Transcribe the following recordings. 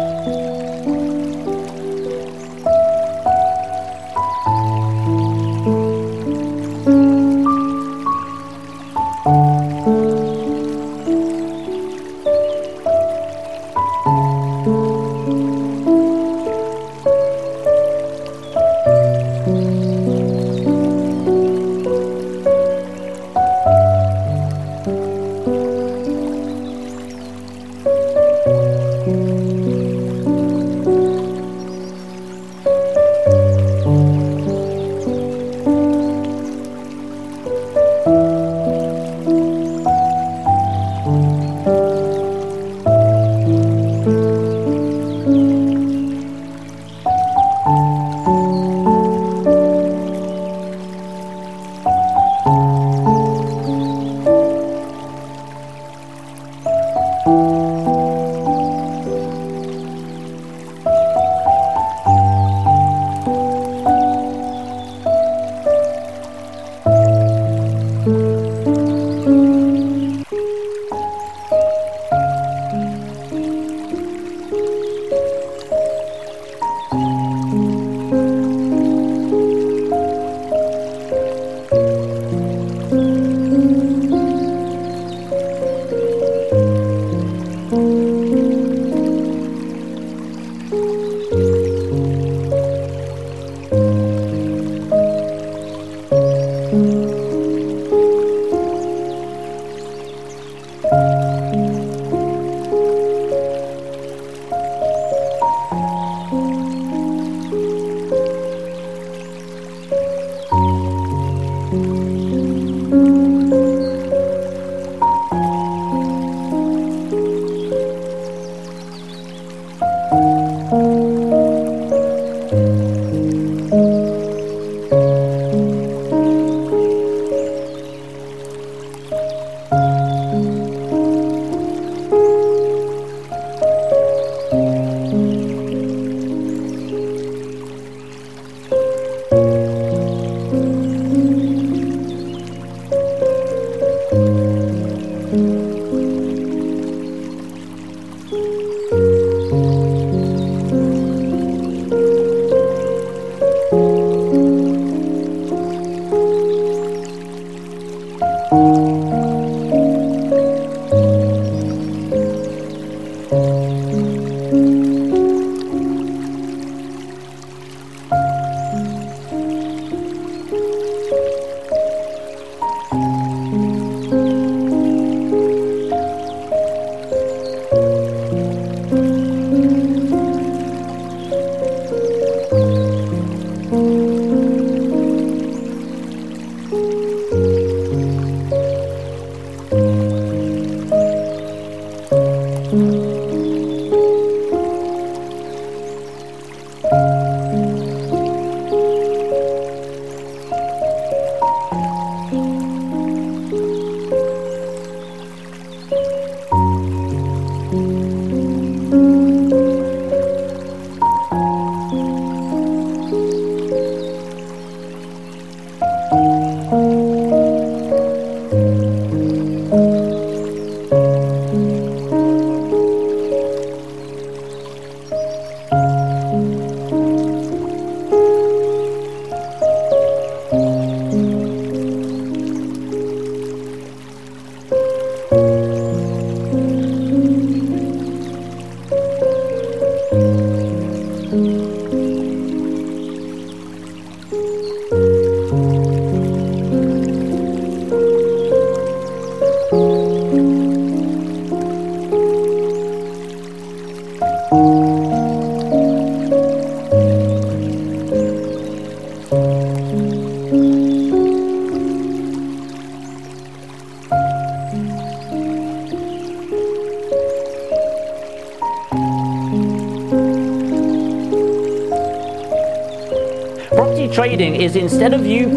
Trading is instead of you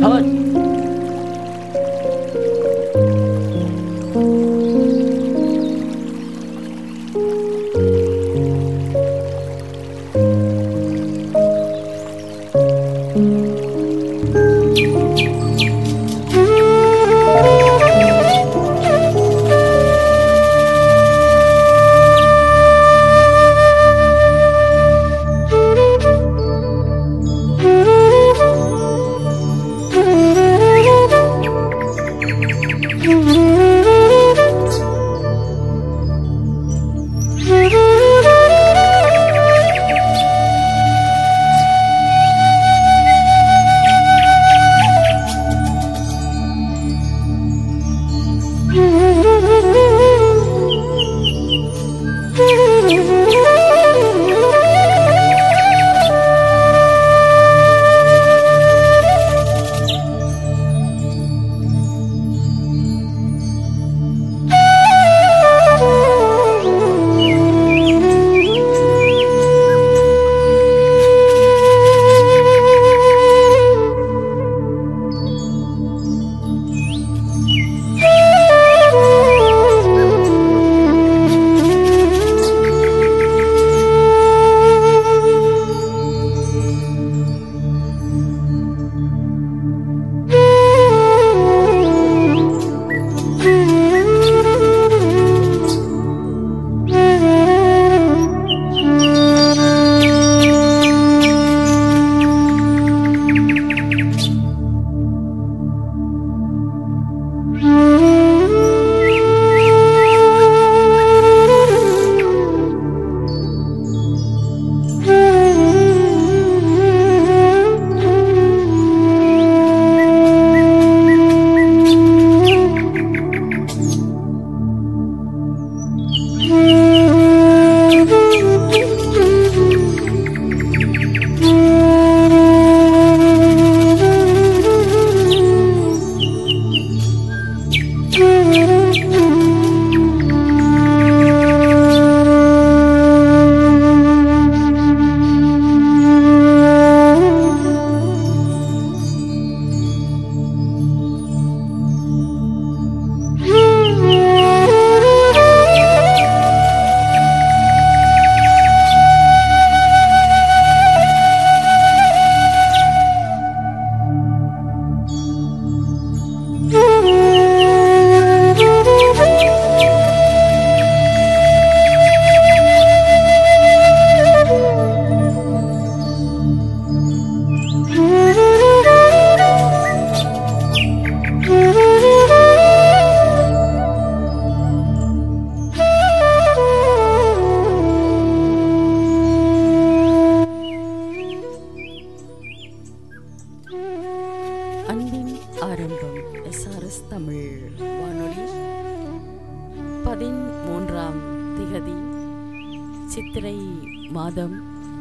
வருடம்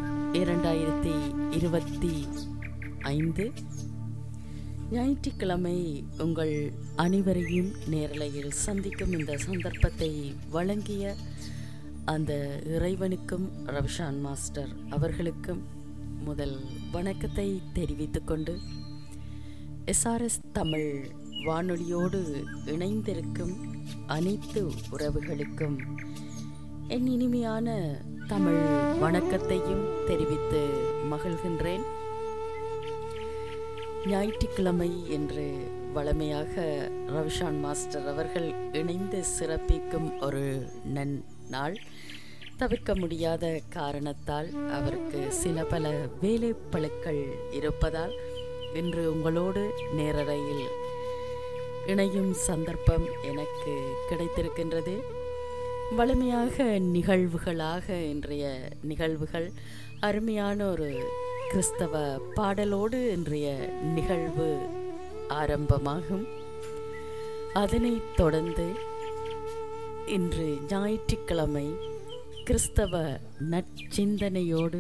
2025 ஞாயிற்றுக்கிழமை உங்கள் அனைவரையும் நேரலையில் சந்திக்கும் இந்த சந்தர்ப்பத்தை வழங்கிய அந்த இறைவனுக்கும் ரவிஷான் மாஸ்டர் அவர்களுக்கும் முதல் வணக்கத்தை தெரிவித்துக்கொண்டு எஸ்ஆர்எஸ் தமிழ் வானொலியோடு இணைந்திருக்கும் அனைத்து உறவுகளுக்கும் என் இனிமையான தமிழ் வணக்கத்தையும் தெரிவித்து மகிழ்கின்றேன். ஞாயிற்றுக்கிழமை என்று வழமையாக ரவிஷான் மாஸ்டர் அவர்கள் இணைந்து சிறப்பிக்கும் ஒரு நாள் தவிர்க்க முடியாத காரணத்தால் அவருக்கு சில பல வேலைப்பளுக்கள் இருப்பதால் இன்று உங்களோடு நேரலையில் இணையும் சந்தர்ப்பம் எனக்கு கிடைத்திருக்கின்றது. வலிமையாக நிகழ்வுகளாக இன்றைய நிகழ்வுகள் அருமையான ஒரு கிறிஸ்தவ பாடலோடு இன்றைய நிகழ்வு ஆரம்பமாகும். அதனைத் தொடர்ந்து இன்று ஞாயிற்றுக்கிழமை கிறிஸ்தவ நற்சிந்தனையோடு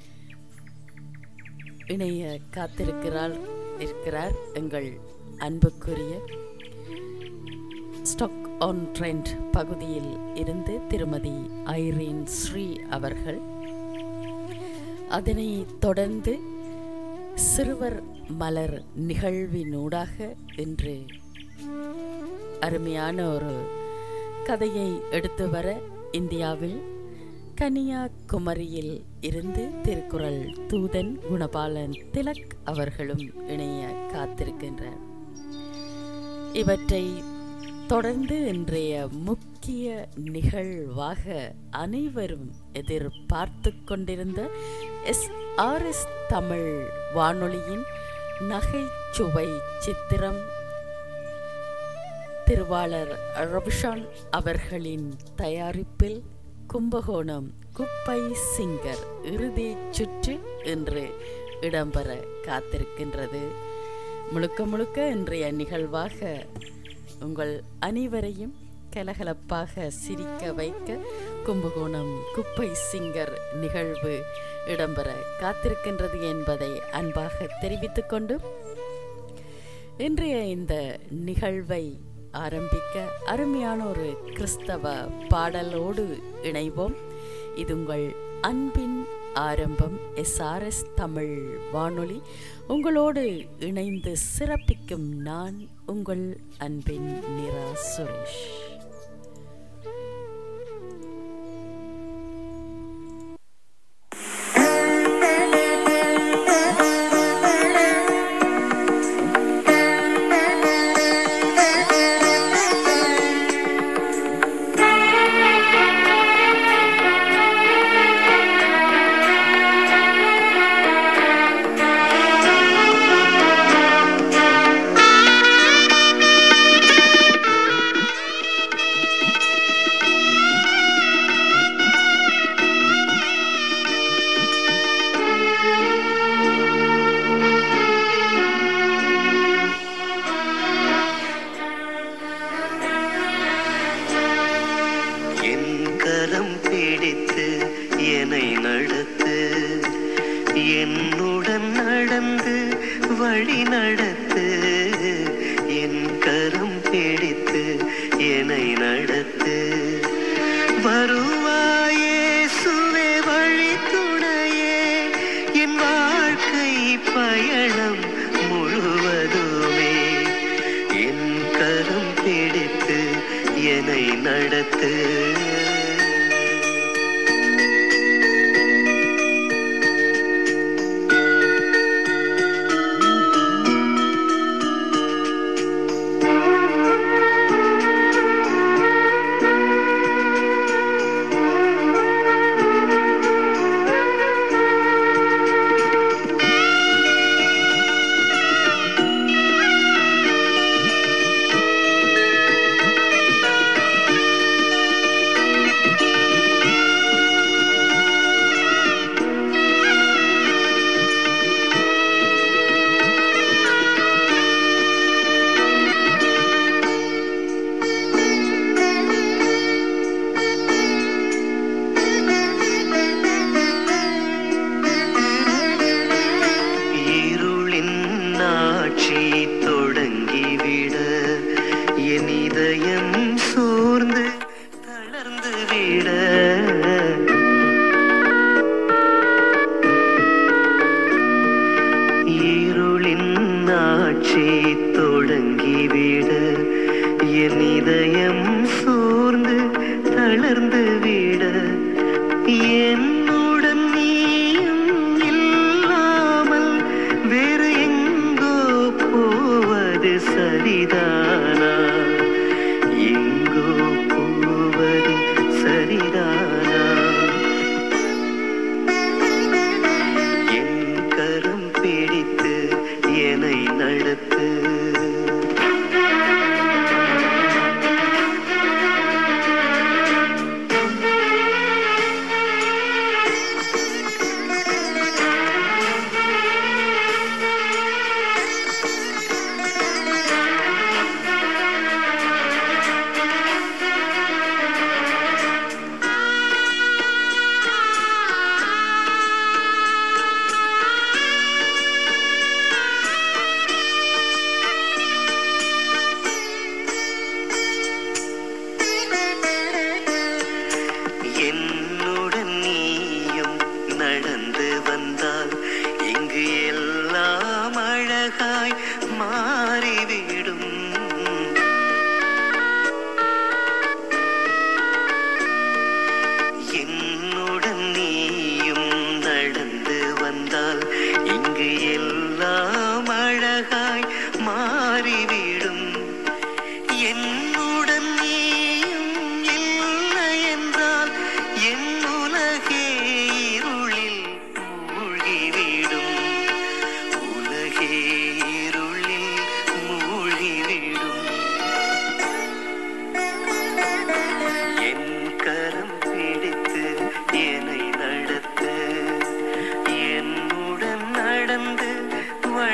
இணைய இருக்கிறார் எங்கள் அன்புக்குரிய ஸ்டாக் ஆன் ட்ரெண்ட் பகுதியில் இருந்து திருமதி ஐரீன் ஸ்ரீ அவர்கள். அதனை தொடர்ந்து சிறுவர் மலர் நிகழ்வினூடாக இன்று அருமையான ஒரு கதையை எடுத்து வர இந்தியாவில் கன்னியாகுமரியில் இருந்து திருக்குறள் தூதன் குணபாலன் திலக் அவர்களும் இணைய காத்திருக்கின்றார். இவற்றை தொடர்ந்து இன்றைய முக்கிய நிகழ்வாக அனைவரும் எதிர்பார்த்து கொண்டிருந்த எஸ்ஆர்எஸ் தமிழ் வானொலியின் நகைச்சுவை சித்திரம் திருவாளர் ரவிஷான் அவர்களின் தயாரிப்பில் கும்பகோணம் குப்பை சிங்கர் இறுதி சுற்று இன்று இடம்பெற காத்திருக்கின்றது. முழுக்க முழுக்க இன்றைய நிகழ்வாக உங்கள் அனைவரையும் கலகலப்பாக சிரிக்க வைக்க கும்பகோணம் குப்பை சிங்கர் நிகழ்வு இடம்பெற காத்திருக்கின்றது என்பதை அன்பாக தெரிவித்துக் கொண்டு இன்றைய இந்த நிகழ்வை ஆரம்பிக்க அருமையான ஒரு கிறிஸ்தவ பாடலோடு இணைவோம். இது உங்கள் அன்பின் ஆரம்பம் எஸ்ஆர்எஸ் தமிழ் வானொலி. உங்களோடு இணைந்து சிறப்பிக்கும் நான் உங்கள் அன்பின் நிரா சுரேஷ்.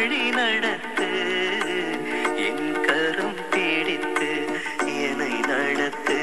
வழி நடத்து, என் கரம் பிடித்து என்னை நடத்து.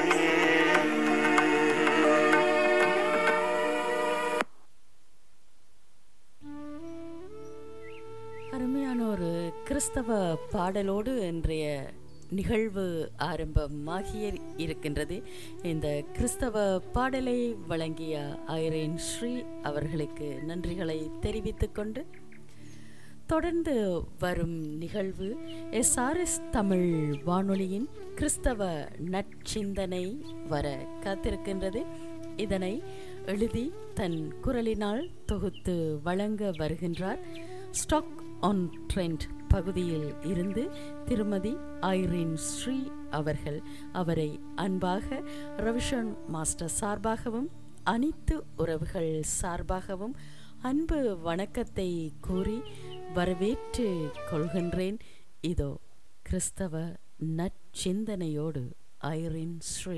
அருமையான ஒரு கிறிஸ்தவ பாடலோடு இன்றைய நிகழ்வு ஆரம்பமாகி இருக்கின்றது. இந்த கிறிஸ்தவ பாடலை வழங்கிய ஐரேன் ஸ்ரீ அவர்களுக்கு நன்றிகளை தெரிவித்துக் கொண்டு தொடர்ந்து வரும் நிகழ்வு SRS தமிழ் வானொலியின் கிறிஸ்தவ நற்சிந்தனை வர காத்திருக்கின்றது. இதனை எழுதி தன் குரலினால் தொகுத்து வழங்க வருகின்றார் ஸ்டாக் ஆன் ட்ரெண்ட் பகுதியில் இருந்து திருமதி ஐரேன் ஸ்ரீ அவர்கள். அவரை அன்பாக ரவிஷன் மாஸ்டர் சார்பாகவும் அனைத்து உறவுகள் சார்பாகவும் அன்பு வணக்கத்தை கூறி வரவேற்று கொள்கின்றேன். இதோ கிறிஸ்தவ நற்சிந்தனையோடு ஐரேன் ஸ்ரீ.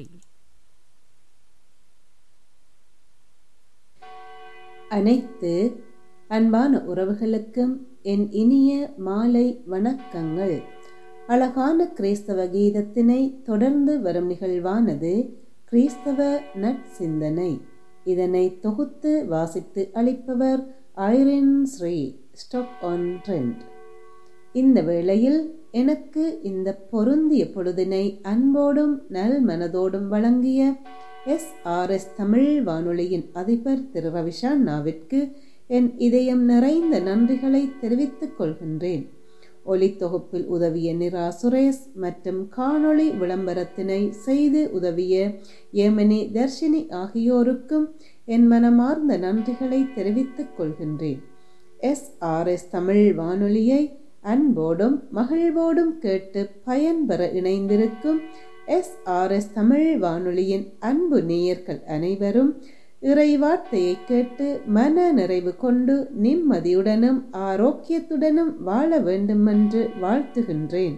அனைத்து அன்பான உறவுகளுக்கும் என் இனிய மாலை வணக்கங்கள். அழகான கிறிஸ்தவ கீதத்தினை தொடர்ந்து வரும் நிகழ்வானது கிறிஸ்தவ நற்சிந்தனை. இதனை தொகுத்து வாசித்து அளிப்பவர் Irene Sri, stock on trend. இந்த வேளையில் எனக்கு இந்த பொருந்திய பொழுதினை அன்போடும் நல் மனதோடும் வழங்கிய SRS தமிழ் வானொலியின் அதிபர் திரு ரவிஷாண்ணாவிற்கு என் இதயம் நிறைந்த நன்றிகளை தெரிவித்துக் கொள்கின்றேன். ஒலி தொகுப்பில் உதவிய நிரா சுரேஷ் மற்றும் காணொளி விளம்பரத்தினை செய்து உதவிய ஏமனி தர்ஷினி ஆகியோருக்கும் என் மனமார்ந்த நன்றிகளை தெரிவித்துக் கொள்கின்றேன். SRS தமிழ் வானொலியை அன்போடும் மகிழ்வோடும் கேட்டு பயன்பெற இணைந்திருக்கும் SRS தமிழ் வானொலியின் அன்பு நேயர்கள் அனைவரும் இறைவார்த்தையை கேட்டு மன நிறைவு கொண்டு நிம்மதியுடனும் ஆரோக்கியத்துடனும் வாழ வேண்டுமென்று வாழ்த்துகின்றேன்.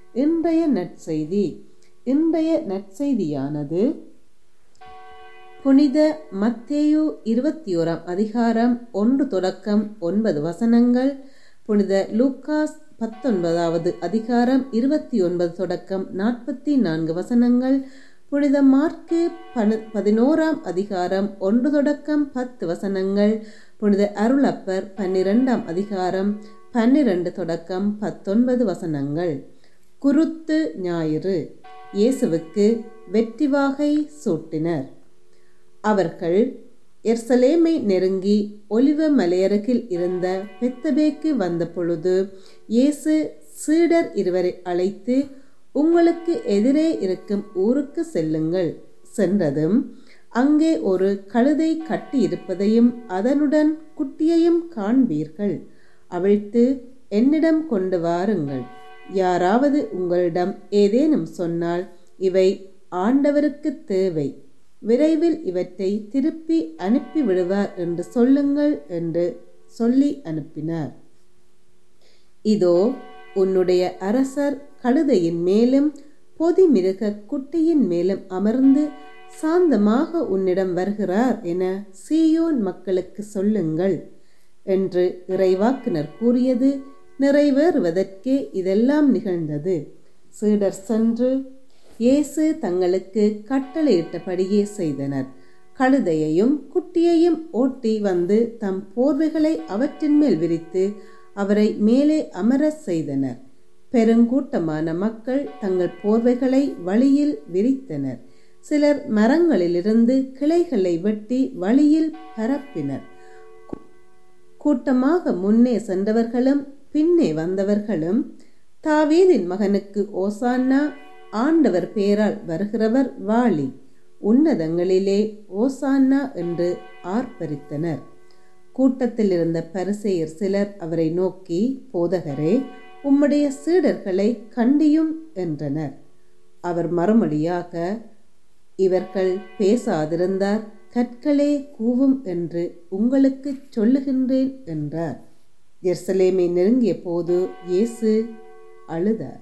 இன்றைய நற்செய்தியானது புனித மத்தேயு 21 அதிகாரம் 1 தொடக்கம் 9 வசனங்கள், புனித லூக்காஸ் 19 அதிகாரம் 29 தொடக்கம் 44 வசனங்கள், புனித மார்க்கு 11 அதிகாரம் 1 தொடக்கம் 10 வசனங்கள், புனித அருளப்பர் 12 அதிகாரம் 12 தொடக்கம் 19 வசனங்கள். குருத்து ஞாயிறு. இயேசுவுக்கு வெற்றி வாகை சூட்டினர். அவர்கள் எருசலேமை நெருங்கி ஒலிவ மலையருகில் இருந்த பெத்தபேக்கு வந்த பொழுது இயேசு சீடர் 2 அழைத்து, உங்களுக்கு எதிரே இருக்கும் ஊருக்கு செல்லுங்கள். சென்றதும் அங்கே ஒரு கழுதை கட்டி இருப்பதையும் அதனுடன் குட்டியையும் காண்பீர்கள். அவிழ்த்து என்னிடம் கொண்டு வாருங்கள். யாராவது உங்களிடம் ஏதேனும் சொன்னால், இவை ஆண்டவருக்கு தேவை, விரைவில் இவற்றை திருப்பி அனுப்பி விடுவார் என்று சொல்லுங்கள் என்று சொல்லி அனுப்பினார். இதோ உன்னுடைய அரசர் கழுதையின் மேலும் பொதி மிருக குட்டியின் மேலும் அமர்ந்து சாந்தமாக உன்னிடம் வருகிறார் என சீயோன் மக்களுக்கு சொல்லுங்கள் என்று இறைவாக்கினர் கூறியது நிறைவேறுவதற்கே இதெல்லாம் நிகழ்ந்தது. சீடர் சென்று இயேசு தங்களுக்கு கட்டளையிட்டபடியே செய்தனர். கழுதையையும் குட்டியையும் ஓட்டி வந்து தம் போர்வைகளை அவற்றின் மேல் விரித்து அவரை மேலே அமர செய்தனர். பெருங்கூட்டமான மக்கள் தங்கள் போர்வைகளை வழியில் விரித்தனர். சிலர் மரங்களிலிருந்து கிளைகளை வெட்டி வழியில் பரப்பினர். கூட்டமாக முன்னே சென்றவர்களும் பின்னே வந்தவர்களும், தாவீதின் மகனுக்கு ஓசான்னா, ஆண்டவர் பெயரால் வருகிறவர் வாழி, உன்னதங்களிலே ஓசான்னா என்று ஆர்ப்பரித்தனர். கூட்டத்தில் இருந்த பரிசேயர் சிலர் அவரை நோக்கி, போதகரே, உம்முடைய சீடர்களை கண்டியும் என்றனர். அவர் மறுமொழியாக, இவர்கள் பேசாதிருந்தார் கற்களே கூவும் என்று உங்களுக்கு சொல்லுகின்றேன் என்றார். எருசலேமை நெருங்கிய போது இயேசு அழுதார்.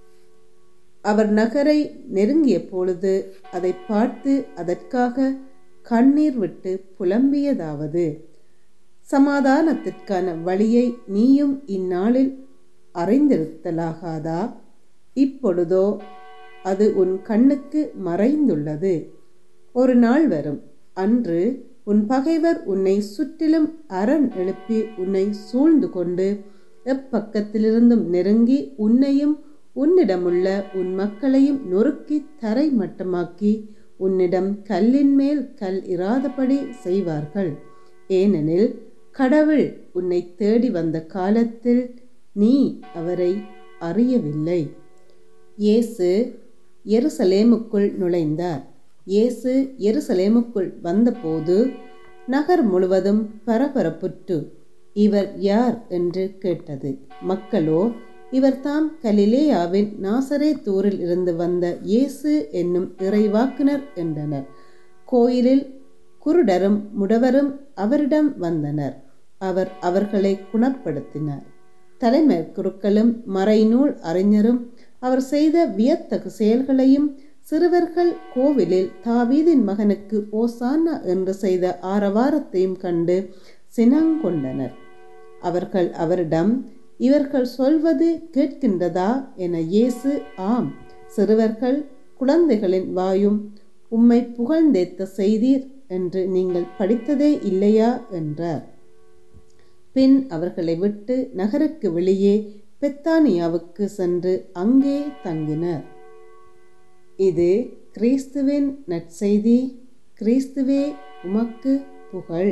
அவர் நகரை நெருங்கிய பொழுது அதை பார்த்து அதற்காக கண்ணீர் விட்டு புலம்பியதாவது, சமாதானத்திற்கான வழியை நீயும் இந்நாளில் அறிந்திருத்தலாகாதா? இப்பொழுதோ அது உன் கண்ணுக்கு மறைந்துள்ளது. ஒரு நாள் வரும், அன்று உன் பகைவர் உன்னை சுற்றிலும் அரண் எழுப்பி உன்னை சூழ்ந்து கொண்டு எப்பக்கத்திலிருந்தும் நெருங்கி உன்னையும் உன்னிடமுள்ள உன் மக்களையும் நொறுக்கி தரை மட்டமாக்கி உன்னிடம் கல்லின் மேல் கல் இராதபடி செய்வார்கள். ஏனெனில் கடவுள் உன்னை தேடி வந்த காலத்தில் நீ அவரை அறியவில்லை. இயேசு எருசலேமுக்குள் நுழைந்தார். இயேசு எருசலேமுக்குள் வந்தபோது நகர் முழுவதும் பரபரப்புற்று இவர் யார் என்று கேட்டது. மக்களோ இவர் தாம் கலிலேயாவின் நாசரேத்தூரில் இருந்து வந்த இயேசு என்னும் இறைவாக்கினர் என்றனர். கோயிலில் குருடரும் முடவரும் அவரிடம் வந்தனர். அவர் அவர்களை குணப்படுத்தினார். தலைமை குருக்களும் மறைநூல் அறிஞரும் அவர் செய்த வியத்தகு செயல்களையும் சிறுவர்கள் கோவிலில் தாவீதின் மகனுக்கு ஓசானா என்று செய்த ஆரவாரத்தையும் கண்டு சினங்கொண்டனர். அவர்கள் அவரிடம், இவர்கள் சொல்வது கேட்கின்றதா என இயேசு, ஆம், சிறுவர்கள் குழந்தைகளின் வாயும் உம்மை புகழ்ந்தேத்த செய்தீர் என்று நீங்கள் படித்ததே இல்லையா என்றார். பின் அவர்களை விட்டு நகருக்கு வெளியே பெத்தானியாவுக்கு சென்று அங்கே தங்கினர். இது கிறிஸ்துவின் நற்செய்தி. கிறிஸ்துவே உமக்கு புகழ்.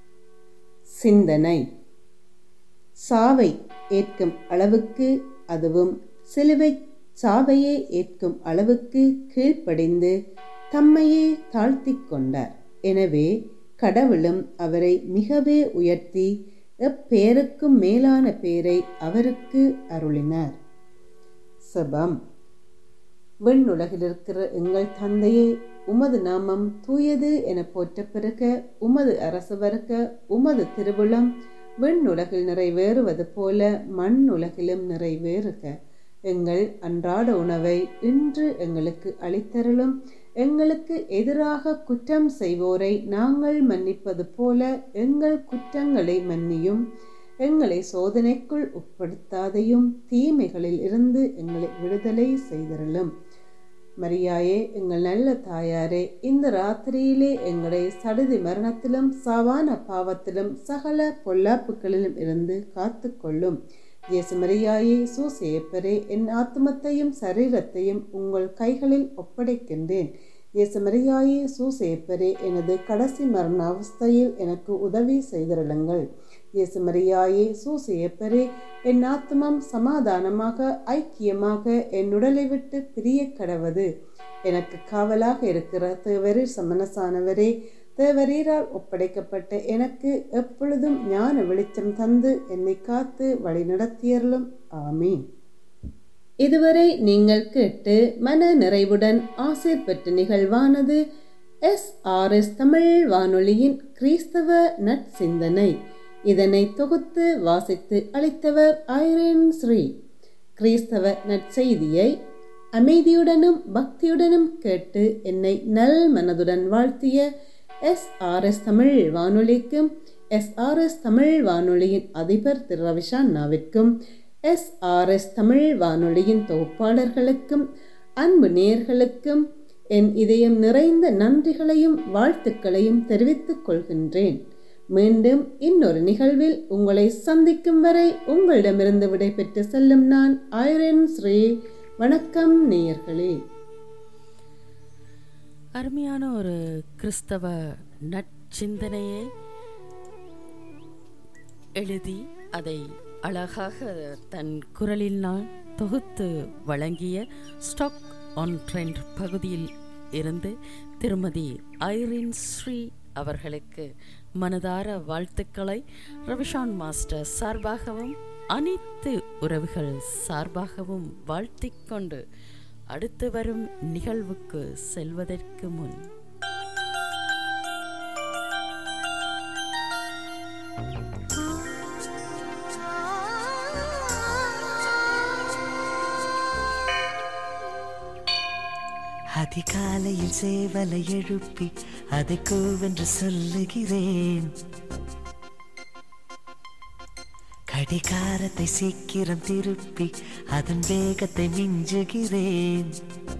சிந்தனை: சாவை ஏற்கும் அளவுக்கு, அதுவும் சிலுவை சாவையே ஏற்கும் அளவுக்கு கீழ்ப்படிந்து தம்மையே தாழ்த்தி கொண்டார். எனவே கடவுளும் அவரை மிகவே உயர்த்தி எப்பேருக்கும் மேலான பேரை அவருக்கு அருளினார். செபம். விண்ணுலகில் இருக்கிற எங்கள் தந்தையே, உமது நாமம் தூயது என போற்ற பெருக, உமது அரசு வருக, உமது திருவுளம் விண்ணுலகில் நிறைவேறுவது போல மண்ணுலகிலும் நிறைவேறுக. எங்கள் அன்றாட உணவை இன்று எங்களுக்கு அளித்தருளும். எங்களுக்கு எதிராக குற்றம் செய்வோரை நாங்கள் மன்னிப்பது போல எங்கள் குற்றங்களை மன்னியும். எங்களை சோதனைக்குள் உட்படுத்தாதையும், தீமைகளில் இருந்து எங்களை விடுதலை செய்தருளும். மரியாயே, எங்கள் நல்ல தாயாரே, இந்த ராத்திரியிலே எங்களை சடுதி மரணத்திலும் சாவான பாவத்திலும் சகல பொல்லாப்புகளிலும் இருந்து காத்து கொள்ளும். இயேசு மரியாயே, சூசேப்பரே, என் ஆத்மத்தையும் சரீரத்தையும் உங்கள் கைகளில் ஒப்படைக்கின்றேன். இயேசு மரியாயே, சூசேப்பரே, எனது கடைசி மரண அவஸ்தையில் எனக்கு உதவி செய்தருளுங்கள். இயேசு மரியாயே, சூசேப்பரே, என் ஆத்மம் சமாதானமாக ஐக்கியமாக என் உடலை விட்டு பிரிய கடவது. எனக்கு காவலாக இருக்கிற தேவரீர் சமணசானவரே, தேவரீரால் ஒப்படைக்கப்பட்ட எனக்கு எப்பொழுதும் ஞான வெளிச்சம் தந்து என்னை காத்து வழி நடத்தியருளும். ஆமீன். இதுவரை நீங்கள் கேட்டு மன நிறைவுடன் ஆசீர் பெற்ற நிகழ்வானது SRS தமிழ் வானொலியின் கிறிஸ்தவ நற்சிந்தனை. இதனை தொகுத்து வாசித்து அளித்தவர் ஐரேன் ஸ்ரீ. கிறிஸ்தவ நற்செய்தியை அமைதியுடனும் பக்தியுடனும் கேட்டு என்னை நல் மனதுடன் வாழ்த்திய SRS தமிழ் வானொலிக்கும், SRS தமிழ் வானொலியின் அதிபர் திரு ரவிஷான்னாவிற்கும், SRS தமிழ் வானொலியின் தொகுப்பாளர்களுக்கும் அன்பு நேயர்களுக்கும் என் இதயம் நிறைந்த நன்றிகளையும் வாழ்த்துக்களையும் தெரிவித்துக் கொள்கின்றேன். மீண்டும் இன்னொரு நிகழ்வில் உங்களை சந்திக்கும் வரை உங்களிடமிருந்து விடைபெற்று செல்லும் நான் ஐரேன் ஸ்ரீ. வணக்கம் நேயர்களே. அருமையான ஒரு கிறிஸ்தவ நற்சிந்தனையை எழுதி அதை அழகாக தன் குரலில் நான் தொகுத்து வழங்கிய ஸ்டாக் ஆன் ட்ரெண்ட் பகுதியில் இருந்து திருமதி ஐரேன் ஸ்ரீ அவர்களுக்கு மனதார வாழ்த்துக்களை ரவிஷான் மாஸ்டர் சார்பாகவும் அனைத்து உறவுகள் சார்பாகவும் வாழ்த்திக் கொண்டு அடுத்து வரும் நிகழ்வுக்கு செல்வதற்கு முன் அதிகாலையில் சேவலை எழுப்பி அதை கூவென்று சொல்லுகிறேன். கடிகாரத்தை சீக்கிரம் திருப்பி அதன் வேகத்தை மிஞ்சுகிறேன்.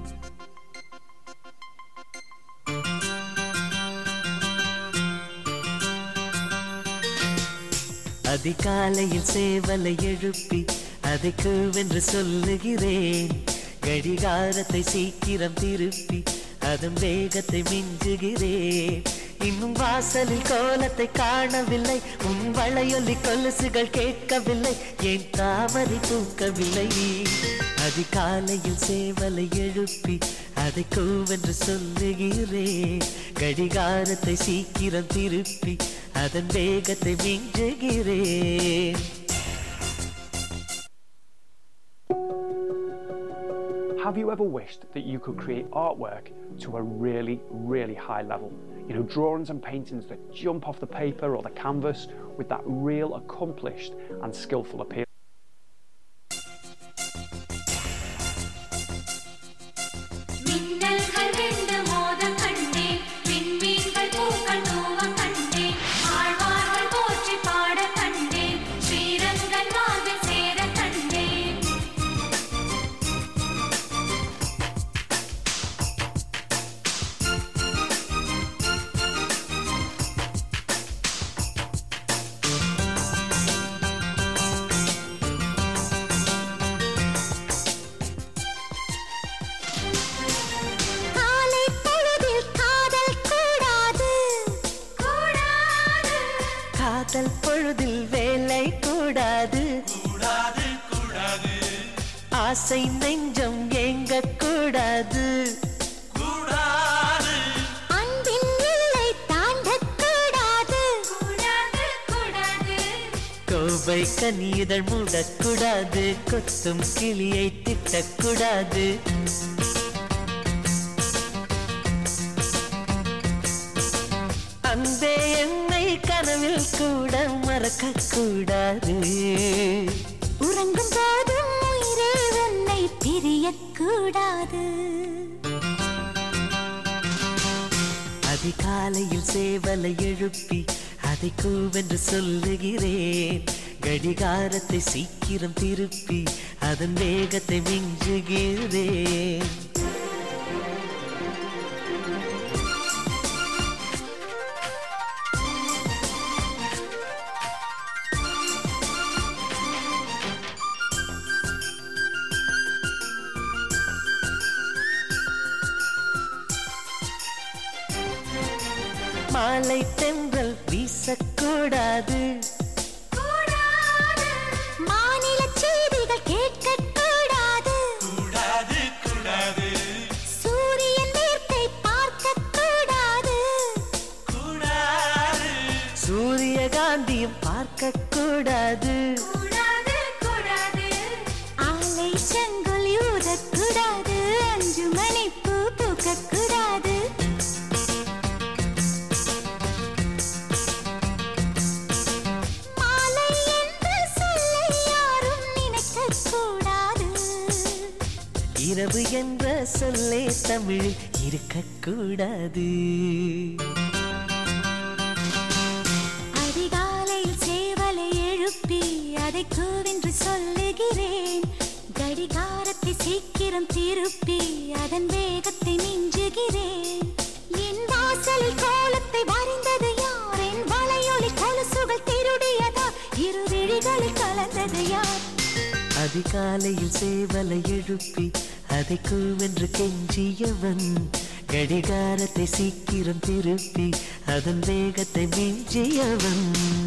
அதிகாலையில் சேவலை எழுப்பி அதை கூவென்று சொல்லுகிறேன். கடிகாரத்தை சீக்கிரம் திருப்பி அதன் வேகத்தை மிஞ்சுகிறேன். இன்னும் வாசலில் கோலத்தை காணவில்லை, உன் வளையொலி கொலுசுகள் கேட்கவில்லை, என் தாமரை தூக்கவில்லை. அதிகாலையில் சேவலை எழுப்பி அதை கூவென்று சொல்லுகிறேன். கடிகாரத்தை சீக்கிரம் திருப்பி அதன் வேகத்தை மிஞ்சுகிறேன். Have you ever wished that you could create artwork to a really, really high level? You know, drawings and paintings that jump off the paper or the canvas with that real accomplished and skillful appeal. காதல் பொழுதில் வேலை கூடாது, ஆசை நெஞ்சம் ஏங்க கூடாது, அன்பின் எல்லை தாண்டக் கூடாது, கோவை கனிதழ் மூடக்கூடாது, கொத்தும் கிளியை திட்டக்கூடாது. அன்பே என்னை கனவில் கூட மறக்க கூடாது, உறங்கும் போதும் உயிரே உன்னை பிரியக்கூடாது. அதிகாலையில் சேவலை எழுப்பி அதை கூவென்று சொல்லுகிறேன். கடிகாரத்தை சீக்கிரம் திருப்பி அதன் வேகத்தை மிஞ்சுகிறேன். மாலை தென்றல் வீசக்கூடாது, மாநில செய்திகள் கேட்கக்கூடாது, சூரியன் வேர்க்கை பார்க்கக்கூடாது, சூரியகாந்தியும் பார்க்கக்கூடாது, ஆலை செங்கொலி ஊதக்கூடாது, 5 மணி பூ பூக்கக்கூடாது. இரவு என்ற சொல்லே தமிழில் இருக்கக்கூடாது. அதிகாலையில் சேவலை எழுப்பி அதை கூவென்று சொல்லுகிறேன். கடிகாரத்தை சீக்கிரம் திருப்பி அதன் வேகத்தை மிஞ்சுகிறேன். என் வாசலில் கோலத்தை வரைந்தது யார்? என் வளையொலி கொலுசுகள் திருடியதா? இரு விழிகளில் கலந்தது யார்? அதிகாலையில் சேவலை எழுப்பி அதை கூவென்று கெஞ்சியவன். கடிகாரத்தை சீக்கிரம் திருப்பி அதன் வேகத்தை மிஞ்சியவன்.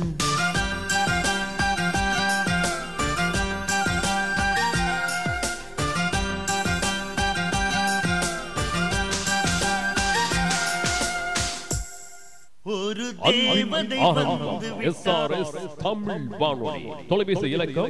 SRS தமிழ் வானொலி தொலைபேசி இலக்கம்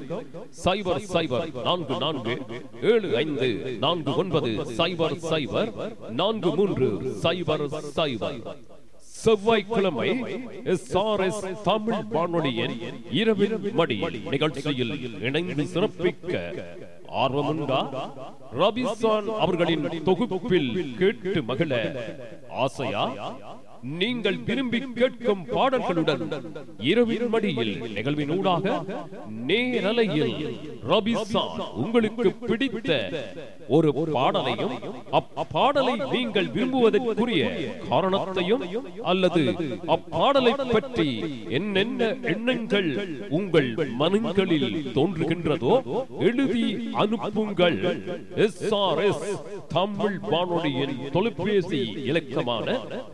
007449004300. செவ்வாய்க்கிழமை SRS தமிழ் வானொலியின் இரவின் மடி நிகழ்ச்சியில் இணைந்து சிறப்பிக்க ஆர்வமுண்டா? ரபிசான் அவர்களின் தொகுப்பில் கேட்டு மகிழ ஆசையா? நீங்கள் விரும்பி கேட்கும் பாடல்களுடன் இரவின் மடியில் நிகழ்வினூடாக நேரலையில் ரபிசான் உங்களுக்கு பிடித்த ஒரு பாடலையும் அப்பாடலை நீங்கள் விரும்புவதற்குரிய காரணத்தையும் அல்லது அப்பாடலை பற்றி என்னென்ன எண்ணங்கள் உங்கள் மனங்களில் தோன்றுகின்றதோ எழுதி அனுப்புங்கள். SRS தமிழ் வானொலியின் தொலைபேசி இலக்கமான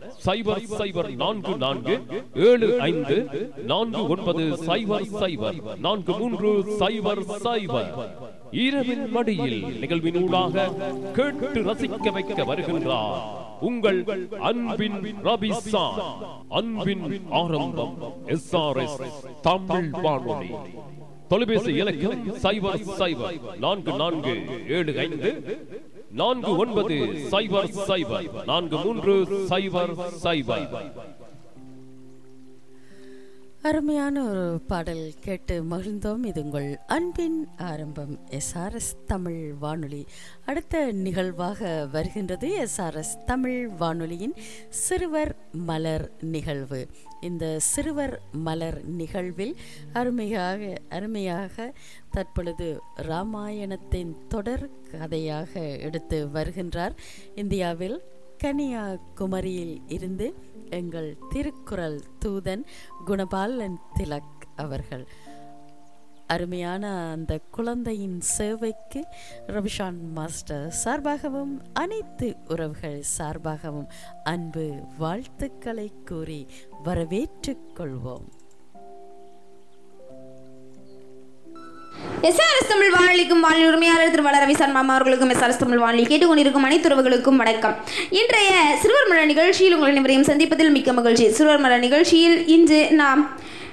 007549004300. இரவின் மடியில் நிகழ்வினூடாக கேட்டு ரசிக்க வைக்க வருகின்றார் உங்கள் அன்பின் ரபிசான். அன்பின் ஆரம்பம் SRS தமிழ் வானொலி. தொலைபேசி இலக்கம் 00747549004300. அருமையான ஒரு பாடல் கேட்டு மகிழ்ந்தோம். இது உங்கள் அன்பின் ஆரம்பம் SRS தமிழ் வானொலி. அடுத்த நிகழ்வாக வருகின்றது SRS தமிழ் வானொலியின் சிறுவர் மலர் நிகழ்வு. இந்த சிறுவர் மலர் நிகழ்வில் அருமையாக தற்பொழுது ராமாயணத்தின் தொடர் கதையாக எடுத்து வருகின்றார். இந்தியாவில் கன்னியாகுமரியில் இருந்து எங்கள் திருக்குறள் தூதன் குணபாலன் திலக் அவர்கள். அருமையான அந்த குழந்தையின் சேவைக்கு ரவிஷான் மாஸ்டர் சார்பாகவும் அனைத்து உறவுகள் சார்பாகவும் அன்பு வாழ்த்துக்களை கூறி வரவேற்றுக் கொள்வோம். SRS தமிழ் வானொலிக்கும் வானொலி உரிமையாளர் திரு ரவிசான் மாமா அவர்களுக்கும் SRS தமிழ் வானொலி கேட்டுக்கொண்டிருக்கும் அனைத்து உறவுகளுக்கும் வணக்கம். இன்றைய சிறுவர் மலர் நிகழ்ச்சியில் உங்கள் அனைவரையும் சந்திப்பதில் மிக்க மகிழ்ச்சி. சிறுவர் மலர் நிகழ்ச்சியில் இன்று நாம்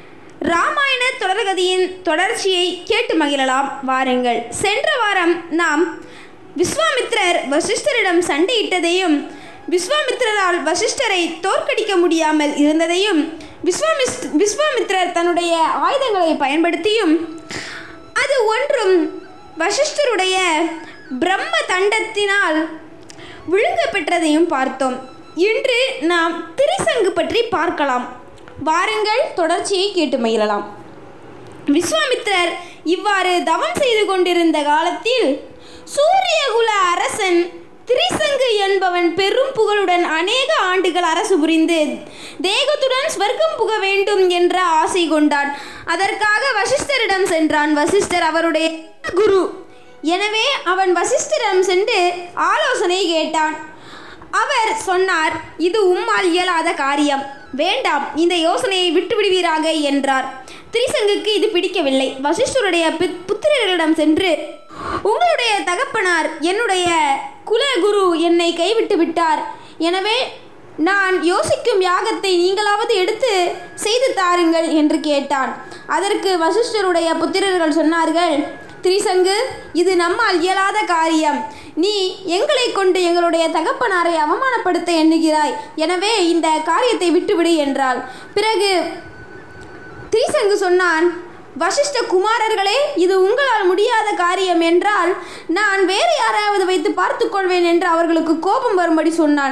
ராமாயண தொடர்கதையின் தொடர்ச்சியை கேட்டு மகிழலாம். வாருங்கள். சென்ற வாரம் நாம் விஸ்வாமித்திரர் வசிஷ்டரிடம் சண்டையிட்டதையும் விஸ்வாமித்திரரால் வசிஷ்டரை தோற்கடிக்க முடியாமல் இருந்ததையும் விஸ்வாமித்திரர் தன்னுடைய ஆயுதங்களை பயன்படுத்தியும் அது ஒன்றும் வசிஷ்டருடைய பிரம்ம தண்டத்தினால் விழுங்க பெற்றதையும் பார்த்தோம். இன்று நாம் திரிசங்கு பற்றி பார்க்கலாம். வாருங்கள், தொடர்ச்சியை கேட்டு மகிழலாம். விஸ்வாமித்திரர் இவ்வாறு தவம் செய்து கொண்டிருந்த காலத்தில் சூரியகுல அரசன் திரிசங்கு என்பவன் பெரும் புகழுடன் அநேக ஆண்டுகள் அரசு புரிந்து தேகத்துடன் ஸ்வர்க்கம் புக வேண்டும் என்ற ஆசை கொண்டான். அதற்காக வசிஷ்டரிடம் சென்றான். வசிஷ்டர் அவருடைய குரு. எனவே அவன் வசிஷ்டரிடம் சென்று ஆலோசனை கேட்டான். அவர் சொன்னார், இது உம்மால் இயலாத காரியம், வேண்டாம், இந்த யோசனையை விட்டுவிடுவீராக என்றார். திரிசங்குக்கு இது பிடிக்கவில்லை. வசிஷ்டருடைய புத்திரர்களிடம் சென்று, உங்களுடைய தகப்பனார் என்னுடைய குலகுரு என்னை கைவிட்டு விட்டார். எனவே நான் யோசிக்கும் யாகத்தை நீங்களாவது எடுத்து செய்து தாருங்கள் என்று கேட்டான். அதற்கு வசிஷ்டருடைய புத்திரர்கள் சொன்னார்கள், திரிசங்கு, இது நம்மால் இயலாத காரியம். நீ எங்களை கொண்டு எங்களுடைய தகப்பனாரை அவமானப்படுத்த எண்ணுகிறாய். எனவே இந்த காரியத்தை விட்டுவிடு என்றாள். பிறகு திரிசங்கு சொன்னான், வசிஷ்ட குமாரர்களே, இது உங்களால் முடியாத காரியம் என்றால் நான் வேறு யாராவது வைத்து பார்த்துக்கொள்வேன் என்று அவர்களுக்கு கோபம் வரும்படி சொன்னான்.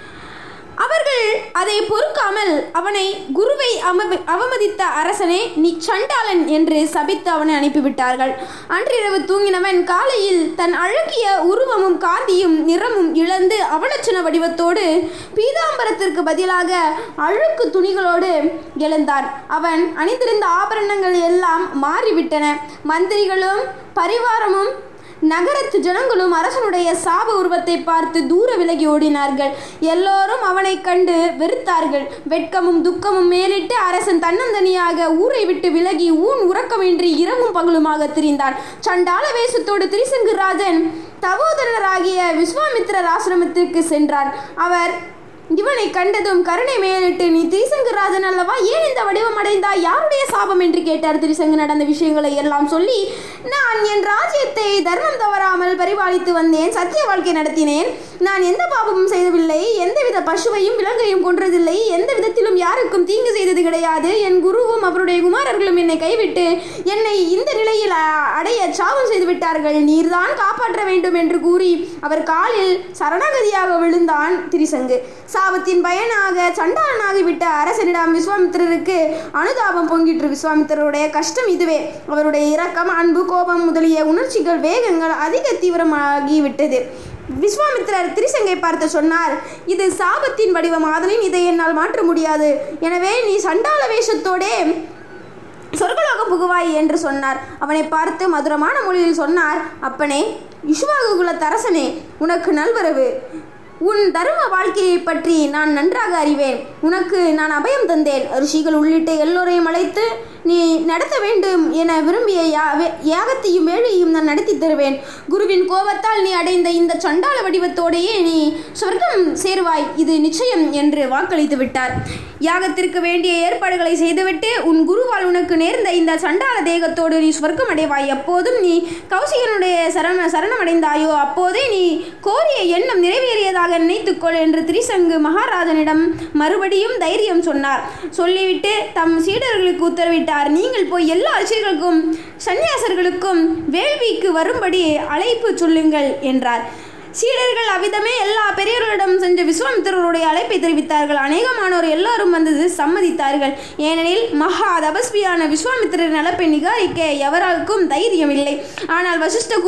அவர்கள் அதை பொறுக்காமல் அவனை, குருவை அவமதித்த அரசனே, நீ சண்டாளன் என்று சபித்து அவனை அனுப்பிவிட்டார்கள். அன்றிரவு தூங்கினவன் காலையில் தன் அழகிய உருவமும் காந்தியும் நிறமும் இழந்து அவலட்சண வடிவத்தோடு பீதாம்பரத்திற்கு பதிலாக அழுக்கு துணிகளோடு எழுந்தான். அவன் அணிந்திருந்த ஆபரணங்கள் எல்லாம் மாறிவிட்டன. மந்திரிகளும் பரிவாரமும் நகரத்து ஜனங்களும் அரசனுடைய சாப உருவத்தை பார்த்து தூர விலகி ஓடினார்கள். எல்லோரும் அவனை கண்டு வெறுத்தார்கள். வெட்கமும் துக்கமும் மேலிட்டு அரசன் தன்னந்தனியாக ஊரை விட்டு விலகி உறக்கமின்றி இரவும் பகலுமாக திரிந்தான். சண்டாள வேஷத்தோடு திரிசங்கு ராஜன் தவோதரராகிய விஸ்வாமித்திரர் ஆசிரமத்திற்கு சென்றான். அவர் இவனை கண்டதும் கருணை மேலிட்டு, நீ திரிசங்கு ராஜன் அல்லவா, ஏன் இந்த வடிவம் அடைந்தாய், யாருடைய சாபம் என்று கேட்டார். திரிசங்கு நடந்த விஷயங்களை எல்லாம் சொல்லி, நான் என் ராஜ்யத்தை தர்மம் தவறாமல் பரிபாலித்து வந்தேன், சத்திய வாழ்க்கை நடத்தினேன், நான் எந்த பாவமும் செய்யவில்லை, எந்தவித பசுவையும் விலங்கையும் கொன்றதில்லை, எந்த விதத்திலும் யாருக்கும் தீங்கு செய்தது கிடையாது, என் குருவும் அவருடைய குமாரர்களும் என்னை கைவிட்டு என்னை இந்த நிலையில் அடைய சாபம் செய்து விட்டார்கள், நீர்தான் காப்பாற்ற வேண்டும் என்று கூறி அவர் காலில் சரணாகதியாக விழுந்தான் திரிசங்கு. சாபத்தின் பயனாக சண்டாளனாகிவிட்ட அரசனிடம் விஸ்வாமித்திரருக்கு அனுதாபம் பொங்கிற்று. விஸ்வாமித்திரருடைய கஷ்டம் இதுவே. அவருடைய இரக்கம், அன்பு, கோபம் முதலிய உணர்ச்சிகள் வேகங்கள் அதிக தீவிரமாகிவிட்டது. விஸ்வாமித்திரர் திரிசங்கை பார்த்து சொன்னார், இது சாபத்தின் வடிவம், ஆதலின் இதை என்னால் மாற்ற முடியாது. எனவே நீ சண்டாள வேஷத்தோடே சொர்க்கலோகம் புகுவாய் என்று சொன்னார். அவனை பார்த்து மதுரமான மொழியில் சொன்னார், அப்பனே, இஷ்வாகு குலத்தரசனே, உனக்கு நல்வரவு. உன் தர்ம வாழ்க்கையை பற்றி நான் நன்றாக அறிவேன். உனக்கு நான் அபயம் தந்தேன். ரிஷிகள் உள்ளிட்ட எல்லோரையும் அழைத்து நீ நடத்த வேண்டும் என விரும்பிய யாகத்தையும் வேள்வியையும் நான் நடத்தி தருவேன். குருவின் கோபத்தால் நீ அடைந்த இந்த சண்டாள வடிவத்தோடையே நீ சொர்க்கம் சேருவாய், இது நிச்சயம் என்று வாக்களித்து விட்டார். யாகத்திற்கு வேண்டிய ஏற்பாடுகளை செய்துவிட்டு உன் குருவால் உனக்கு நேர்ந்த இந்த சண்டாள தேகத்தோடு நீ சொர்க்கம் அடைவாய். எப்போதும் நீ கௌசிகனுடைய சரணமடைந்தாயோ அப்போதே நீ கோரிய எண்ணம் நிறைவேறியதாக நினைத்துக்கொள் என்று திரிசங்கு மகாராஜனிடம் மறுபடியும் தைரியம் சொன்னார். சொல்லிவிட்டு தம் சீடர்களுக்கு உத்தரவிட்டார், நீங்கள் போய் எல்லா ரிஷிகளுக்கும் சன்னியாசர்களுக்கும் வேள்விக்கு வரும்படி அழைப்பு சொல்லுங்கள் என்றார். சீடர்கள் அவ்விதமே எல்லா பெரியவர்களிடம் சென்று விஸ்வாமித்திரருடைய அழைப்பை தெரிவித்தார்கள். அநேகமானோர் எல்லாரும் வந்து சம்மதித்தார்கள். ஏனெனில் மகா தபஸ்வியான விஸ்வாமித்திரரின் அழைப்பை நிகாரிக்க எவராலுக்கும் தைரியம் இல்லை. ஆனால் வசிஷ்ட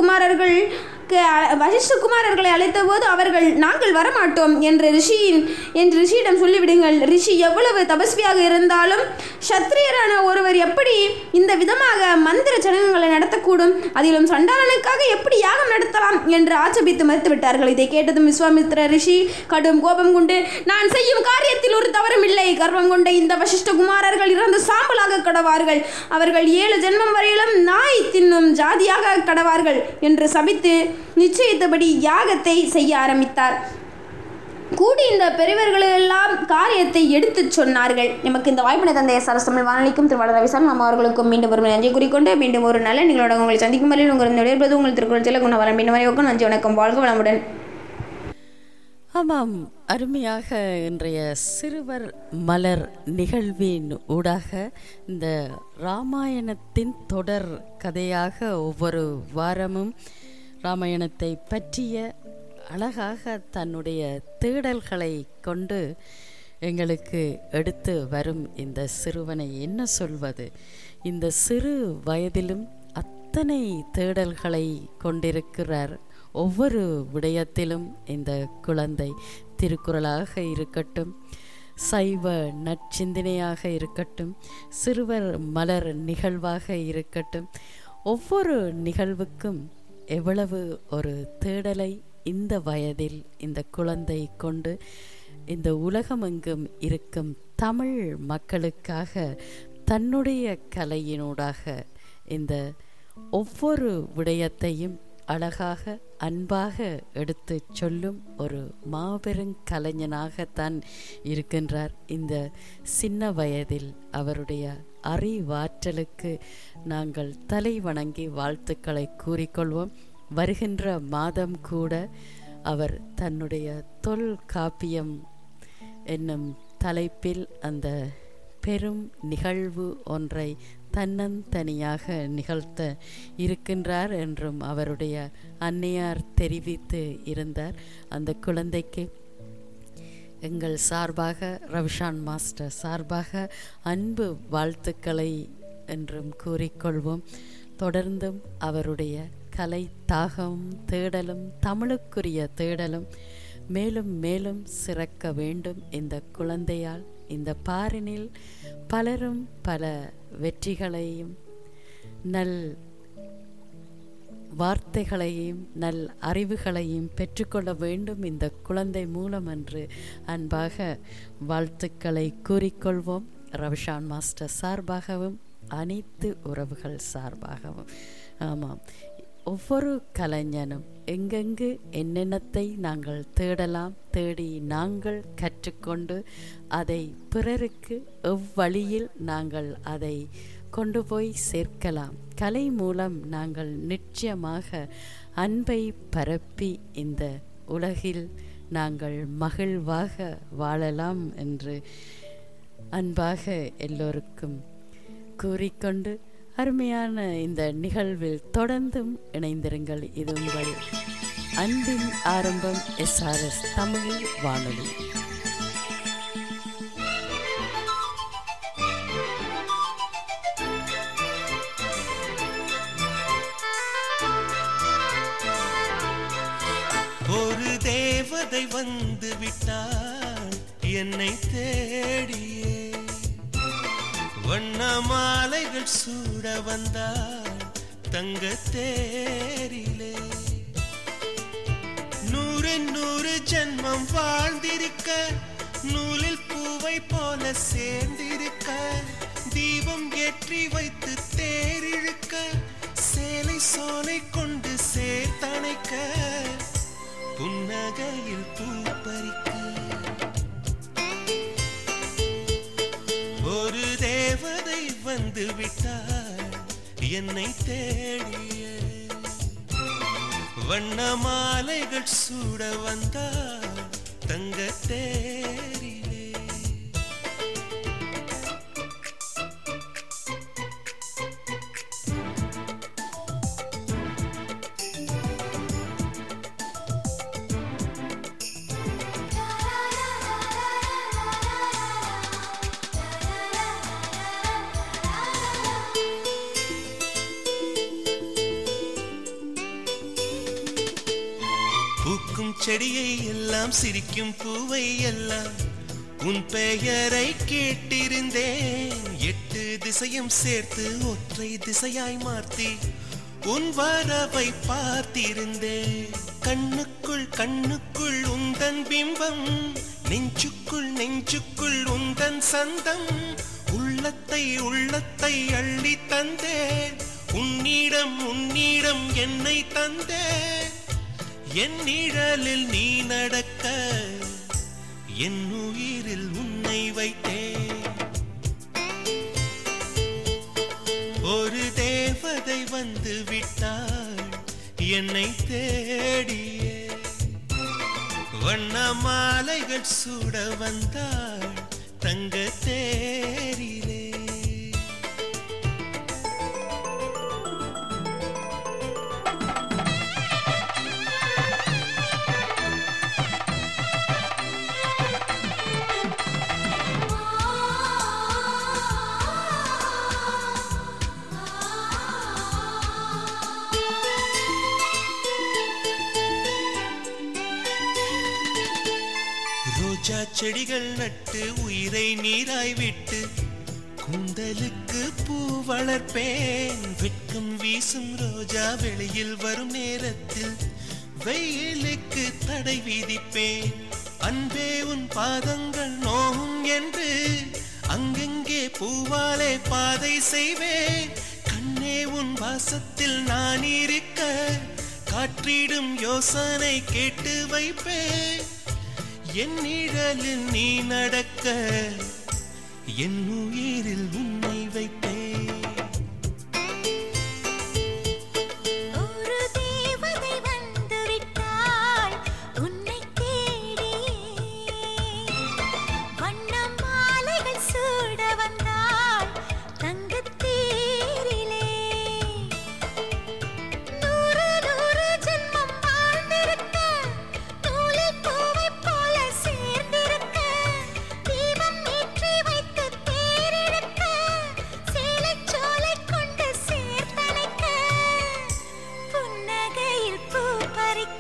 குமாரர்களை அழைத்த போது அவர்கள் நாங்கள் வரமாட்டோம் என்று ரிஷியிடம் சொல்லிவிடுங்கள். ரிஷி எவ்வளவு தபஸ்வியாக இருந்தாலும் சத்திரியரான ஒருவர் எப்படி இந்த விதமாக மந்திர சடங்குகளை நடத்தக்கூடும்? அதிலும் சண்டாளனுக்காக எப்படி யாகம் நடத்தலாம் என்று ஆட்சேபித்து மறுத்துவிட்டார்கள். இதை கேட்டதும் விஸ்வாமித்திர ரிஷி கடும் கோபம் கொண்டு, நான் செய்யும் காரியத்தில் ஒரு தவறும் இல்லை. கர்வம் கொண்ட இந்த வசிஷ்ட குமாரர்கள் இறந்து சாம்பலாக கடவார்கள். அவர்கள் 7 ஜென்மம் வரையிலும் நாய் தின்னும் ஜாதியாக கடவார்கள் என்று சபித்து நிச்சயித்தபடி யாகத்தை செய்ய ஆரம்பித்தார். கூடி இந்த பெரியவர்களெல்லாம் காரியத்தை எடுத்துச் சொன்னார்கள். நமக்கு இந்த வாய்ப்பினை தந்தைய சரஸ்தமிழ் வானொலிக்கும் திருவாளர் ரவிசான் மாமா அவர்களுக்கும் மீண்டும் ஒரு நன்றி கூறிக்கொண்டு மீண்டும் ஒரு நல்ல நிகழ்வோட உங்களை சந்திக்கும் வரையில் உங்கள் விடைபெறுவது உங்கள் திருக்குறள் செல்ல குணவரம் மீண்டும் வரைக்கும் நன்றி, வணக்கம், வாழ்க வளமுடன். ஆமாம், அருமையாக இன்றைய சிறுவர் மலர் நிகழ்வின் ஊடாக இந்த இராமாயணத்தின் தொடர் கதையாக ஒவ்வொரு வாரமும் இராமாயணத்தை பற்றிய அழகாக தன்னுடைய தேடல்களை கொண்டு எங்களுக்கு எடுத்து வரும் இந்த சிறுவனை என்ன சொல்வது? இந்த சிறு வயதிலும் அத்தனை தேடல்களை கொண்டிருக்கிறார். ஒவ்வொரு விடயத்திலும் இந்த குழந்தை திருக்குறளாக இருக்கட்டும், சைவ நற்சிந்தனையாக இருக்கட்டும், சிறுவர் மலர் நிகழ்வாக இருக்கட்டும், ஒவ்வொரு நிகழ்வுக்கும் எவ்வளவு ஒரு தேடலை இந்த வயதில் இந்த குழந்தை கொண்டு இந்த உலகமெங்கும் இருக்கும் தமிழ் மக்களுக்காக தன்னுடைய கலையினூடாக இந்த ஒவ்வொரு விடயத்தையும் அழகாக அன்பாக எடுத்து சொல்லும் ஒரு மாபெரும் கலைஞனாகத்தான் இருக்கின்றார். இந்த சின்ன வயதில் அவருடைய அறிவாற்றலுக்கு நாங்கள் தலை வணங்கி வாழ்த்துக்களை கூறிக்கொள்வோம். வருகின்ற மாதம் கூட அவர் தன்னுடைய தொல்காப்பியம் என்னும் தலைப்பில் அந்த பெரும் நிகழ்வு ஒன்றை தன்னந்தனியாக நிகழ்த்த இருக்கின்றார் என்றும் அவருடைய அன்னையார் தெரிவித்து இருந்தார். அந்த குழந்தைக்கு எங்கள் சார்பாக, ரவிஷான் மாஸ்டர் சார்பாக அன்பு வாழ்த்துக்களை என்றும் கூறிக்கொள்வோம். தொடர்ந்தும் அவருடைய கலை தாகமும் தேடலும், தமிழுக்குரிய தேடலும் மேலும் மேலும் சிறக்க வேண்டும். இந்த குழந்தையால் இந்த பாரினில் பலரும் பல வெற்றிகளையும் நல் வார்த்தைகளையும் நல் அறிவுகளையும் பெற்றுக்கொள்ள வேண்டும் இந்த குழந்தை மூலம் என்று அன்பாக வாழ்த்துக்களை கூறிக்கொள்வோம். ரவிஷான் மாஸ்டர் சார்பாகவும் அனைத்து உறவுகள் சார்பாகவும். ஆமாம், ஒவ்வொரு கலைஞனும் எங்கெங்கு என்னென்னத்தை நாங்கள் தேடலாம், தேடி நாங்கள் கற்றுக்கொண்டு அதை பிறருக்கு எவ்வழியில் நாங்கள் அதை கொண்டு போய் சேர்க்கலாம். கலை மூலம் நாங்கள் நிச்சயமாக அன்பை பரப்பி இந்த உலகில் நாங்கள் மகிழ்வாக வாழலாம் என்று அன்பாக எல்லோருக்கும் கூறிக்கொண்டு அருமையான இந்த நிகழ்வில் தொடர்ந்தும் இணைந்திருங்கள். இது உங்கள் அன்பின் ஆரம்பம் SRS தமிழ் வானொலி. தேவதை வந்து விட்டாள் என்னை தேடியே. வண்ண மாலைகள் சூட வந்தாள் தங்க தேரிலே. 100 ஜென்மம் வாழ்ந்திருக்க நூலில் பூவை போல சேர்ந்திருக்க தீபம் ஏற்றி வைத்து தேரிழுக்க சேலை சோலை கொண்டு சேர்த்தணைக்க புன்னகையில் பூ பறிக்க ஒரு தேவதை வந்து விட்டாள் என்னை தேடிய. வண்ண மாலைகள் சூட வந்தாள் தங்க தேரிலே. பூக்கும் செடியை எல்லாம் சிரிக்கும் பூவை எல்லாம் உன் பெயரை கேட்டிருந்தேன். 8 திசையும் சேர்த்து ஒற்றை திசையாய் மாற்றி உன் வரவை பார்த்திருந்தேன். கண்ணுக்குள் கண்ணுக்குள் உந்தன் பிம்பம் நெஞ்சுக்குள் நெஞ்சுக்குள் உந்தன் சந்தம். உள்ளத்தை உள்ளத்தை அள்ளி தந்தேன் உன்னிடம் உன்னிடம் என்னை தந்தேன். என் நிழலில் நீ நடக்க என் உயிரில் உன்னை வைத்தேன். ஒரு தேவதை வந்து விட்டாள் என்னை தேடியே. வண்ண மாலைகள் சூட வந்தாள் தங்க தேரிலே. ரோஜா செடிகள் நட்டு உயிரை நீராய் விட்டு கூந்தலுக்கு பூ வளர்ப்பேன். வெட்கம் வீசும் ரோஜா வெளியில் வரும் நேரத்தில் வெயிலுக்கு தடை விதிப்பேன். அன்பே உன் பாதங்கள் நோகும் என்று அங்கெங்கே பூவாலே பாதை செய்வேன். கண்ணே உன் வாசத்தில் நான் இருக்க காற்றிடும் யோசனை கேட்டு வைப்பேன். என் நிழலில் நீ நடக்க என் உயிரில் உன்னை வைத்தேன். ஒரு தேவதை வந்து விட்டாள் உன்னை தேடி. வண்ண மாலைகள் சூட வந்தாள் தங்கத் தேரிலே. 100 ஜென்மம் வாழ்ந்திருக்க நூலில் பூவை போல சேர்ந்திருக்க தீபம் ஏற்றி வைத்து தேரிழுக்க சேலை சோலை கொண்டு சேர்த்தணைக்க புன்னகையில் பூ பறிக்க.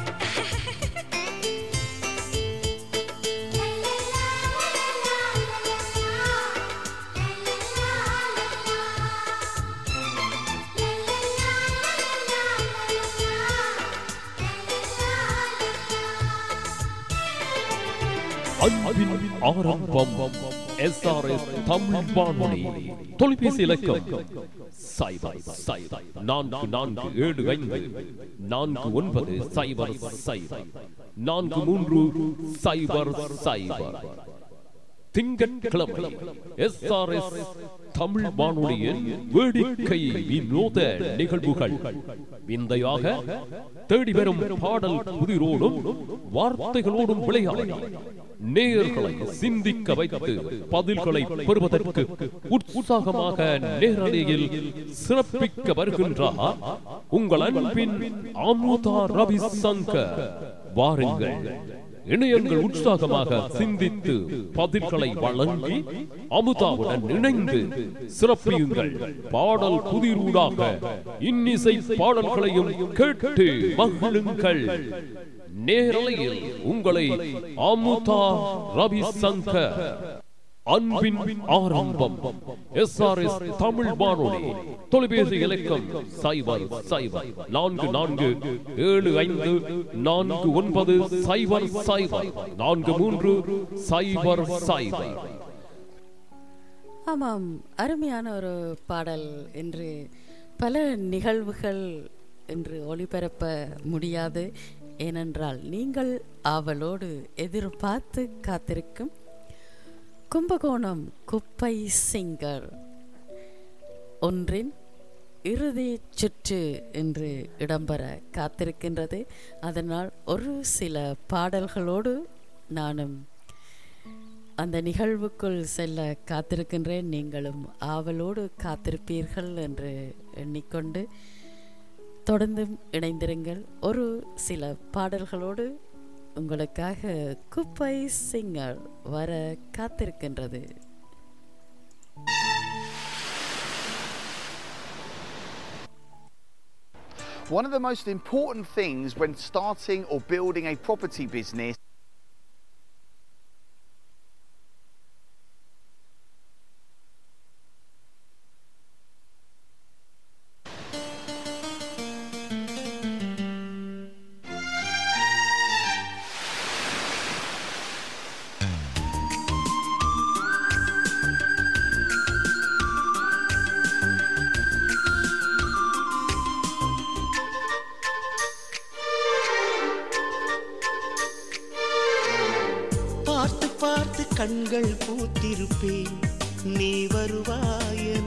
அன்பின் ஆரம்பம் SRS தமிழ் வானொலி. தொலைபேசி இலக்கம் 044549004300. திங்கட்கிழமை SRS தமிழ் வானொலியின் வேடிக்கை வினோத நிகழ்வுகள். விந்தையாக தேடி வரும் பாடல் புதிரோடும் வார்த்தைகளோடும் விளையாடி நேயர்களை சிந்திக்க வைத்து பதில்களை பெறுவதற்கு உற்சாகமாக நேரலையில் சிறப்பிக்க வருகின்றார் உங்கள் அன்பின் அமுதா ரவிசங்கர். வாருங்கள், இணையங்கள் உற்சாகமாக சிந்தித்து பதில்களை வழங்கி அமுதாவுடன் இணைந்து சிறப்பியுங்கள். பாடல் புதிரூடாக இன்னிசை பாடல்களையும் கேட்டு மகிழுங்கள். நேரலையில் உங்களை அமுதா ரவிசங்கர் அன்பின் ஆரம்பம் SRS தமிழ் வானொலி தொலைபேசி இலக்கம் 004449004300. ஆமாம், அருமையான ஒரு பாடல். என்று பல நிகழ்வுகள் என்று ஒளிபரப்ப முடியாது. ஏனென்றால் நீங்கள் ஆவலோடு எதிர்பார்த்து காத்திருக்கும் கும்பகோணம் குப்பை சிங்கர் ஒன்றின் இறுதி சுற்று என்று இடம்பெற காத்திருக்கின்றது. அதனால் ஒரு சில பாடல்களோடு நானும் அந்த நிகழ்வுக்குள் செல்ல காத்திருக்கின்றேன். நீங்களும் ஆவலோடு காத்திருப்பீர்கள் என்று எண்ணிக்கொண்டு தொடர்ந்தும் இணைந்திருங்கள். ஒரு சில பாடல்களோடு உங்களுக்காக குப்பை சிங்கர் வர காத்திருக்கின்றது. One of the most important things when starting or building a property business கண்கள் பூத்திருப்பேன் நீ வருவாயென,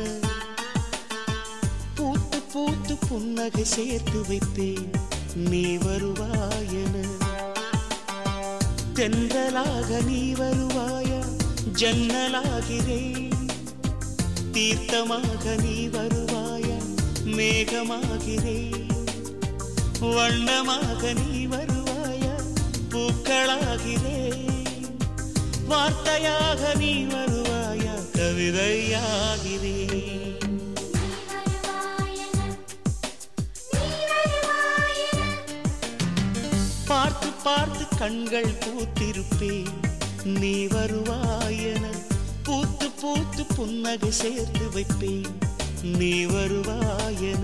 பூத்து பூத்து புன்னகை சேர்த்து வைப்பேன் நீ வருவாயென, தென்றலாக நீ வருவாயா ஜன்னலாகிறேன், தீர்த்தமாக நீ வருவாயா மேகமாகிறேன், வண்ணமாக நீ வருவாயா பூக்களாகிறேன், வார்த்தையாக நீ வருவாயா கவிதையாகிறேன். பார்த்து பார்த்து கண்கள் பூத்திருப்பேன் நீ வருவாயென, பூத்து பூத்து புன்னகை சேர்த்து வைப்பேன் நீ வருவாயென.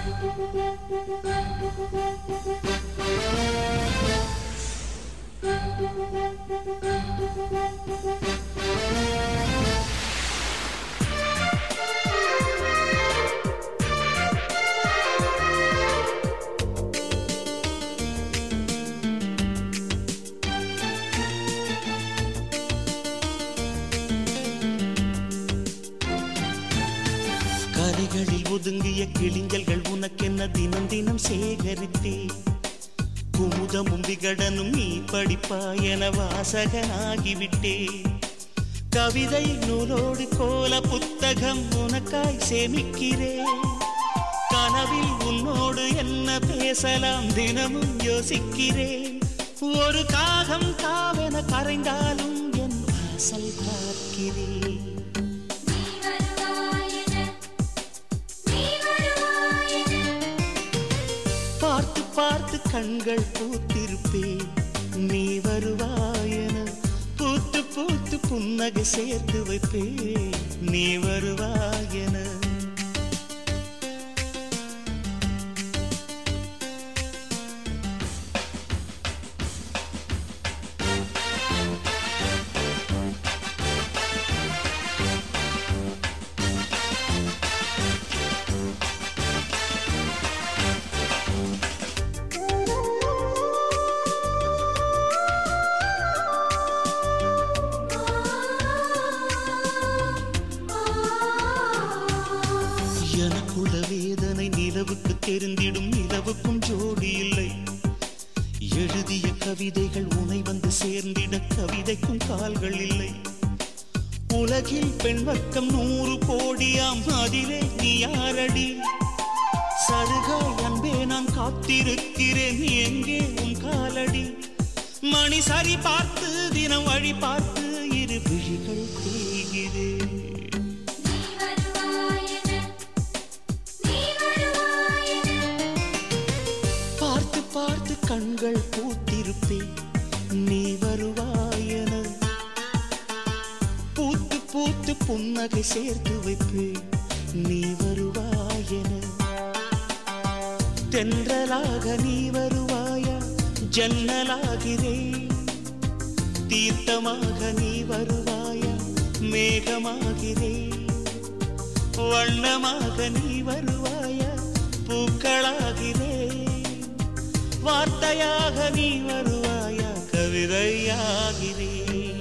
கரைகளில் ஒதுங்கிய கிளிஞ்சல்கள் உனக்கென்ன தினம் தினம் சேகரித்தே, குமுதமும் விகடனும் நீ படிப்பாய் என வாசகனாகிவிட்டே, கவிதை நூலோடு கோல புத்தகம் உனக்காய் சேமிக்கிறேன், கனவில் உன்னோடு என்ன பேசலாம் தினமும் யோசிக்கிறேன், ஒரு காகம் காவென கரைந்தாலும் என் வாசல் பார்க்கிறேன். பார்த்து பார்த்து கண்கள் பூத்திருப்பேன் நீ வருவாயென, பூத்து பூத்து புன்னகை சேர்த்து வைப்பேன் நீ வருவாயென. எனக்குள்ள வேதனை நிலவுக்கு தெரிந்திடும், நிலவுக்கும் ஜோடி இல்லை, எழுதிய கவிதைகள் உனை வந்து சேர்ந்திட கவிதைக்கும் கால்கள் இல்லை, உலகில் பெண் வர்க்கம் 100 கோடியாம் அதிலே நீ யாரடி, சருகாய் அன்பே நான் காத்திருக்கிறேன் எங்கே உன் காலடி, மணி சரி பார்த்து தினம் வழி பார்த்து இரு விழிகள் தேய்கிறேன். பார்த்து பார்த்து கண்கள் பூத்திருப்பேன் வைப்பேன் நீ வருவாயென, பூத்து பூத்து புன்னகை சேர்த்து வைப்பேன் நீ வருவாயென, தென்றலாக நீ வருவாயா ஜன்னலாகிறேன், தீர்த்தமாக நீ வருவாயா மேகமாகிறேன், வண்ணமாக நீ வருவாயா பூக்களாகிறேன், வார்த்தையாக நீ வருவாயா கவிதையாகிறேன்.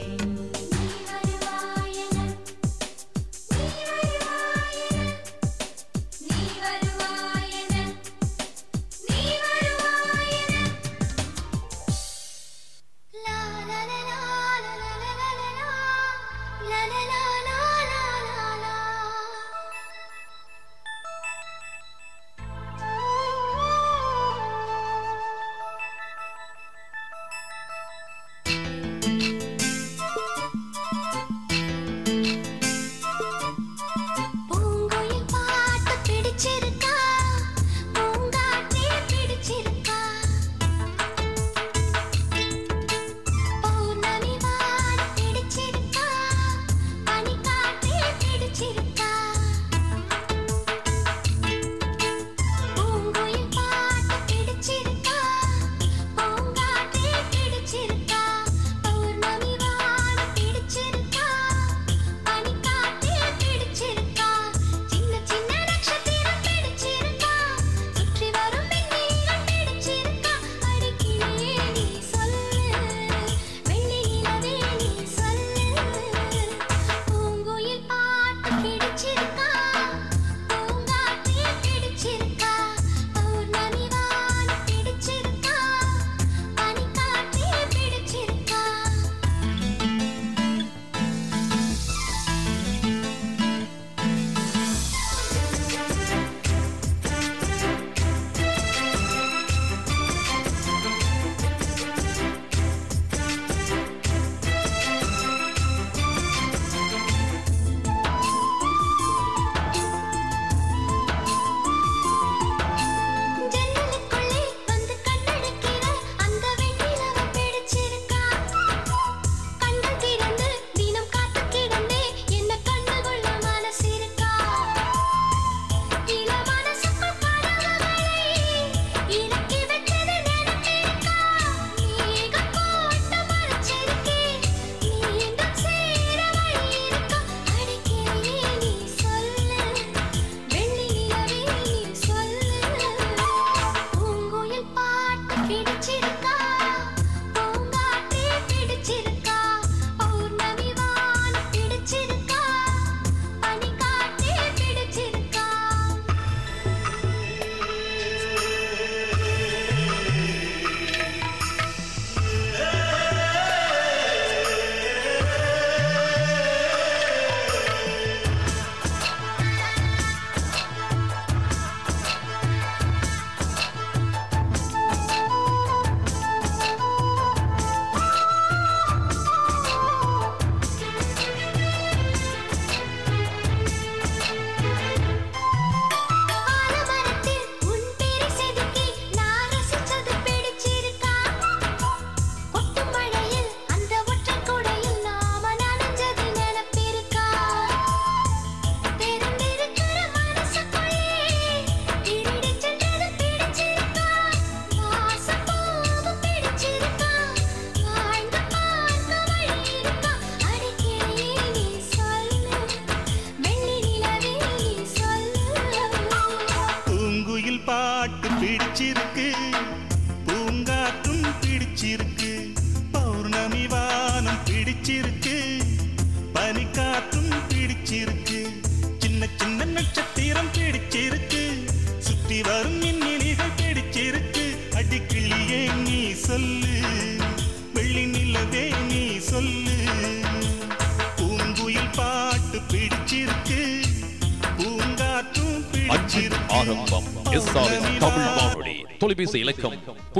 பிடிச்சிருக்கு, பூங்காற்றும் பிடிச்சிருக்கு, பௌர்ணமி வானம் பிடிச்சிருக்கு, பனிக்காற்றும் பிடிச்சிருக்கு, சின்ன சின்ன நட்சத்திரம் பிடிச்சிருக்கு, சுற்றி வரும் மின்னிலிகள் பிடிச்சிருக்கு. அடிக்கிளியே நீ சொல்லு, வெள்ளி நிலவே நீ சொல்லு, பூங்குயில் பாட்டு பிடிச்சிருக்கு, பூங்காற்றும் பிடிச்சிருக்கு. ஆரம்பம் SRS தமிழ் வானொலி. தொலைபேசி இலக்கம்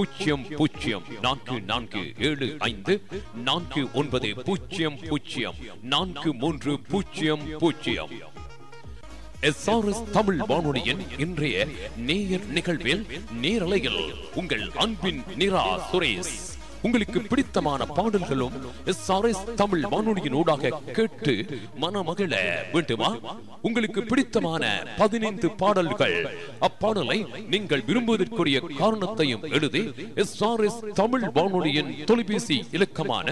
00447549004300. SRS தமிழ் வானொலியின் இன்றைய நேயர் நிகழ்வில் நேரலையில் உங்கள் அன்பின் நிரா சுரேஷ் உங்களுக்கு பிடித்தமான பாடல்களும் SRS தமிழ் வானொலியின் ஊடாக கேட்டு மனமகிழ வேண்டுமா? உங்களுக்கு பிடித்தமான 15 பாடல்கள், அப்பாடலை நீங்கள் விரும்புவதற்குரிய காரணத்தையும் எழுதி SRS தமிழ் வானொலியின் தொலைபேசி இலக்கமான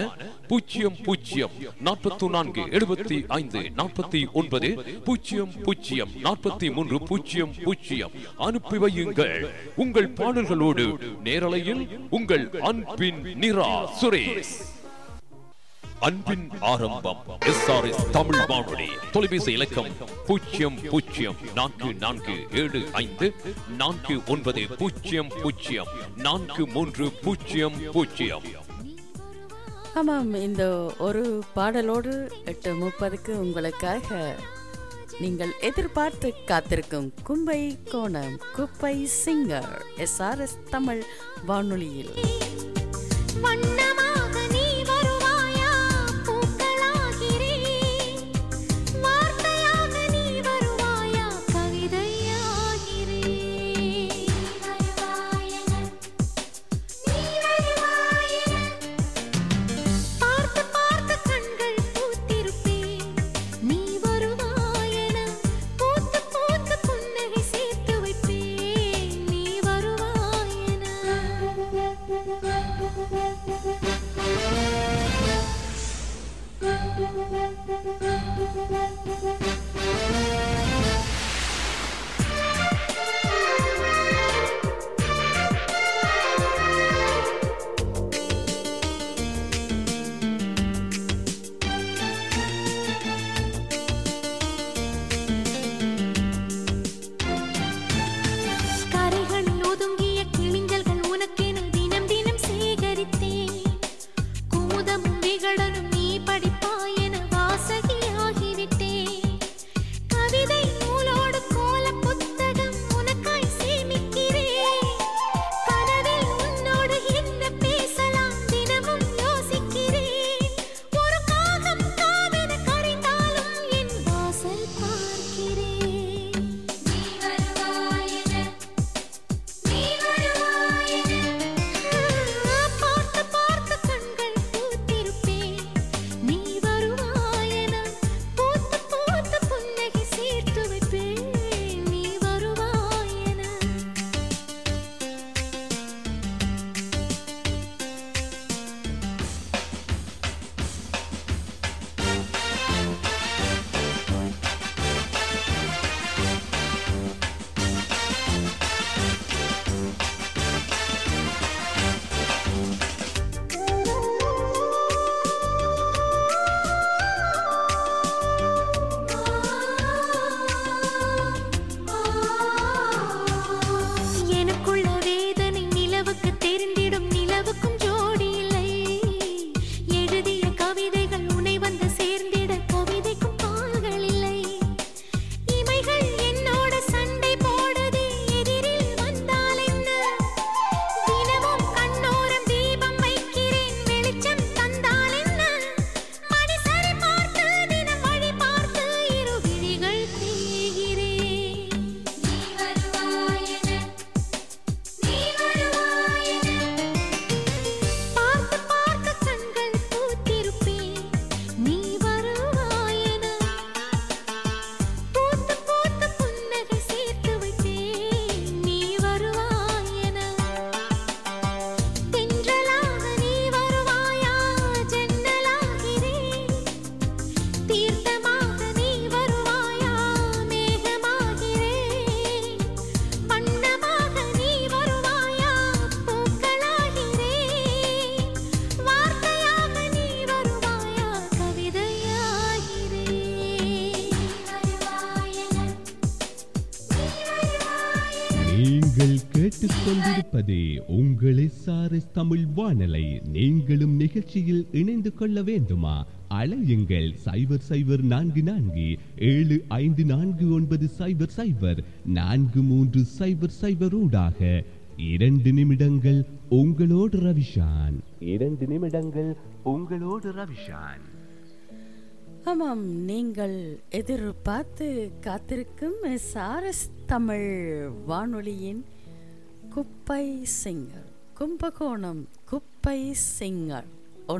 00447449004300 அனுப்பி வையுங்கள். உங்கள் பாடல்களோடு நேரலையில் உங்கள் அன்பின் நிரா சுரேஷ். அன்பின் ஆரம்பம் SRS தமிழ் வானொலி. தொலைபேசி இலக்கம் 004494904300. ஆமாம், இந்த ஒரு பாடலோடு 8:30 உங்களுக்காக நீங்கள் எதிர்பார்த்து காத்திருக்கும் கும்பை கோணம் குப்பை சிங்கர் SRS தமிழ் வானொலியில். கேட்டுக்கொண்டிருப்பது உங்கள் SRS தமிழ் வானொலி. நீங்களும் நிகழ்ச்சியில் இணைந்து கொள்ள வேண்டுமா? அழையுங்கள் 00744990004300 ஊடாக. 2 நிமிடங்கள் உங்களோடு ரவிஷான். 2 நிமிடங்கள் உங்களோடு ரவிஷான். ஆமாம், நீங்கள் எதிர்பார்த்து காத்திருக்கும் SRS தமிழ் வானொலியின் குப்பை சிங்கர் கும்பகோணம் குப்பை சிங்கர்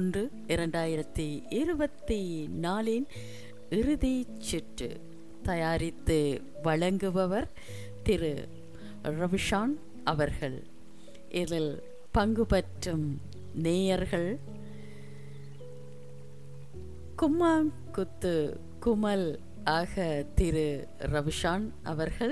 1/2024 இறுதி சுற்று தயாரித்து வழங்குபவர் திரு ரவிஷான் அவர்கள். இதில் பங்கு பெற்றும் நேயர்கள் கும்மாங்குத்து குமல் ஆக திரு ரவிஷான் அவர்கள்,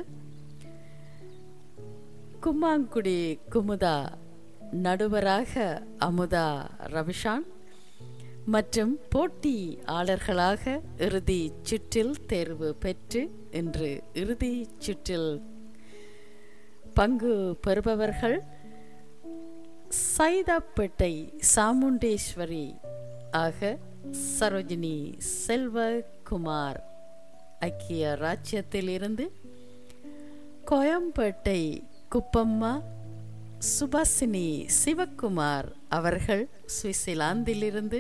கும்மாங்குடி குமுதா நடுவராக அமுதா ரவிஷான் மற்றும் போட்டியாளர்களாக இறுதி சுற்றில் தேர்வு பெற்று இன்று இறுதி சுற்றில் பங்கு பெறுபவர்கள் சைதாப்பேட்டை சாமுண்டேஸ்வரி ஆக சரோஜினி செல்வகுமார் ஐக்கிய ராஜ்யத்திலிருந்து, கோயம்பேட்டை குப்பம்மா சுபாசினி சிவகுமார் அவர்கள் சுவிட்சர்லாந்திலிருந்து,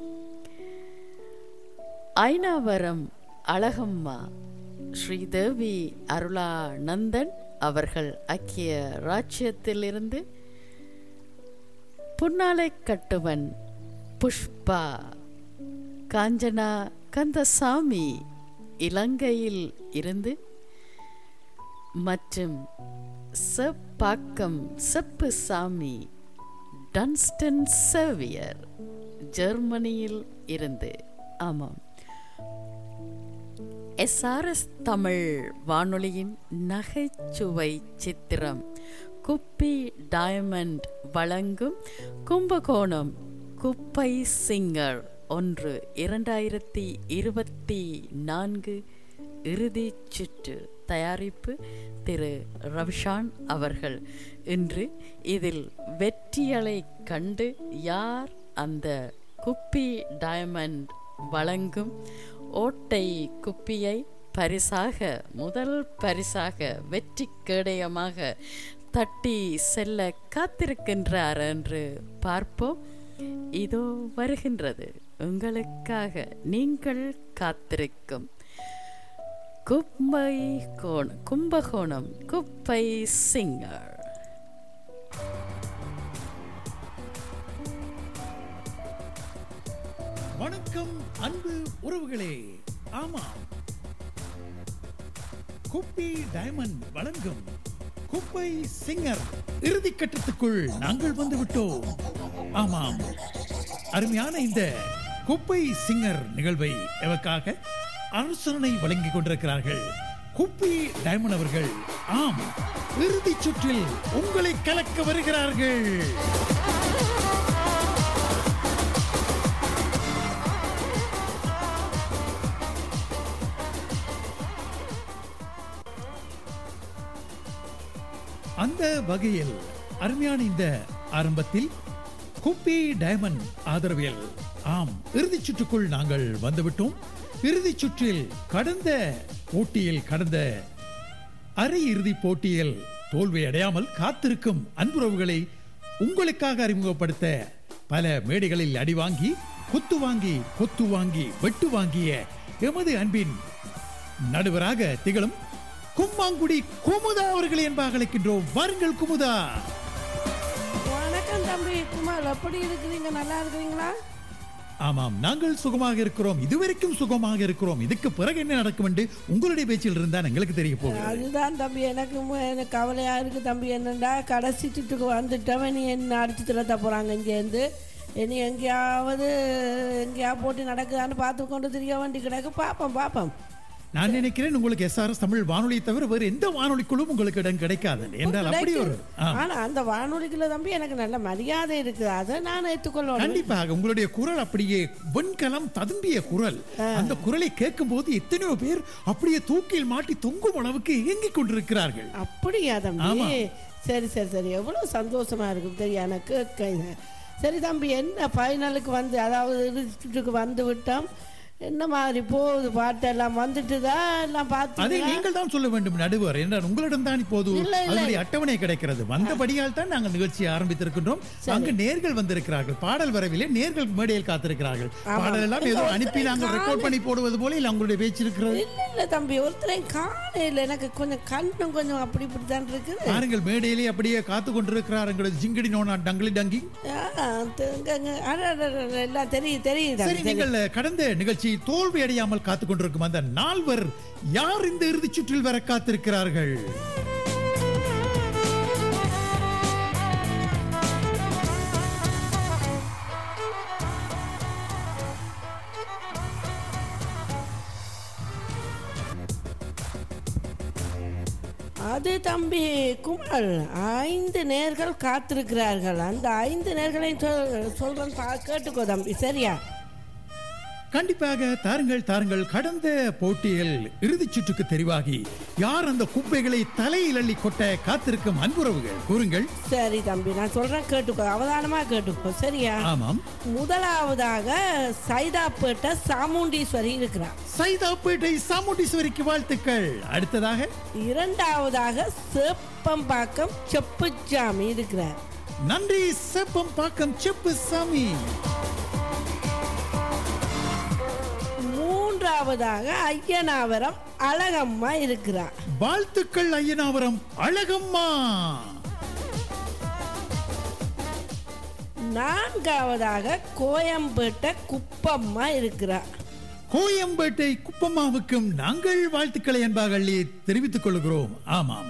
ஐனாவரம் அழகம்மா ஸ்ரீதேவி அருளானந்தன் அவர்கள் ஐக்கிய ராஜ்யத்திலிருந்து, புன்னாலை கட்டுவன் புஷ்பா காஞ்சனா கந்தசாமி இலங்கையில் இருந்து மற்றும் செப்பாக்கம் செப்புசாமி டன்ஸ்டன் சேவியர் ஜெர்மனியில் இருந்து. ஆமாம், SRS தமிழ் வானொலியின் நகைச்சுவை சித்திரம் குப்பி டைமண்ட் வழங்கும் கும்பகோணம் குப்பை சிங்கர் 1/2024 இறுதி சுற்று தயாரிப்பு திரு ரவிஷான் அவர்கள். இன்று இதில் வெற்றிகளை கண்டு யார் அந்த குப்பி டைமண்ட் வழங்கும் ஓட்டை குப்பியை பரிசாக முதல் பரிசாக வெற்றி கேடயமாக தட்டி செல்ல காத்திருக்கின்றார் என்று பார்ப்போம். இதோ வருகின்றது உங்களுக்காக நீங்கள் காத்திருக்கும் கும்பகோணம் குப்பை சிங்கர். வணக்கம் அன்பு உறவுகளே. ஆமாம், குப்பி டைமண்ட் வழங்கும் குப்பை சிங்கர் இறுதிக்கட்டத்துக்குள் நாங்கள் வந்து விட்டோம். ஆமாம், அருமையான இந்த குப்பை சிங்கர் நிகழ்வை எவக்காக அரசனை வழங்கிக் கொண்டிருக்கிறார்கள் குப்பி டைமண்ட் அவர்கள். ஆம், இறுதி சுற்றில் உங்களை கலக்க வருகிறார்கள். அந்த வகையில் அருமையான இந்த ஆரம்பத்தில் குப்பி டைமண்ட் ஆதரவில் ஆம் இறுதி சுற்றுக்குள் நாங்கள் வந்துவிட்டோம். இறுதி சுற்றில் கடந்த அரை இறுதி போட்டியில் தோல்வி அடையாமல் காத்திருக்கும் அன்புறவுகளை உங்களுக்காக அறிமுகப்படுத்த பல மேடைகளில் அடி வாங்கி கொத்து வாங்கி வெட்டு வாங்கிய எமது அன்பின் நடுவராக திகழும் கும்மாங்குடி குமுதா அவர்களை என்பாக அழைக்கின்றோம். வாருங்கள் குமுதா. வணக்கம் தம்பி குமார், எப்படி இருக்கிறீங்க? நல்லா இருக்கிறீங்களா? ஆமாம், நாங்கள் சுகமாக இருக்கிறோம். இதுவரைக்கும் சுகமாக இருக்கிறோம். இதுக்கு பிறகு என்ன நடக்கும் என்று உங்களுடைய பேச்சில் இருந்தால் எங்களுக்கு தெரிய போகுது. அதுதான் தம்பி எனக்கு கவலையா இருக்கு தம்பி. என்னண்டா கடைசி சுட்டுக்கு வந்துட்டவன் நீ என்ன அடிச்சு திரட்ட போறாங்க இங்கேருந்து. இனி எங்கேயாவது போட்டி நடக்குதான்னு பார்த்து கொண்டு தெரிய வேண்டி கிடக்கு. பாப்போம். நான் நினைக்கிறேன் உங்களுக்கு SRS தமிழ் வானொலியை தவிர வேறு எந்த வானொலிக்குள்ளும் உங்களுக்கு இடம் கிடைக்காது என்றால் அப்படி ஒரு ஆனா அந்த வானொலிக்குள்ள தம்பி எனக்கு நல்ல மரியாதை இருக்குது. அதை நான் ஏற்றுக்கொள்ள கண்டிப்பாக. உங்களுடைய குரல் அப்படியே வெண்கலம் ததும்பிய குரல். அந்த குரலை கேட்கும் போது எத்தனையோ பேர் அப்படியே தூக்கில் மாட்டி தொங்கும் அளவுக்கு இயங்கிக் கொண்டிருக்கிறார்கள். அப்படியா தம்பி? சரி, எவ்வளவு சந்தோஷமா இருக்கு தெரியும் எனக்கு. சரி தம்பி, என்ன ஃபைனலுக்கு வந்து அதாவது இறுதிக்கு வந்து விட்டோம். என்ன மாதிரி போகுது பாட்டு எல்லாம் வந்துட்டுதா எல்லாம் பார்த்து அதை நீங்கள் தான் சொல்ல வேண்டும் நடுவர் என்றால் உங்களிடம் தான் இப்போது அதனுடைய அட்டவணை கிடைக்கிறது. வந்தபடியால் தான் நாங்கள் நிகழ்ச்சியை ஆரம்பித்திருக்கின்றோம். அங்கு நேர்கள் வந்திருக்கிறார்கள், பாடல் வரவில்லை, நேர்கள் மேடையில் காத்திருக்கிறார்கள். பாடல் எல்லாம் ஏதோ அனுப்பி நாங்கள் ரெக்கார்ட் பண்ணி போடுவது போல இல்லை உங்களுடைய பேச்சு இருக்கிறது. இல்ல தம்பி, ஒருத்தரையும் காணையில் எனக்கு கொஞ்சம் கண்ணும் கொஞ்சம் அப்படி இப்படித்தான் இருக்குது. பாருங்கள் மேடையிலே அப்படியே காத்து கொண்டிருக்கிறார் எங்களது ஜிங்கடி நோனா டங்கிலி டங்கி எல்லாம் தெரியுது. சரி, நீங்கள் கடந்த நிகழ்ச்சி தோல்வி அடையாமல் காத்துக் கொண்டிருக்கும் அந்த நால்வர் யார் இந்த இறுதிச் சுற்றில் வர காத்திருக்கிறார்கள்? அது தம்பி குமார், 5 நேர்கள் காத்திருக்கிறார்கள். அந்த 5 நேர்களையும் சொல்றேன், கேட்டுக்கோ தம்பி, சரியா? கண்டிப்பாக தாருங்கள். கடந்த போட்டியில் இறுதிச் சுற்றுக்கு தெரிவாகி யார் அந்த குப்பைகளை தலையில் அள்ளி கொட்ட காத்திருக்கும் அன்புறவுகள் கூறுங்கள். சரி தம்பி, நான் சொல்றேன், கேட்டுக்கோ, அவதானமா கேட்டுக்கோ, சரியா? ஆமாம். முதலாவதாக சைதாப்பேட்டை சாமுண்டீஸ்வரி இருக்கிறார். சைதாப்பேட்டை சாமுண்டீஸ்வரிக்கு வாழ்த்துக்கள். அடுத்ததாக இரண்டாவதாக சேப்பம்பாக்கம் செப்புசாமி இருக்கிறார். நன்றி சேப்பம்பாக்கம் செப்புசாமி. மூன்றாவதாக ஐயனாவரம் அழகம்மா இருக்கிறார். வாழ்த்துக்கள் ஐயனாவரம் அழகம்மா. நான்காவதாக கோயம்பேட்டை குப்பம்மா இருக்கிறார். கோயம்பேட்டை குப்பம்மாவுக்கும் நாங்கள் வாழ்த்துக்களை அன்பாக அள்ளி தெரிவித்துக் கொள்கிறோம். ஆமாம்.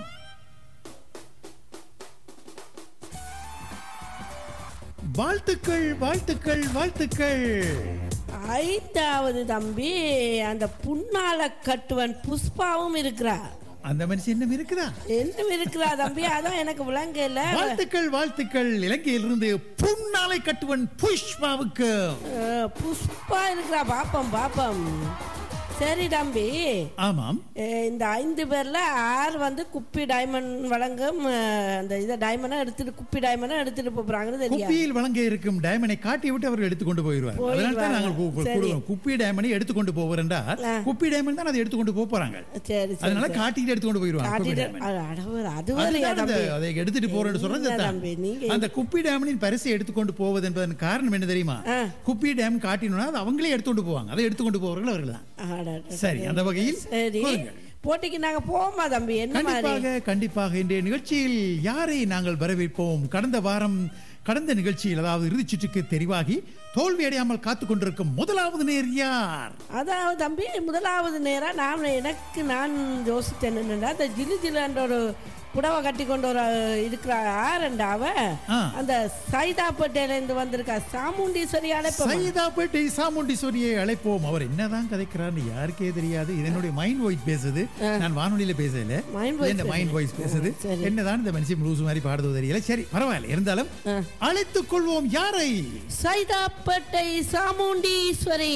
வாழ்த்துக்கள். ஐந்தாவது தம்பி அந்த புன்னால கட்டுவன் புஷ்பாவும் இருக்கிறார். அந்த மனுஷன் இன்னும் இருக்கிறா தம்பி, அதான் எனக்கு விளங்கல. வாழ்த்துக்கள் இலங்கையிலிருந்து புன்னாலை கட்டுவன் புஷ்பாவுக்கு. புஷ்பா இருக்கிறா. பாப்பம். சரி தம்பி. ஆமாம். இந்த 5 பேர்ல 6 வந்து குப்பி டைமண்ட் வழங்கும் அந்த இத டைமண்டா எடுத்துட்டு குப்பி டைமண்டா எடுத்துட்டு போறாங்க. குப்பியில் வழங்க இருக்கும் டைமண்டை காட்டி விட்டு அவர்கள் எடுத்துக்கொண்டு போயிடுவார். அதனால தான் நாங்கள் கூடுவோம். குப்பி டைமண்டை எடுத்துக்கொண்டு போவர் என்றால் குப்பி டைமண்ட் தான் அதை எடுத்துக்கொண்டு போறாங்க. சரி, அதனால காட்டிட்டு எடுத்துக்கொண்டு போயிடுவாங்க. அதை எடுத்துட்டு போறேன்னு சொல்றது. அந்த குப்பி டைமண்டின் பரிசை எடுத்துக்கொண்டு போவது என்பதன் காரணம் என்ன தெரியுமா? குப்பி டைமண்ட் காட்டினோம்னா அது அவங்களே எடுத்துக்கொண்டு போவாங்க. அதை எடுத்துக்கொண்டு போவர்கள் அவர்கள் தான். சரி, அந்த வகையில் போட்டிக்கு நாங்க போவோமா தம்பி? கண்டிப்பாக இன்றைய நிகழ்ச்சியில் யாரை நாங்கள் வரவேற்போம்? கடந்த நிகழ்ச்சியில் அதாவது இறுதிச் சுற்றுக்கு தெரிவாகி தோல்வி அடையாமல் காத்துக் கொண்டிருக்கும் முதலாவது நேர் யார்? அதாவது தம்பி, முதலாவது நேரா நான் யோசித்தேன் என்னன்னா, அந்த ஜிலுஜிலுன்ற ஒரு புடவை கட்டி கொண்டு ஒரு இருக்கிற ஆரண்டாவ அந்த சைதாப்பேட்டையில இருந்து வந்திருக்கா சாமுண்டீஸ்வரி அழைப்போம். சைதாப்பேட்டை சாமுண்டீஸ்வரியை அழைப்போம். அவர் என்னதான் கதைக்கிறார்னு யாருக்கே தெரியாது. இதனுடைய மைண்ட் வாய்ஸ் பேசுது. நான் வானொலியில பேசல, மைண்ட் வாய்ஸ் பேசுது. என்னதான் இந்த மனுஷன் லூசு மாதிரி பாடுறது தெரியல. சரி, பரவாயில்ல. இருந்தாலும் அழைத்துக் கொள்வோம். யாரை? சைதாப்பேட்டை சாமுண்டீஸ்வரி.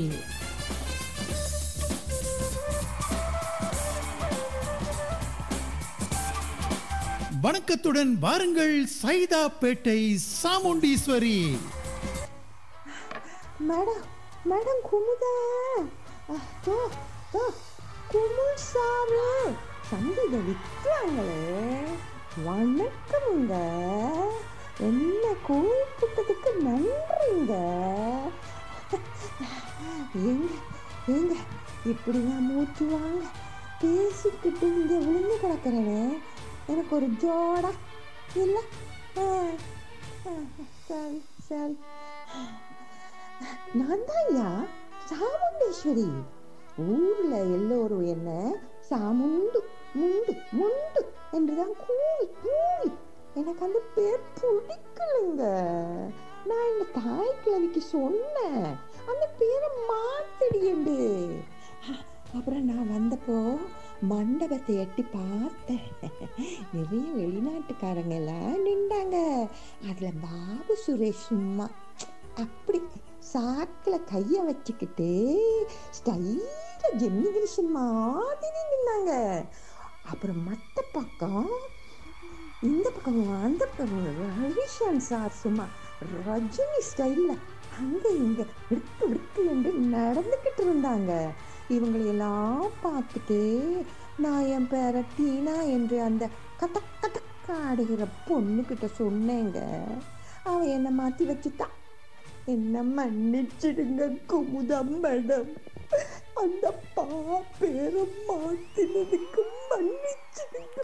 வணக்கத்துடன் வாருங்கள் சைதாப்பேட்டை சாமுண்டீஸ்வரி. மேடம் குமுதா, குமுல் சாரு தம்பிக விற்கிறாங்களே. வணக்கமுங்க, என்ன கூப்பிட்டதுக்கு நன்றிங்க. ஏங்க இப்படிதான் மூச்சு வாங்க பேசிக்கிட்டு இங்க விழுந்து கிடக்கிறேனே, எனக்கு ஒரு ஜோடா இல்லை. சரி, நான் தான் சாமுண்டீஸ்வரி. ஊர்ல எல்லோரும் என்ன சாமுண்டு முண்டு முண்டு என்றுதான் கூவி எனக்கு அந்த பேர் பிடிக்கலுங்க. நான் எங்க தாய் கிழவிக்கு சொன்னேன் அந்த பேரை மாத்தடியண்டு. அப்புறம் நான் வந்தப்போ மண்டபத்தை எட்டி பார்த்தேன். நிறைய வெளிநாட்டுக்காரங்க எல்லாம் நின்றாங்க. அதுல பாபு சுரேஷ் சும்மா அப்படி சாக்கில் கைய வச்சுக்கிட்டு ஸ்டைல ஜெமினி கணேசன் மாதிரி நின்னாங்க. அப்புறம் மற்ற பக்கம் இந்த பக்கம் அந்த பக்கம் ரவிஷன் சார் சும்மா ரஜினி ஸ்டைல்ல அங்க இங்க விட்டு விட்டு என்று நடந்துக்கிட்டு இருந்தாங்க. இவங்களையெல்லாம் பார்த்துட்டு நான் என் பேர டீனா என்று அந்த கதக் கதக்க ஆடுகிற பொண்ணுக்கிட்ட சொன்னேங்க. அவன் என்னை மாற்றி வச்சுட்டான். என்ன மன்னிச்சிடுங்க குமுதா மேடம், அந்த பேரை மாத்தினதுக்கு மன்னிச்சிடுங்க.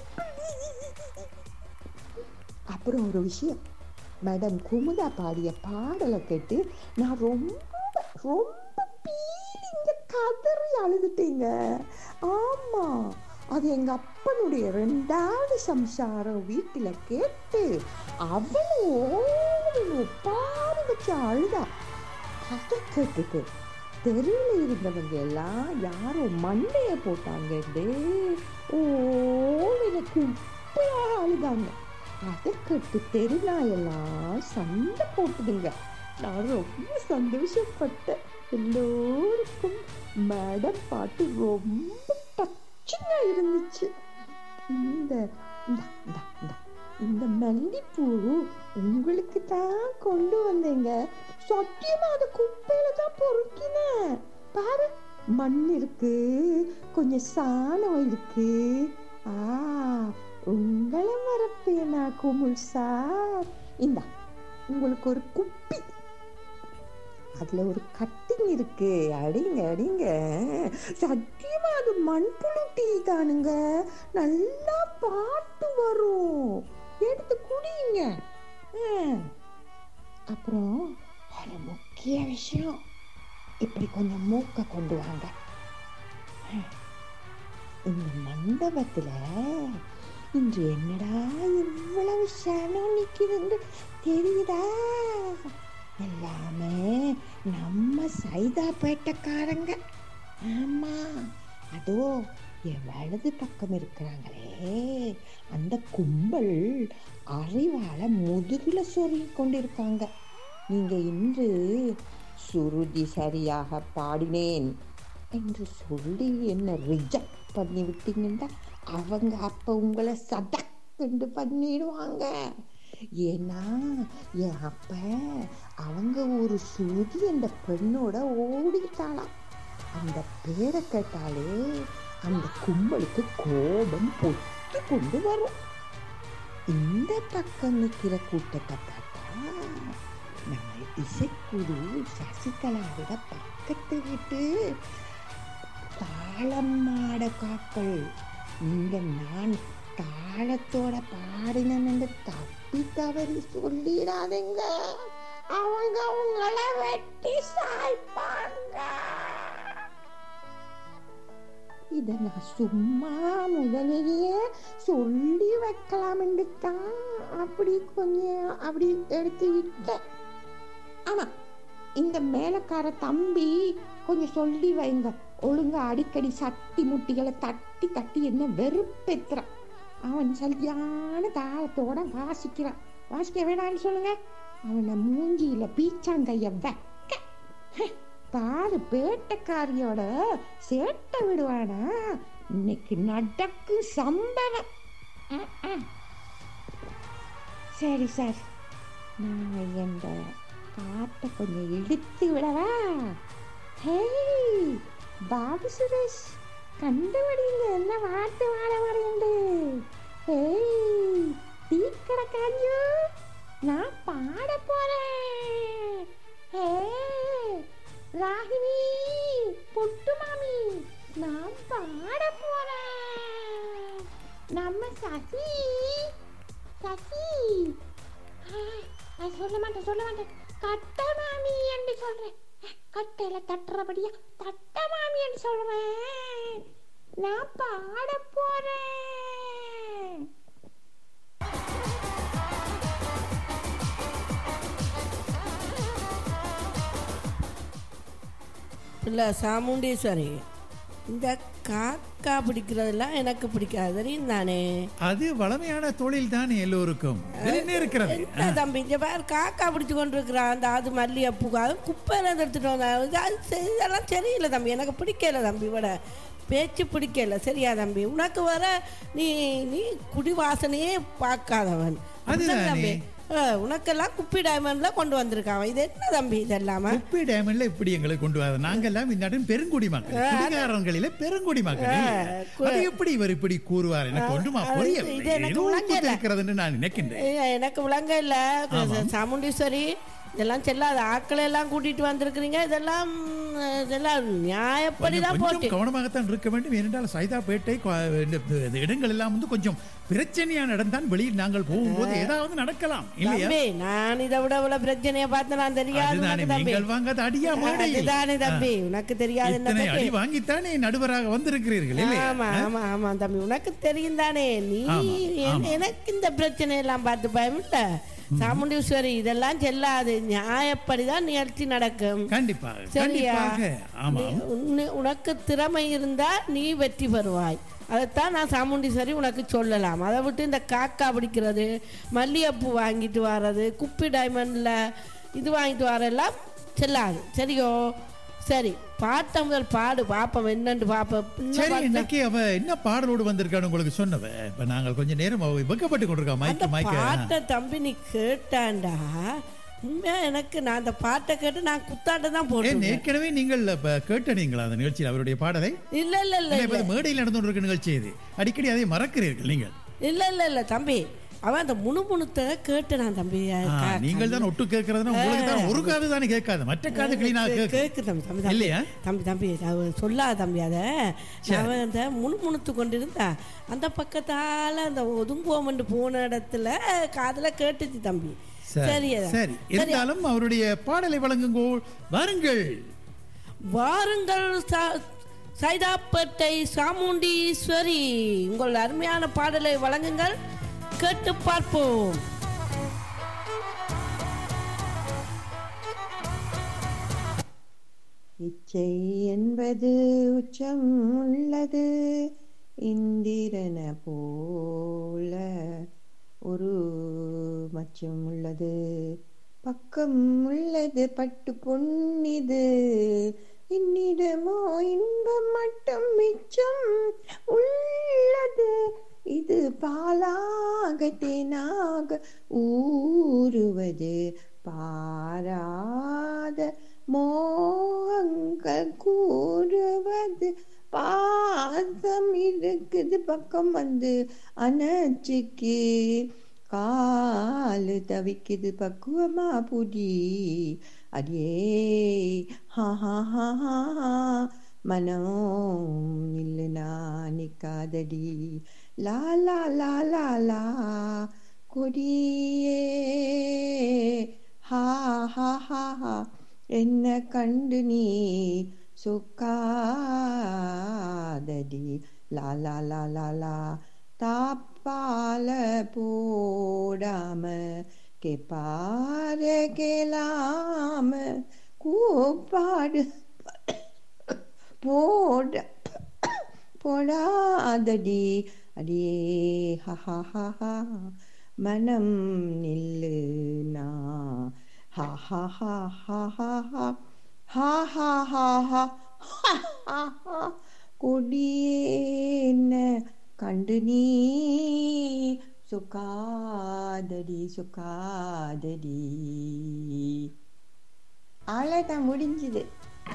அப்புறம் ஒரு விஷயம், மேடம் குமுதா பாடிய பாடலை கேட்டு நான் ரொம்ப ரொம்ப பீலிங்க கதறி அழுதுட்டீங்க. ஆமா, அது எங்க அப்பனுடைய 2வது சம்சாரம் வீட்டில் கேட்டு அவளும் பாடி வச்சு அழுதா. அதை கேட்டுட்டு தெருவில் இருந்தவங்க எல்லாம் யாரோ மண்டையை போட்டாங்க, எனக்கு உப்பையாக அழுதாங்க. அதை கேட்டு தெருநாயெல்லாம் சண்டை போட்டுதுங்க. நான் ரொம்ப சந்தோஷப்பட்டேன். எல்லோருக்கும் மேடம் பாட்டு ரொம்ப டச்சிங்கா இருந்துச்சு. இந்த மல்லிப்பூ உங்களுக்கு தான் கொண்டு வந்தேங்க. சத்தியமா அது குப்பையில தான் பொறுக்கினேன். பாரு, மண் இருக்கு, கொஞ்சம் சாணம் இருக்கு. உங்களை மறப்பேனா குமுல் சார்? இந்தா உங்களுக்கு ஒரு குப்பி, அதுல ஒரு கட்டிங் இருக்கு, அடிங்க அடிங்க. சத்தியமா அது மண்புழு டீ தானுங்க, நல்லா பாட்டு வரும், எடுத்து குடிங்க. அப்புறம் ஒரு முக்கிய விஷயம், இப்படி கொஞ்சம் மூக்க கொண்டு வாங்க. இந்த மண்டபத்துல இன்று என்னடா இவ்வளவு சனம் நிக்குதுன்னு தெரியுதா? எல்லாமே நம்ம சைதாப்பேட்டைக்காரங்க. ஆமா, அதோ என் வலது பக்கம் இருக்கிறாங்களே அந்த கும்பல் அறிவால முதுகுல சொருகி கொண்டிருக்காங்க. நீங்க இன்று சுருதி சரியாக பாடினேன் என்று சொல்லி என்ன ரிஜெக்ட் பண்ணி விட்டீங்கன்னா அவங்க அப்ப உங்களை சதக்கு பண்ணிடுவாங்க. ஏன்னா என் அப்ப அவங்க ஒரு சுருதி அந்த பெண்ணோட ஓடிட்டாளாம். அந்த பேரை கேட்டாலே அந்த கும்பலுக்கு கோபம் பொத்து கொண்டு வரும். இந்த பக்கம் நிற்கிற கூட்டத்தை பார்த்தா நம்ம இசைக்குழு சசிகலாவோட பக்கத்து வீட்டு தாளம் நாடகாக்கள். நீங்க நான் தாளத்தோட பாடினு தப்பி தவறி சொல்லிடாதீங்க, அவங்க உங்களை வெட்டி சாய்ப்பாங்க. இத நான் சும்மா முதலிலேயே சொல்லி வைக்கலாம் என்று தான் அப்படி கொஞ்சம் அப்படி எடுத்து விட்டேன். ஆமா, இந்த மேலக்கார தம்பி கொஞ்சம் சொல்லி வைங்க, ஒழுங்கா அடிக்கடி சட்டி முட்டிகளை தட்டி தட்டி என்ன வெறுப்பேத்துறான். அவன் சரியான தாளத்தோட வாசிக்கிறான். வாசிக்க வேணான்னு சொல்லுங்க, அவனை மூஞ்சியில பீச்சாங்கைய வைக்க பாரு. பேட்டைக்காரியோட சேட்டை விடுவானா? இன்னைக்கு நடக்கும் சம்பவம். சரி சார், நான் இந்த பாட்டை கொஞ்சம் இழுத்து விடவா? ஹேய் பாபு சுரேஷ், கண்டுபிடிங்க என்ன வாட்டு வாழ வரையுண்டு. ஹேய் டீ கடைக்காரியோ, நான் பாட போறேன். ஹே ராகினி, பொட்டு மாமி, நான் பாட போறேன். நம்ம சசி சொல்ல மாட்டேன் கட்ட மாமி என்று சொல்றேன். கட்டையில தட்டுறபடியா தட்ட மாமி என்று சொல்றேன். நான் பாட போறேன். இல்லை சாமுண்டீஸ்வரி, இந்த காக்கா பிடிக்கிறதெல்லாம் எனக்கு பிடிக்காது, தெரியும் தானே? அது வளமையான தொழில் தானே எல்லோருக்கும். இருக்கிறது தம்பி, இங்க பேர் காக்கா பிடிச்சு கொண்டு இருக்கிறான். அந்த அது மல்லிகைப்பூ அது குப்பையில எடுத்துட்டு வந்தாங்க. அது இதெல்லாம் சரியில்லை தம்பி, எனக்கு பிடிக்கல தம்பி. விட பேச்சு பிடிக்கல, சரியா தம்பி? உனக்கு வர நீ நீ குடி வாசனையே பார்க்காதவன் தம்பி. உனக்கெல்லாம் குப்பி டைமண்ட்ல கொண்டு வந்திருக்கான். இது என்ன தம்பி இதெல்லாம? குப்பி டைமண்ட்ல இப்படி எங்களை கொண்டு வர நாங்கெல்லாம் இந்நாட்டின் பெருங்குடி மக்கள், குடிகாரங்களில பெருங்குடி மக்கள். அது எப்படி இவர் இப்படி கூறுவார்? எனக்கு ஒன்றுமா புரியவில்லை. நான் நினைக்கின்றேன். எனக்கு விளங்க இல்ல. சாமுண்டீஸ்வரி இதெல்லாம் செல்லாத ஆக்களை எல்லாம் கூட்டிட்டு வந்திருக்கிறீங்க. இதெல்லாம் நியாயப்படிதான் போட்டு கவனமாகத்தான் இருக்க வேண்டும். ஏனென்றால் சைதாப்பேட்டை இடங்கள் எல்லாம் வந்து கொஞ்சம் பிரச்சனையான இடம் தான். வெளியில் நாங்கள் போகும்போது ஏதாவது நடக்கலாம் இல்லையா? நான் இதை விட பிரச்சனையை பார்த்து நான் தெரியாது. தம்பி உனக்கு தெரியாது, அடி வாங்கித்தானே நடுவராக வந்திருக்கிறீர்கள். ஆமா ஆமா ஆமா தம்பி, உனக்கு தெரியும் தானே. நீ எனக்கு இந்த பிரச்சனை எல்லாம் பார்த்து பயம் இல்ல. சாமுண்டீஸ்வரி இதெல்லாம் செல்லாது. நியாயப்படிதான் நிகழ்ச்சி நடக்கும். கண்டிப்பாக. சரியா? உனக்கு திறமை இருந்தா நீ வெற்றி பெறுவாய். அதைத்தான் நான் சாமுண்டீஸ்வரி உனக்கு சொல்லலாம். அதை விட்டு இந்த காக்கா பிடிக்கிறது, மல்லிகைப்பூ வாங்கிட்டு வர்றது, குப்பி டைமண்ட்ல இது வாங்கிட்டு வரலாம் செல்லாது. சரியோ? சரி, பாட்ட முதல் பாடு பாப்போம், என்னன்னு பாப்போம். சரி, இன்னைக்கு அவ என்ன பாடலோடு வந்திருக்கான்னு உங்களுக்கு சொன்னவ. இப்ப நாங்கள் கொஞ்ச நேரம் வெக்கப்பட்டு கொண்டிருக்கோம். பாட்ட தம்பி நீ கேட்டாண்டா உண்மையா? எனக்கு நான் அந்த பாட்டை கேட்டு நான் குத்தாட்ட தான் போட்டேன். ஏற்கனவே நீங்கள் கேட்டீங்களா அந்த நிகழ்ச்சியில் அவருடைய பாடலை? இல்ல இல்ல இல்ல, மேடையில் நடந்து கொண்டிருக்க நிகழ்ச்சி இது. அடிக்கடி அதை மறக்கிறீர்கள் நீங்கள். இல்ல இல்ல இல்ல தம்பி, அவன் அந்த முணுமுணுத்த கேட்டான் தம்பி. நீங்கள் தான் ஒட்டு கேட்கறதுன்னா உங்களுக்கு தான் ஒரு காது தானே கேட்காது, மற்ற காது கிளீனாக கேக்கு தம்பி. இல்லையா தம்பி? தம்பி சொல்லாத தம்பி. அதை அவன் அந்த முணுமுணுத்து கொண்டிருந்தா அந்த பக்கத்தால அந்த ஒதுங்குவோம் போன இடத்துல காதுல கேட்டுச்சு தம்பி. சரி சரி, இருந்தாலும் அவருடைய பாடலை வழங்குங்கள். வாருங்கள் வாருங்கள் சைதாப்பேட்டை சாமுண்டீஸ்வரி, உங்கள் அருமையான பாடலை வழங்குங்கள், கேட்டு பார்ப்போம். இச்சை என்பது உச்சம் உள்ளது, இந்திரன போல ஒரு மச்சம் உள்ளது, பக்கம் உள்ளது பட்டு பொன்னிது, என்னிடமோ இன்பம் மட்டும் மிச்சம் உள்ளது, இது பாலாக தேனாக ஊறுவது, பாராத மோகங்கள் கூறுவது, பாசம் இருக்குது பக்கம் வந்து அனச்சிக்கு, காலு தவிக்குது பக்குவமா புடி, அடியே ஹா ஹா ஹா ஹா, மனம் இல்லைனா நிக்காதடி, லா லா லா லா லா, கொடியே ஹா ஹா ஹா ஹா, என்ன கண்டு நீ சொக்காதடி, லா லா லா லா லா, தாப்பால போடாம கேப்பார கேளாம கூப்பாடு போட போடாதடி, அடியே ஹா ஹா ஹா ஹா, மனம் நில்லுனா ஹா ஹா ஹா ஹா ஹா ஹா ஹா ஹா ஹா ஹா ஹா ஹா, கொடியேன்ன கண்டு நீ சுக்காதடி சுக்காதடி. அவ்வளோதான், முடிஞ்சுது.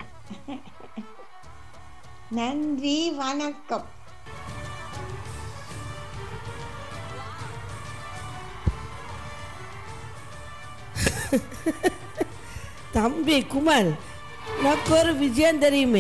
நன்றி, வணக்கம். தம்பி குமார், எனக்கு ஒரு விஷயம் தெரியுமே.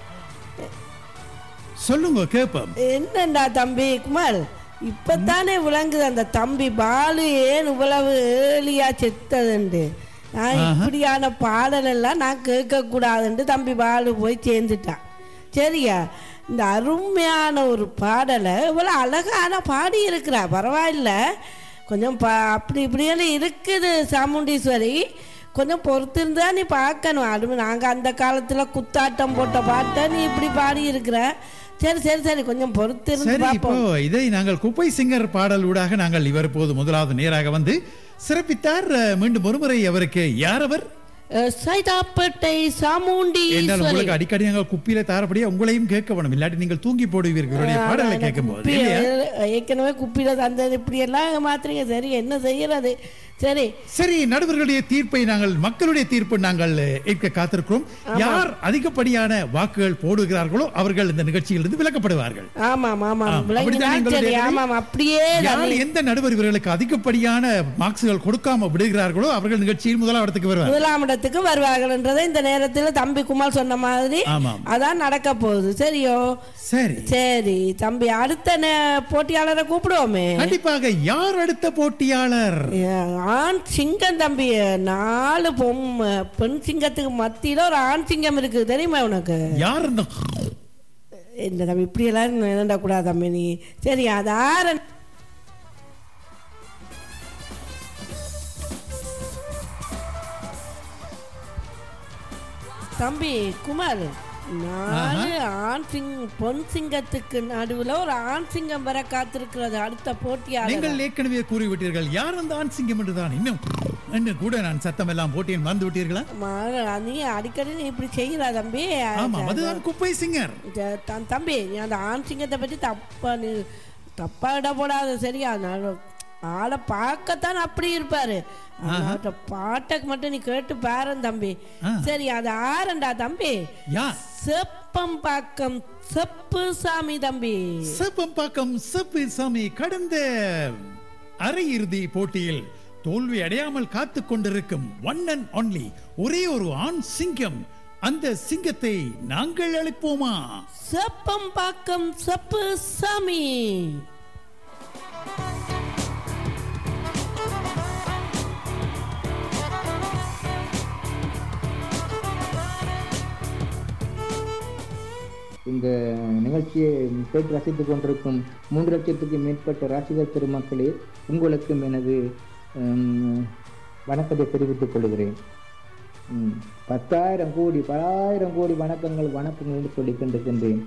சொல்லுங்க கேப்போம். என்னண்டா தம்பி குமார், இப்பத்தானே விளங்குது அந்த தம்பி பாலு ஏன் இவ்வளவு ஏலியா செத்ததுண்டு. நான் இப்படியான பாடல் எல்லாம் நான் கேட்க கூடாதுன்ட்டு தம்பி பாலு போய் சேர்ந்துட்டான். சரியா? இந்த அருமையான ஒரு பாடலை இவ்வளோ அழகான பாடி இருக்கிறா. பரவாயில்ல, கொஞ்சம் அப்படி இப்படின்னு இருக்குது சாமுண்டீஸ்வரி, கொஞ்சம் பொறுத்திருந்தா நீ பார்க்கணும். அது நாங்கள் அந்த காலத்தில் குத்தாட்டம் போட்ட பாட்டை நீ இப்படி பாடி இருக்கிற. சரி சரி சரி, கொஞ்சம் பொறுத்திருந்து பார்ப்போம். இதை நாங்கள் குப்பை சிங்கர் பாடல் ஊடாக நாங்கள் இவர் போது முதலாவது நேராக வந்து சிறப்பித்தார். மீண்டும் ஒருமுறை அவருக்கு யார் அவர்? சைதாப்பேட்டை சாமுண்டி என்றால் உங்களுக்கு அடிக்கடி நாங்கள் குப்பியில தாரப்படியா உங்களையும் கேட்க வேணும், இல்லாட்டி நீங்கள் தூங்கி போடுவீர்கள் பாடலை கேட்கும் போது. ஏற்கனவே குப்பியில தந்தது இப்படி எல்லாம் மாத்திரீங்க. சரி, என்ன செய்யறது? சரி சரி, நடுவர்களுடைய தீர்ப்பை நாங்கள், மக்களுடைய தீர்ப்பு நாங்கள் ஏற்க காத்திருக்கிறோம். யார் அதிகப்படியான வாக்குகள் போடுகிறார்களோ அவர்கள் இந்த நிகழ்ச்சியிலிருந்து விலக்கப்படுவார்கள். ஆமாம் ஆமாம், அப்படியே எந்த நடுவர் இவர்களுக்கு அதிகப்படியான மார்க்ஸ்கள் கொடுக்காம விடுகிறார்களோ அவர்கள் நிகழ்ச்சியில் முதலாம் இடத்துக்கு வருவார்கள் என்றதை இந்த நேரத்தில் தம்பி குமார் சொன்ன மாதிரி அதான் நடக்க போகுது. சரியோ? சரி சரி தம்பி, அடுத்த போட்டியாளரை கூப்பிடுவோமே. கண்டிப்பாக. யார் அடுத்த போட்டியாளர்? ஆண் சிங்கம் தம்பி. 4 பெண் சிங்கத்துக்கு மத்தியில ஒரு ஆண் சிங்கம் இருக்கு, தெரியுமா உனக்கு? யார் என்ன தம்பி இப்படி எல்லாம் நினைட கூடாது தம்பி நீ. சரி, அது ஆறு தம்பி குமார். 4 ஆண் பொன் சிங்கத்துக்கு நடுவுல ஒரு ஆண் சிங்கம் வர காத்திருக்கிறது அடுத்த போட்டியாளர். நீங்கள் ஏற்கனவே கூறிவிட்டீர்கள் யார் அந்த ஆண் சிங்கம் என்றுதான். இன்னும் கூட நான் சத்தம் எல்லாம் போட்டியில் மறந்து விட்டீர்களா? நீ அடிக்கடி நீ இப்படி செய்கிறா தம்பி. அதுதான் குப்பை சிங்கர். தம்பி, நீ அந்த ஆண் சிங்கத்தை பற்றி தப்பா இட போடாது, சரியா? ஆளை பார்க்கத்தான் அப்படி இருப்பாரு, பாட்டக்கு மட்டும் நீ கேட்டு பாரு தம்பி. சரி, அது ஆரண்டா தம்பி? செப்பம்பாக்கம் செப்பு சாமி தம்பி. செப்பம்பாக்கம் செப்பு சாமி கடந்த அரையிறுதி போட்டியில் தோல்வி அடையாமல் காத்து கொண்டிருக்கும் ஒன் அண்ட் ஒன்லி ஒரே ஒரு ஆண் சிங்கம். அந்த சிங்கத்தை நாங்கள் அழைப்போமா? செப்பம்பாக்கம் செப்பு சாமி. இந்த நிகழ்ச்சியை கேட்டு ரசித்துக் கொண்டிருக்கும் 3 லட்சத்துக்கு மேற்பட்ட ராசிகர் பெருமக்களே, உங்களுக்கும் எனது வணக்கத்தை தெரிவித்துக் கொள்கிறேன். 10,000 கோடி 10,000 கோடி வணக்கங்கள் என்று சொல்லிக் கொண்டிருக்கின்றேன்.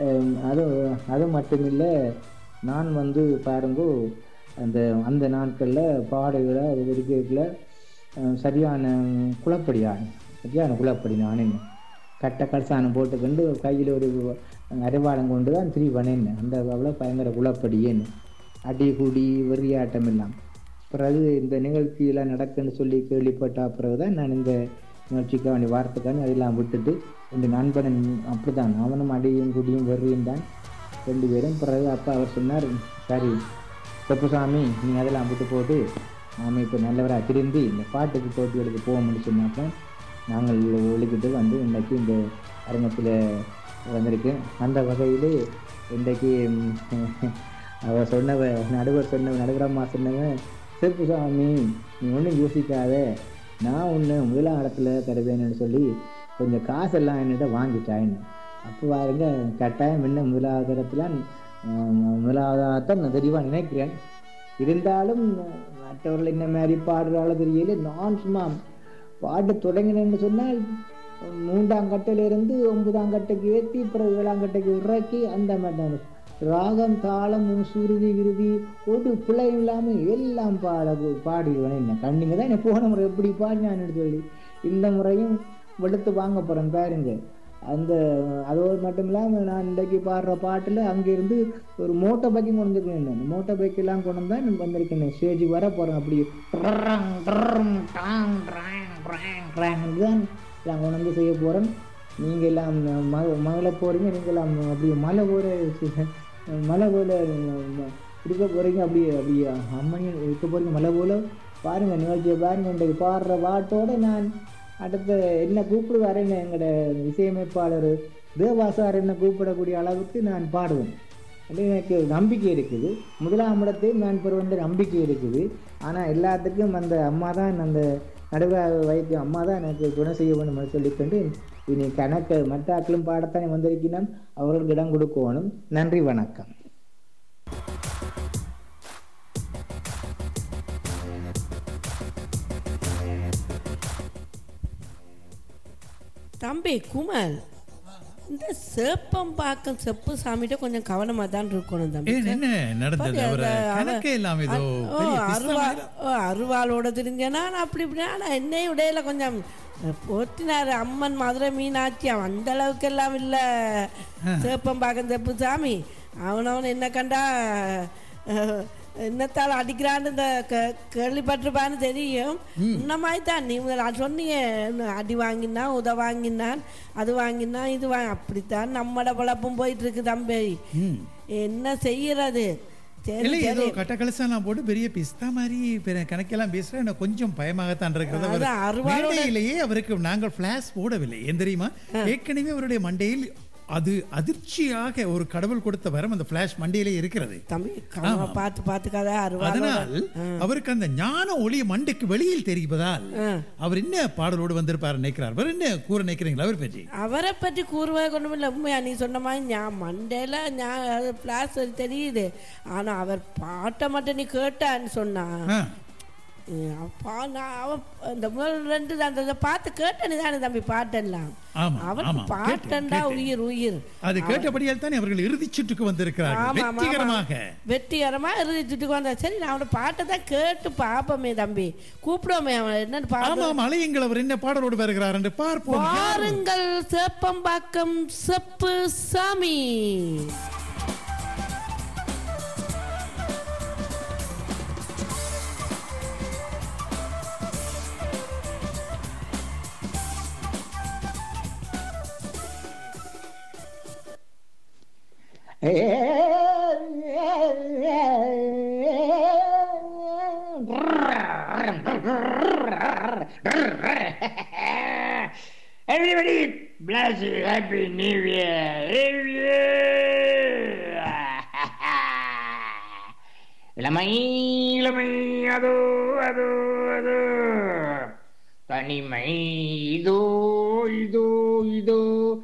அது மட்டுமில்லை, நான் பாருங்கோ அந்த நாட்களில் பாடுகிற இருக்கையில் சரியான குழப்படி நான் என்ன கட்ட கலசானம் போட்டுக்கொண்டு கையில் ஒரு அரைவாடம் கொண்டு தான் திரிவனேன். அந்த அவ்வளோ பயங்கர குழப்படியேன்னு அடி கூடி வெறியாட்டம் எல்லாம். பிறகு இந்த நிகழ்ச்சியெல்லாம் நடக்குன்னு சொல்லி கேள்விப்பட்ட பிறகுதான் நான் இந்த நிகழ்ச்சிக்கு வேண்டிய வார்த்தைக்கான அதெல்லாம் விட்டுட்டு இந்த நண்பன் அப்படித்தான், அவனும் அடியும் குடியும் வெறியும் தான் 2 பேரும். பிறகு அப்பா அவர் சொன்னார், சரி செப்புசாமி, நீங்கள் அதெல்லாம் விட்டு போட்டு நாம் இப்போ நல்லவராக திரும்பி இந்த பாட்டுக்கு போட்டிகளுக்கு போவோம்னு சொன்னாக்க நாங்கள் ஒழிக்கிட்டு இன்றைக்கு இந்த அரங்கத்தில் வந்திருக்கேன். அந்த வகையில் இன்றைக்கு அவர் நடுவரம்மா சொன்னவன், செப்புசாமி நீ ஒன்றும் யோசிக்காத, நான் முதலாம் இடத்துல தருவேன்னு சொல்லி கொஞ்சம் காசெல்லாம் என்னிட்ட வாங்கிட்டான்னு. அப்போ பாருங்க, கட்டாயம் முதலாவது இடத்துல முதலாவதாகத்தான் நான் தெளிவாக நினைக்கிறேன். இருந்தாலும் மற்றவர்கள் என்ன மாதிரி பாடுறாளோ தெரியல. நான் சும்மா பாட்டு தொடங்கினேன்னு சொன்னால் 3ஆம் கட்டையிலிருந்து 9ஆம் கட்டைக்கு ஏற்றி பிறகு 7ஆம் கட்டைக்கு இறக்கி அந்த மாதிரி ராகம் தாளம் சுருதி விருதி ஒரு பிள்ளையும் இல்லாமல் எல்லாம் பாடிடுவேன். என்ன கண்ணிங்க தான் என்ன போன முறை எப்படி பாடினான்னு சொல்லி இந்த முறையும் வெளுத்து வாங்க போகிறேன் பாருங்க. அதோடு மட்டும் இல்லாமல் நான் இன்றைக்கு பாடுற பாட்டில் அங்கேருந்து ஒரு மோட்டர் பைக்கும் கொண்டு வந்துருக்கேன். மோட்டர் பைக்கெல்லாம் கொண்டு தான் வந்திருக்கேன். ஸ்டேஜுக்கு வர போகிறேன். அப்படி தான் எல்லாம் கொண்டு வந்து செய்ய போகிறேன். நீங்கள் எல்லாம் மகளை போகிறீங்க, நீங்கள் எல்லாம் அப்படி மலை போல இருக்க போகிறீங்க. அப்படி அம்மையும் இருக்க போகிறீங்க மலை போல. பாருங்கள் நிகழ்ச்சியை பாருங்கள். இன்றைக்கு பாடுற பாட்டோடு நான் அடுத்த என்ன கூப்பிடுவார், என்ன எங்களோட இசையமைப்பாளர் தேவாசார் என்ன கூப்பிடக்கூடிய அளவுக்கு நான் பாடுவேன். எனக்கு நம்பிக்கை இருக்குது. முதலாம் இடத்தையும் நான் பெறுவன்ற நம்பிக்கை இருக்குது. ஆனால் எல்லாத்துக்கும் அந்த அம்மா தான், அந்த நடுவர் வைத்தியம் அம்மா தான் எனக்கு துணை செய்ய வேண்டும் சொல்லிக்கொண்டு இனி கணக்கு மற்ற ஆக்களும் பாடத்தானே வந்திருக்கிறோம், அவர்களுக்கு இடம் கொடுக்கணும். நன்றி, வணக்கம். தம்பி குமல், இந்த சேப்பம் பார்க்க செப்பு சாமிகிட்ட கொஞ்சம் கவனமா தான் இருக்கணும் தம்பி. என்ன நடந்தது? கணக்கே இல்லாம ஏதோ அருவாளோட தெரிஞ்சேன்னா அப்படி இப்படி. ஆனால் என்னையும் இடையில கொஞ்சம் போட்டினார் அம்மன் மதுரை மீனாட்சி அந்த அளவுக்கு எல்லாம் இல்லை. சேப்பம் பார்க்க செப்பு சாமி அவனவன் என்ன கண்டா என்னத்தால் அடிக்கிறான்னு இந்த கேள்விப்பட்டிருப்பான்னு தெரியும். இந்த மாதிரி தான் நீ சொன்னீங்க, அடி வாங்கினா உத வாங்கினான் அது வாங்கினா இது அப்படித்தான் நம்மட பழப்பும் போயிட்டு இருக்கு தம்பி. என்ன செய்யறது? ஏதோ கட்ட கலசெல்லாம் போட்டு பெரிய பிஸ்தா மாதிரி கணக்கெல்லாம் பேசுறேன். எனக்கு கொஞ்சம் பயமாகத்தான் இருக்கிறது. மண்டையிலேயே அவருக்கு நாங்கள் பிளாஷ் போடவில்லை. ஏன் தெரியுமா? ஏற்கனவே அவருடைய மண்டையில் அது அதிர்ச்சியாக ஒரு கடவுள் கொடுத்த வரம் அந்த பிளாஷ் மண்டையிலே இருக்கிறது தம்பி. பார்த்து பார்த்துக்காத. அதனால் அவருக்கு அந்த ஞான ஒளி மண்டைக்கு வெளியில் தெரிவதால் அவர் என்ன பாடலோடு வந்திருப்பார் நினைக்கிறார். அவர் என்ன கூற நினைக்கிறீங்களா அவர் பற்றி? அவரை பற்றி கூறுவா கொண்டு இல்லை. உண்மையா நீ சொன்ன மாதிரி மண்டையில பிளாஷ் தெரியுது. ஆனா அவர் பாட்டை மட்டும் நீ கேட்டான்னு சொன்னா இந்த முதல் ரெண்டு அந்த பாட்டு கேட்டனு தானே தம்பி பாட்டெல்லாம். அவன் பாட்டண்டா உயிர் உயிர். அது கேட்டபடியால் தானே அவர்கள் இறுதி சுற்றுக்கு வந்திருக்கிறார்கள். வெற்றிகரமா இறுதி சுற்றுக்கு வந்தா. சரி, நான் அவனோட பாட்டை தான் கேட்டு பாப்போமே தம்பி. கூப்பிடுவோமே அவன் என்னன்னு பாடுவோம். அலையுங்கள் அவர் என்ன பாடலோடு வருகிறார் என்று பார்ப்போம். பாருங்கள் சேப்பம்பாக்கம் செப்பு சாமி. Everybody bless you. Happy New Year. இளமை இளமை அதோ அதோ அதோ தனிமை இதோ இதோ இதோ.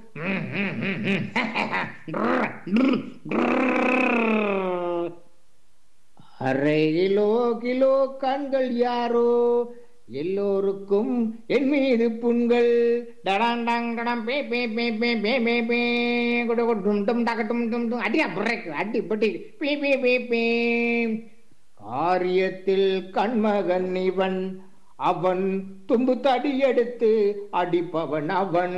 அரை கிலோ கிலோ கண்கள் யாரோ எல்லோருக்கும் என் மீது புண்கள். காரியத்தில் கண்மகன் இவன், அவன் தும்பு தடி எடுத்து அடிப்பவன் அவன்.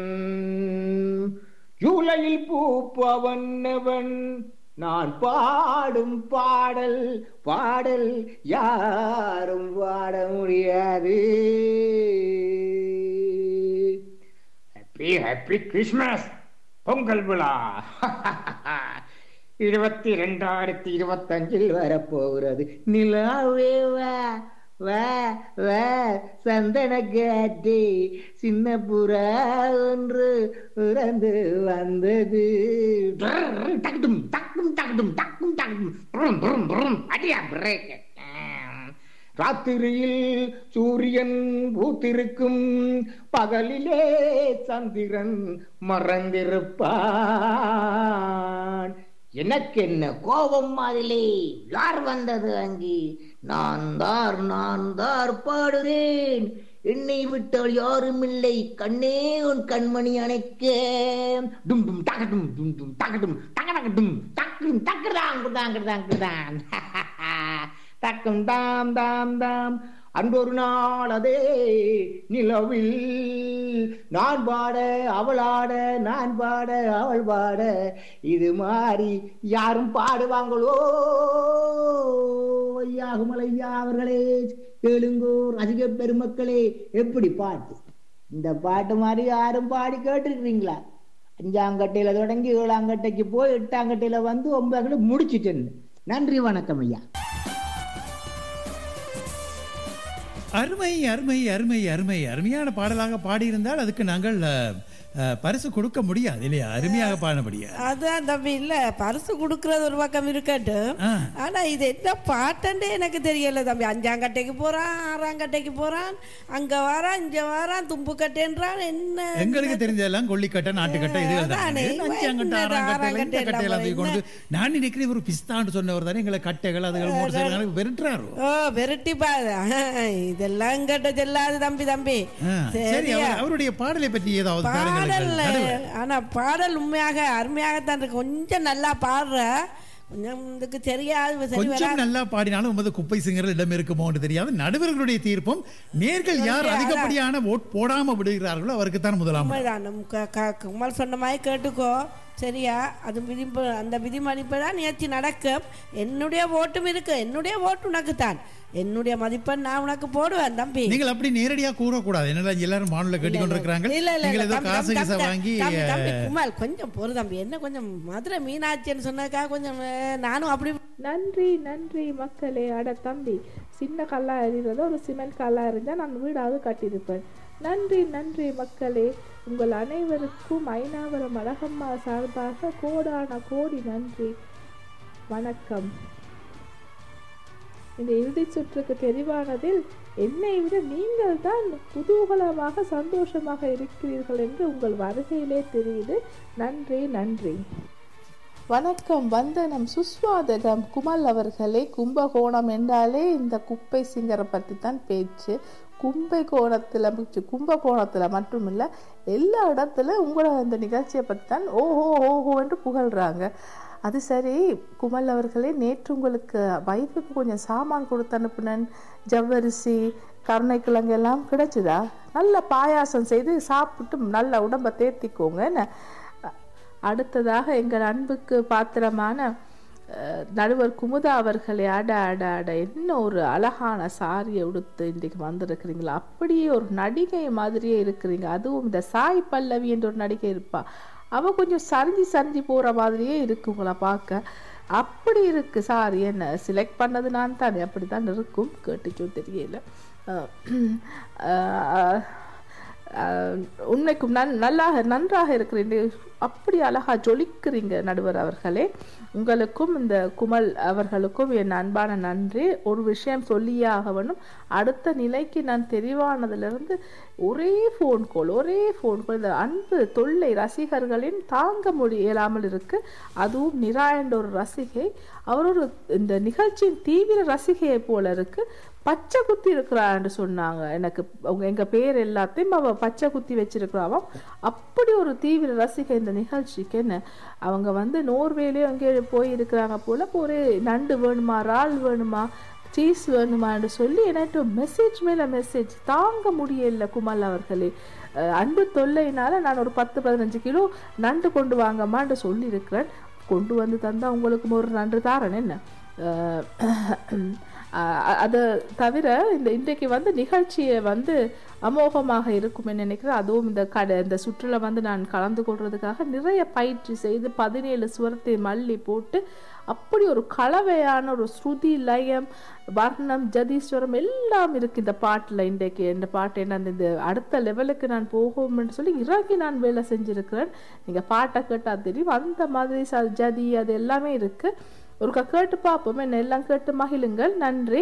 ஜூலையில் பூப்பவன் அவன். நான் பாடும் பாடல் பாடல் யாரும் பாட முடியாது. ஹாப்பி ஹாப்பி கிறிஸ்மஸ் பொங்கல் விழா 2025 வரப்போகிறது. நிலாவே வா வா வா சந்தன காட்டி சின்ன புறா ஒன்று உறந்து வந்தது. டக்கும் டக்கும் டக்கும் டக்கும் டக்கும் அடியா பிரேக். ராத்திரியில் சூரியன் பூத்திருக்கும், பகலிலே சந்திரன் மறைந்திருப்பான். எனக்கு என்ன கோபம் மாதிலே யார் வந்தது அங்கே? நான் தார் பாடுறேன். என்னை விட்டால் யாரும் இல்லை, கண்ணே உன் கண்மணி அணைக்க. டும் டும் டகடும் டும் டும் டகடும் டகடகடும் டக்கும் டக்குதாங்குதாங்குதாங்குதான் டக்கும் தாம் தாம் தாம். அன்றொரு நாள் அதே நிலவில் நான் பாட அவள் ஆட, நான் பாட அவள் பாட, இது மாதிரி யாரும் பாடுவாங்களோ? ஐயாகுமலையா அவர்களே, கேளுங்கோ ரசிக பெருமக்களே, எப்படி பாட்டு? இந்த பாட்டு மாதிரி யாரும் பாடி கேட்டுருக்கிறீங்களா? 5ஆம் கட்டையில தொடங்கி 7ஆம் கட்டைக்கு போய் 8ஆம் கட்டையில வந்து 9 முடிச்சுட்டேன். நன்றி, வணக்கம் ஐயா. அருமை அருமை அருமை அருமை அருமையான பாடலாக பாடியிருந்தால் அதுக்கு நாங்கள் பரிசு கொடுக்க முடியாது இல்லையா? அருமையாக பாட முடியாது. அதான் தம்பி, இல்ல பரிசு கொடுக்கறது ஒரு பக்கம் இருக்கட்டும். ஆனா இது என்ன பாட்டே எனக்கு தெரியல தம்பி. 5ஆம் கட்டைக்கு போறான், 6ஆம் கட்டைக்கு போறான், அங்க வாரான், இங்க வாரான், தும்பு கட்டைன்றான். என்ன எங்களுக்கு தெரிஞ்சதெல்லாம் கொல்லிக்கட்டை, நாட்டுக்கட்டை, இதுகள் தான். 5ஆம் கட்டை 6ஆம் கட்டை கொண்டு நான் நினைக்கிறேன் ஒரு பிஸ்தான்னு சொன்னவர் தானே எங்களை கட்டைகள் அதுகள் வெறுட்டுறாரு. வெறுட்டி பாரு, இதெல்லாம் கட்ட செல்லாது தம்பி. தம்பி சரி, அவருடைய பாடலை பற்றி ஏதாவது ஆனா பாடல் உண்மையாக அருமையாகத்தான் இருக்கு. கொஞ்சம் நல்லா பாடுற, கொஞ்சம் இதுக்கு தெரியாது, கொஞ்சம் நல்லா பாடினாலும் உமது குப்பை சிங்கர் இடம் இருக்குமோ என்று தெரியாது. நடுவர்களுடைய தீர்ப்பும் நேர்கள் யார் அதிகப்படியான ஓட் போடாம விடுகிறார்களோ அவருக்கு தான் முதலாம். குமார் சொன்ன மாதிரி கேட்டுக்கோ, சரியா? அது அந்த விதிமதிப்பு தான் நேற்று நடக்கும். என்னுடைய ஓட்டும் இருக்கு, என்னுடைய ஓட்டு உனக்கு தான், என்னுடைய மதிப்பெண் நான் உனக்கு போடுவேன் தம்பி. நீங்கள் அப்படி நேரடியா கூறக்கூடாது. என்னடா எல்லாரும் மாநில கட்டி கொண்டிருக்கிறாங்க. குமார் கொஞ்சம் பொறு தம்பி, என்ன கொஞ்சம் மதுரை மீனாட்சின்னு சொன்னாக்கா கொஞ்சம் நானும் அப்படி. நன்றி நன்றி மக்களே. அட தம்பி, சின்ன கல்லா எறிகிறத ஒரு சிமெண்ட் கல்லா இருந்தால் நான் வீடாவது கட்டியிருப்பேன். நன்றி நன்றி மக்களே. உங்கள் அனைவருக்கும் ஐநாவரம் அழகம்மா சார்பாக கோடான கோடி நன்றி. வணக்கம். இந்த இறுதி சுற்றுக்கு தெரிவானதில் என்னை விட நீங்கள் தான் குதூகலமாக சந்தோஷமாக இருக்கிறீர்கள் என்று உங்கள் வருகையிலே தெரியுது. நன்றி நன்றி. வணக்கம், வந்தனம், சுஸ்வாதகம் குமல் அவர்களே. கும்பகோணம் என்றாலே இந்த குப்பை சிங்கரை பற்றி தான் பேச்சு. கும்பகோணத்தில் மட்டுமில்லை, எல்லா இடத்துல உங்களோட இந்த நிகழ்ச்சியை பற்றி தான் ஓஹோ ஓஹோ என்று புகழ்கிறாங்க. அது சரி குமல் அவர்களே, நேற்று உங்களுக்கு வைஃபுக்கு கொஞ்சம் சாமான் கொடுத்து அனுப்புனேன். ஜவ்வரிசி, கருணைக்கிழங்கு எல்லாம் கிடைச்சிதா? நல்ல பாயாசம் செய்து சாப்பிட்டு நல்ல உடம்பை தேர்த்திக்கோங்க. அடுத்ததாக எங்கள் அன்புக்கு பாத்திரமான நடுவர் குமுதா அவர்களே, அட அட அட என்ன ஒரு அழகான சாரியை உடுத்து இன்றைக்கு வந்திருக்கிறீங்களா? அப்படியே ஒரு நடிகை மாதிரியே இருக்கிறீங்க. அதுவும் இந்த சாய் பல்லவி என்ற ஒரு நடிகை இருப்பா, அவ கொஞ்சம் சரிஞ்சு போற மாதிரியே இருக்கு உங்களை பார்க்க. அப்படி இருக்கு சாரி. என்ன செலக்ட் பண்ணது நான் தானே, அப்படித்தான் இருக்கும். கேட்டுச்சோ தெரியல. உண்மைக்கும் நன்றாக இருக்கிறீங்க. அப்படி அழகா ஜொலிக்கிறீங்க நடுவர் அவர்களே. உங்களுக்கும் இந்த குமல் அவர்களுக்கும் என் அன்பான நன்றி. ஒரு விஷயம் சொல்லியே ஆக வேணும். அடுத்த நிலைக்கு நான் தெரிவானதிலிருந்து ஒரே ஃபோன் கால் இந்த அன்பு தொல்லை ரசிகர்களின் தாங்க முடியலாமல் இருக்கு. அதுவும் நிரா என்ற ஒரு ரசிகை, அவர் ஒரு இந்த நிகழ்ச்சியின் தீவிர ரசிகையை போல இருக்கு. பச்சை குத்தி இருக்கிறான்னு சொன்னாங்க எனக்கு. எங்க பேர் எல்லாத்தையும் அவ பச்சை குத்தி வச்சிருக்கிறாவும். அப்படி ஒரு தீவிர ரசிகை இந்த நிகழ்ச்சிக்கு. என்ன அவங்க நோர்வேலையும் அங்கே போய் இருக்கிறாங்க போல. ஒரு நண்டு வேணுமா, இறால் வேணுமா, சீஸ் வேணுமான்னு சொல்லி எனக்கு மெசேஜ் மேல மெசேஜ் தாங்க முடியல. குமல் அவர்களே, அன்பு தொல்லையினால நான் ஒரு 10-15 கிலோ நண்டு கொண்டு வாங்கம்மான்னு சொல்லி இருக்கிறேன். கொண்டு வந்து தந்தா உங்களுக்கு ஒரு நண்டு தாரன். என்ன அதை தவிர இன்றைக்கு நிகழ்ச்சியை அமோகமாக இருக்கும்னு நினைக்கிறேன். அதுவும் இந்த சுற்றுலா நான் கலந்து கொள்றதுக்காக நிறைய பயிற்சி செய்து 17 சுவரத்தை மல்லி போட்டு அப்படி ஒரு கலவையான ஒரு ஸ்ருதி, லயம், வர்ணம், ஜதீஸ்வரம் எல்லாம் இருக்கு இந்த பாட்டில். இன்றைக்கு இந்த பாட்டு என்ன இந்த அடுத்த லெவலுக்கு நான் போகும்னு சொல்லி இறங்கி நான் வேலை செஞ்சிருக்கிறேன். நீங்க பாட்டை கேட்டா தெரியும். அந்த மாதிரி ஜதி அது எல்லாமே இருக்கு. ஒரு கேட்டு பார்ப்போம். என்ன எல்லாம் கேட்டு மகிழுங்கள். நன்றி.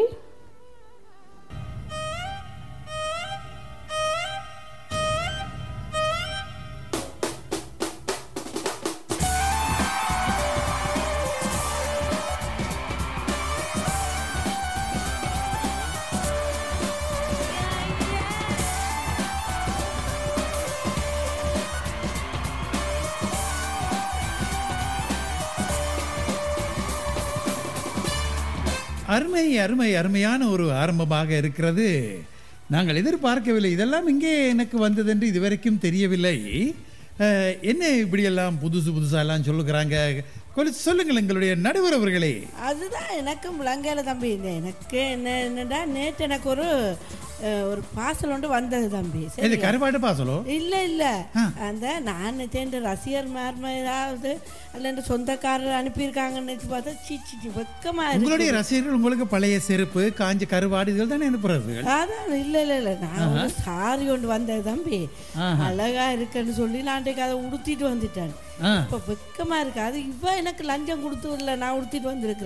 அருமையான ஒரு ஆரம்பமாக இருக்கிறது. நாங்கள் எதிர்பார்க்கவில்லை. இதெல்லாம் இங்கே எனக்கு வந்தது என்று இதுவரைக்கும் தெரியவில்லை. என்ன இப்படியெல்லாம் புதுசாலாம் சொல்லுகிறாங்க, சொல்லுங்கள் எங்களுடைய நடுவர் அவர்களே. அதுதான் எனக்கும் விளங்கல தம்பி. எனக்கு என்னடா நேற்று எனக்கு ஒரு பாசல் ஒன்று வந்தது தம்பி. கருவாடு பாசலோ? இல்ல அந்த நான் சேர்ந்து ரசிகர் ஏதாவது அல்ல சொந்தக்காரர் அனுப்பியிருக்காங்கன்னு பார்த்தா சீச்சி வெக்கமா. உங்களுடைய ரசிகர்கள் உங்களுக்கு பழைய செருப்பு, காஞ்ச கருவாடு இதுகள் தானே அனுப்புறது? அதான் இல்ல நான் சாரி ஒன்று வந்தது தம்பி. அழகா இருக்குன்னு சொல்லி நான் அதை உடுத்திட்டு வந்துட்டேன். இப்ப வெக்கமா இருக்கு. அது இவ எனக்கு லஞ்சம் கொடுத்து இல்லை, நான் உடுத்திட்டு வந்திருக்கிறேன்.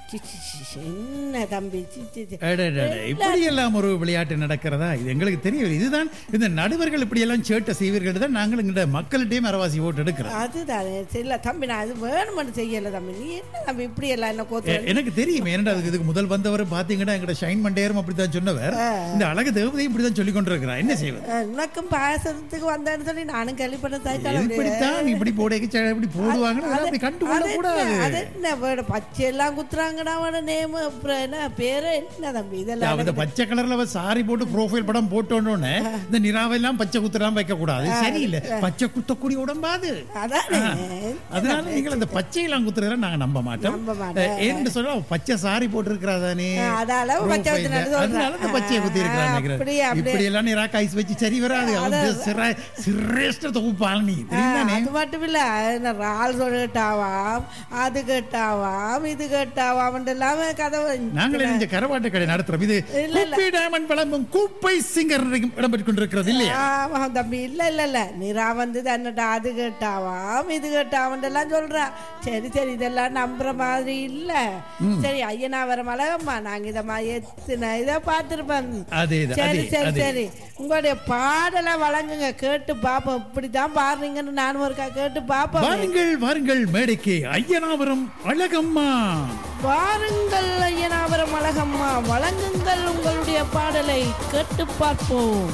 என்ன தம்பி இப்படி எல்லாம் ஒரு விளையாட்டு நடக்கிறதா? இது எங்களுக்கு தெரியவில்லை. இதுதான் இந்த நடுவர்கள் இப்படி எல்லாம் சேட்டை செய்வீர்கள் தான் நாங்கள் இந்த மக்கள்கிட்டயும் அரவாசி ஓட்டு எடுக்கிறோம். அதுதான் இல்ல தம்பி, நான் அது வேணும்னு செய்யல தம்பி. நீ என்ன தம்பி இப்படி எல்லாம் என்ன கோத்து? எனக்கு தெரியும். ஏன்னா இதுக்கு முதல் வந்தவர் பாத்தீங்கன்னா எங்கட ஷைன் மண்டேரும் அப்படித்தான் சொன்னவர். இந்த அழகு தேவதையும் இப்படிதான் சொல்லி கொண்டிருக்கிறார். என்ன செய்வது? உனக்கும் பாசத்துக்கு வந்தேன்னு சொல்லி நானும் கேள்விப்பட்டதான். இப்படித்தான் இப்படி இப்படி போடுவாங்க. அப்படி கண்டுகொள்ள கூடாது. அது என்ன பச்சை எல்லாம் குத்துறாங்க. நேம் என்ன பேரு என்ன தம்பி? இதெல்லாம் பச்சை கலர்ல சாரி போட்டு ப்ரோஃபைல் படம் போட்டோன்னு இந்த நிராவெல்லாம் பச்சை குத்துறாம வைக்க கூடாது. சரியில்லை. பச்சை குத்தக்கூடிய உடம்பாது. அதனால நீங்கள் அந்த பச்சையெல்லாம் குத்துறதெல்லாம் நாங்க நம்ப மாட்டோம். ஏன்னு சொல்ல பச்சை சாரி போட்டு இருக்கிறாதானே, அதனால பச்சையை குத்தி இருக்கிறாங்க. இப்படி எல்லாம் நிராக ஐஸ் வச்சு சரி வராது. சிரேஷ்ட தொகுப்பாளி அது மட்டும் இல்ல, ரால் கேட்டாவாம், அது கேட்டாவாம், இது கேட்டாவாம். நாங்கள் இந்த கரவாட்டு கடை நடத்துறோம். இது டைமண்ட் வழங்கும் கூப்பை சிங்கர் இடம்பெற்றுக் கொண்டிருக்கிறது இல்லையா தம்பி? இல்ல நிரா வந்து தன்னடா அது கேட்டாவாம், இது கேட்டாவன் எல்லாம் சொல்றா. சரி இதெல்லாம் நம்புற மாதிரி இல்ல. சரி ஐயனா வர மலகம்மா, நாங்க இத எத்தனை இதை பார்த்திருப்போம். சரி உங்களுடைய பாடலை வழங்குங்க, கேட்டு பாப்போம். இப்படித்தான் பாடுறீங்கன்னு நானும் ஒருக்கா கேட்டு பாப்போம். வாருங்கள் மேடைக்கு. ஐயனாவரம் அழகம்மா, வாருங்கள் ஐயனாவரம் அழகம்மா, வழங்குங்கள் உங்களுடைய பாடலை, கேட்டு பார்ப்போம்.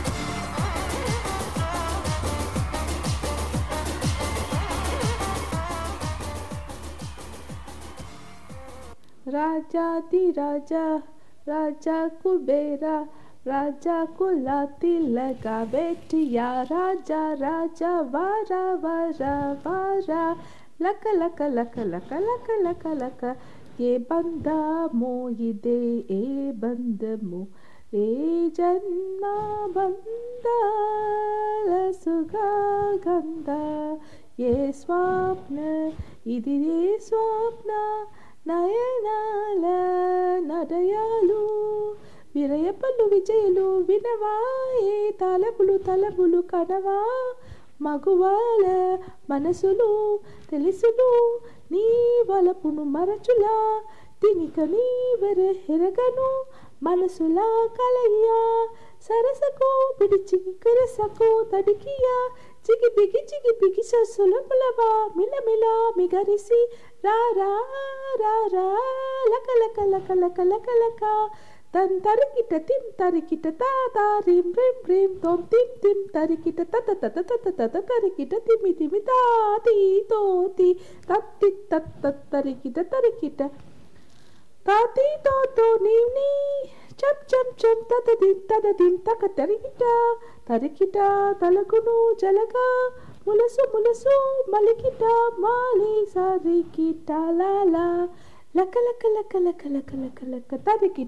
ராஜாதி ராஜா ராஜா குபேரா ராஜா குலா திலகா बेटिया ராஜா ராஜா வாரா வாரா வாரா லக்க லக்க லக்க லக்க லக்க லக்க லக்க ये बंदा मोहिदे ए बंदमो ए जन्मा बंदा लसुगा गंदा ये स्वप्न इदिरे स्वप्न నయనాల నడయాలు విరయపల్లు విజయలు వినవాయే తలపులు కనవా మగువాల మనసులు తెలుసులు నీ వలపును మరచులా తినిక నీవర హెరగను మనసులా కలయ్యా సరసకు పిడిచి కరసకు తడికియా చిగి బిగి సొలపులవా మిలమిల మిగరిసి రా రా రా రా లక లక లక లక లక లక తన్ తరికిట తిం తరికిట తా తా రిం రిం రిం తోం తిం తిం తరికిట తత తత తత తత తరికిట తిమి తిమి తా తి తో తి తత్తి తత్త తరికిట తరికిట తాతి తో తో నీ నీ చం చం చం తదదిం తక తరికిట తలకును జలగా ములసు మలికిట మాలి సరికిట లాలా లక లక లక లక లక లక లక తరికిట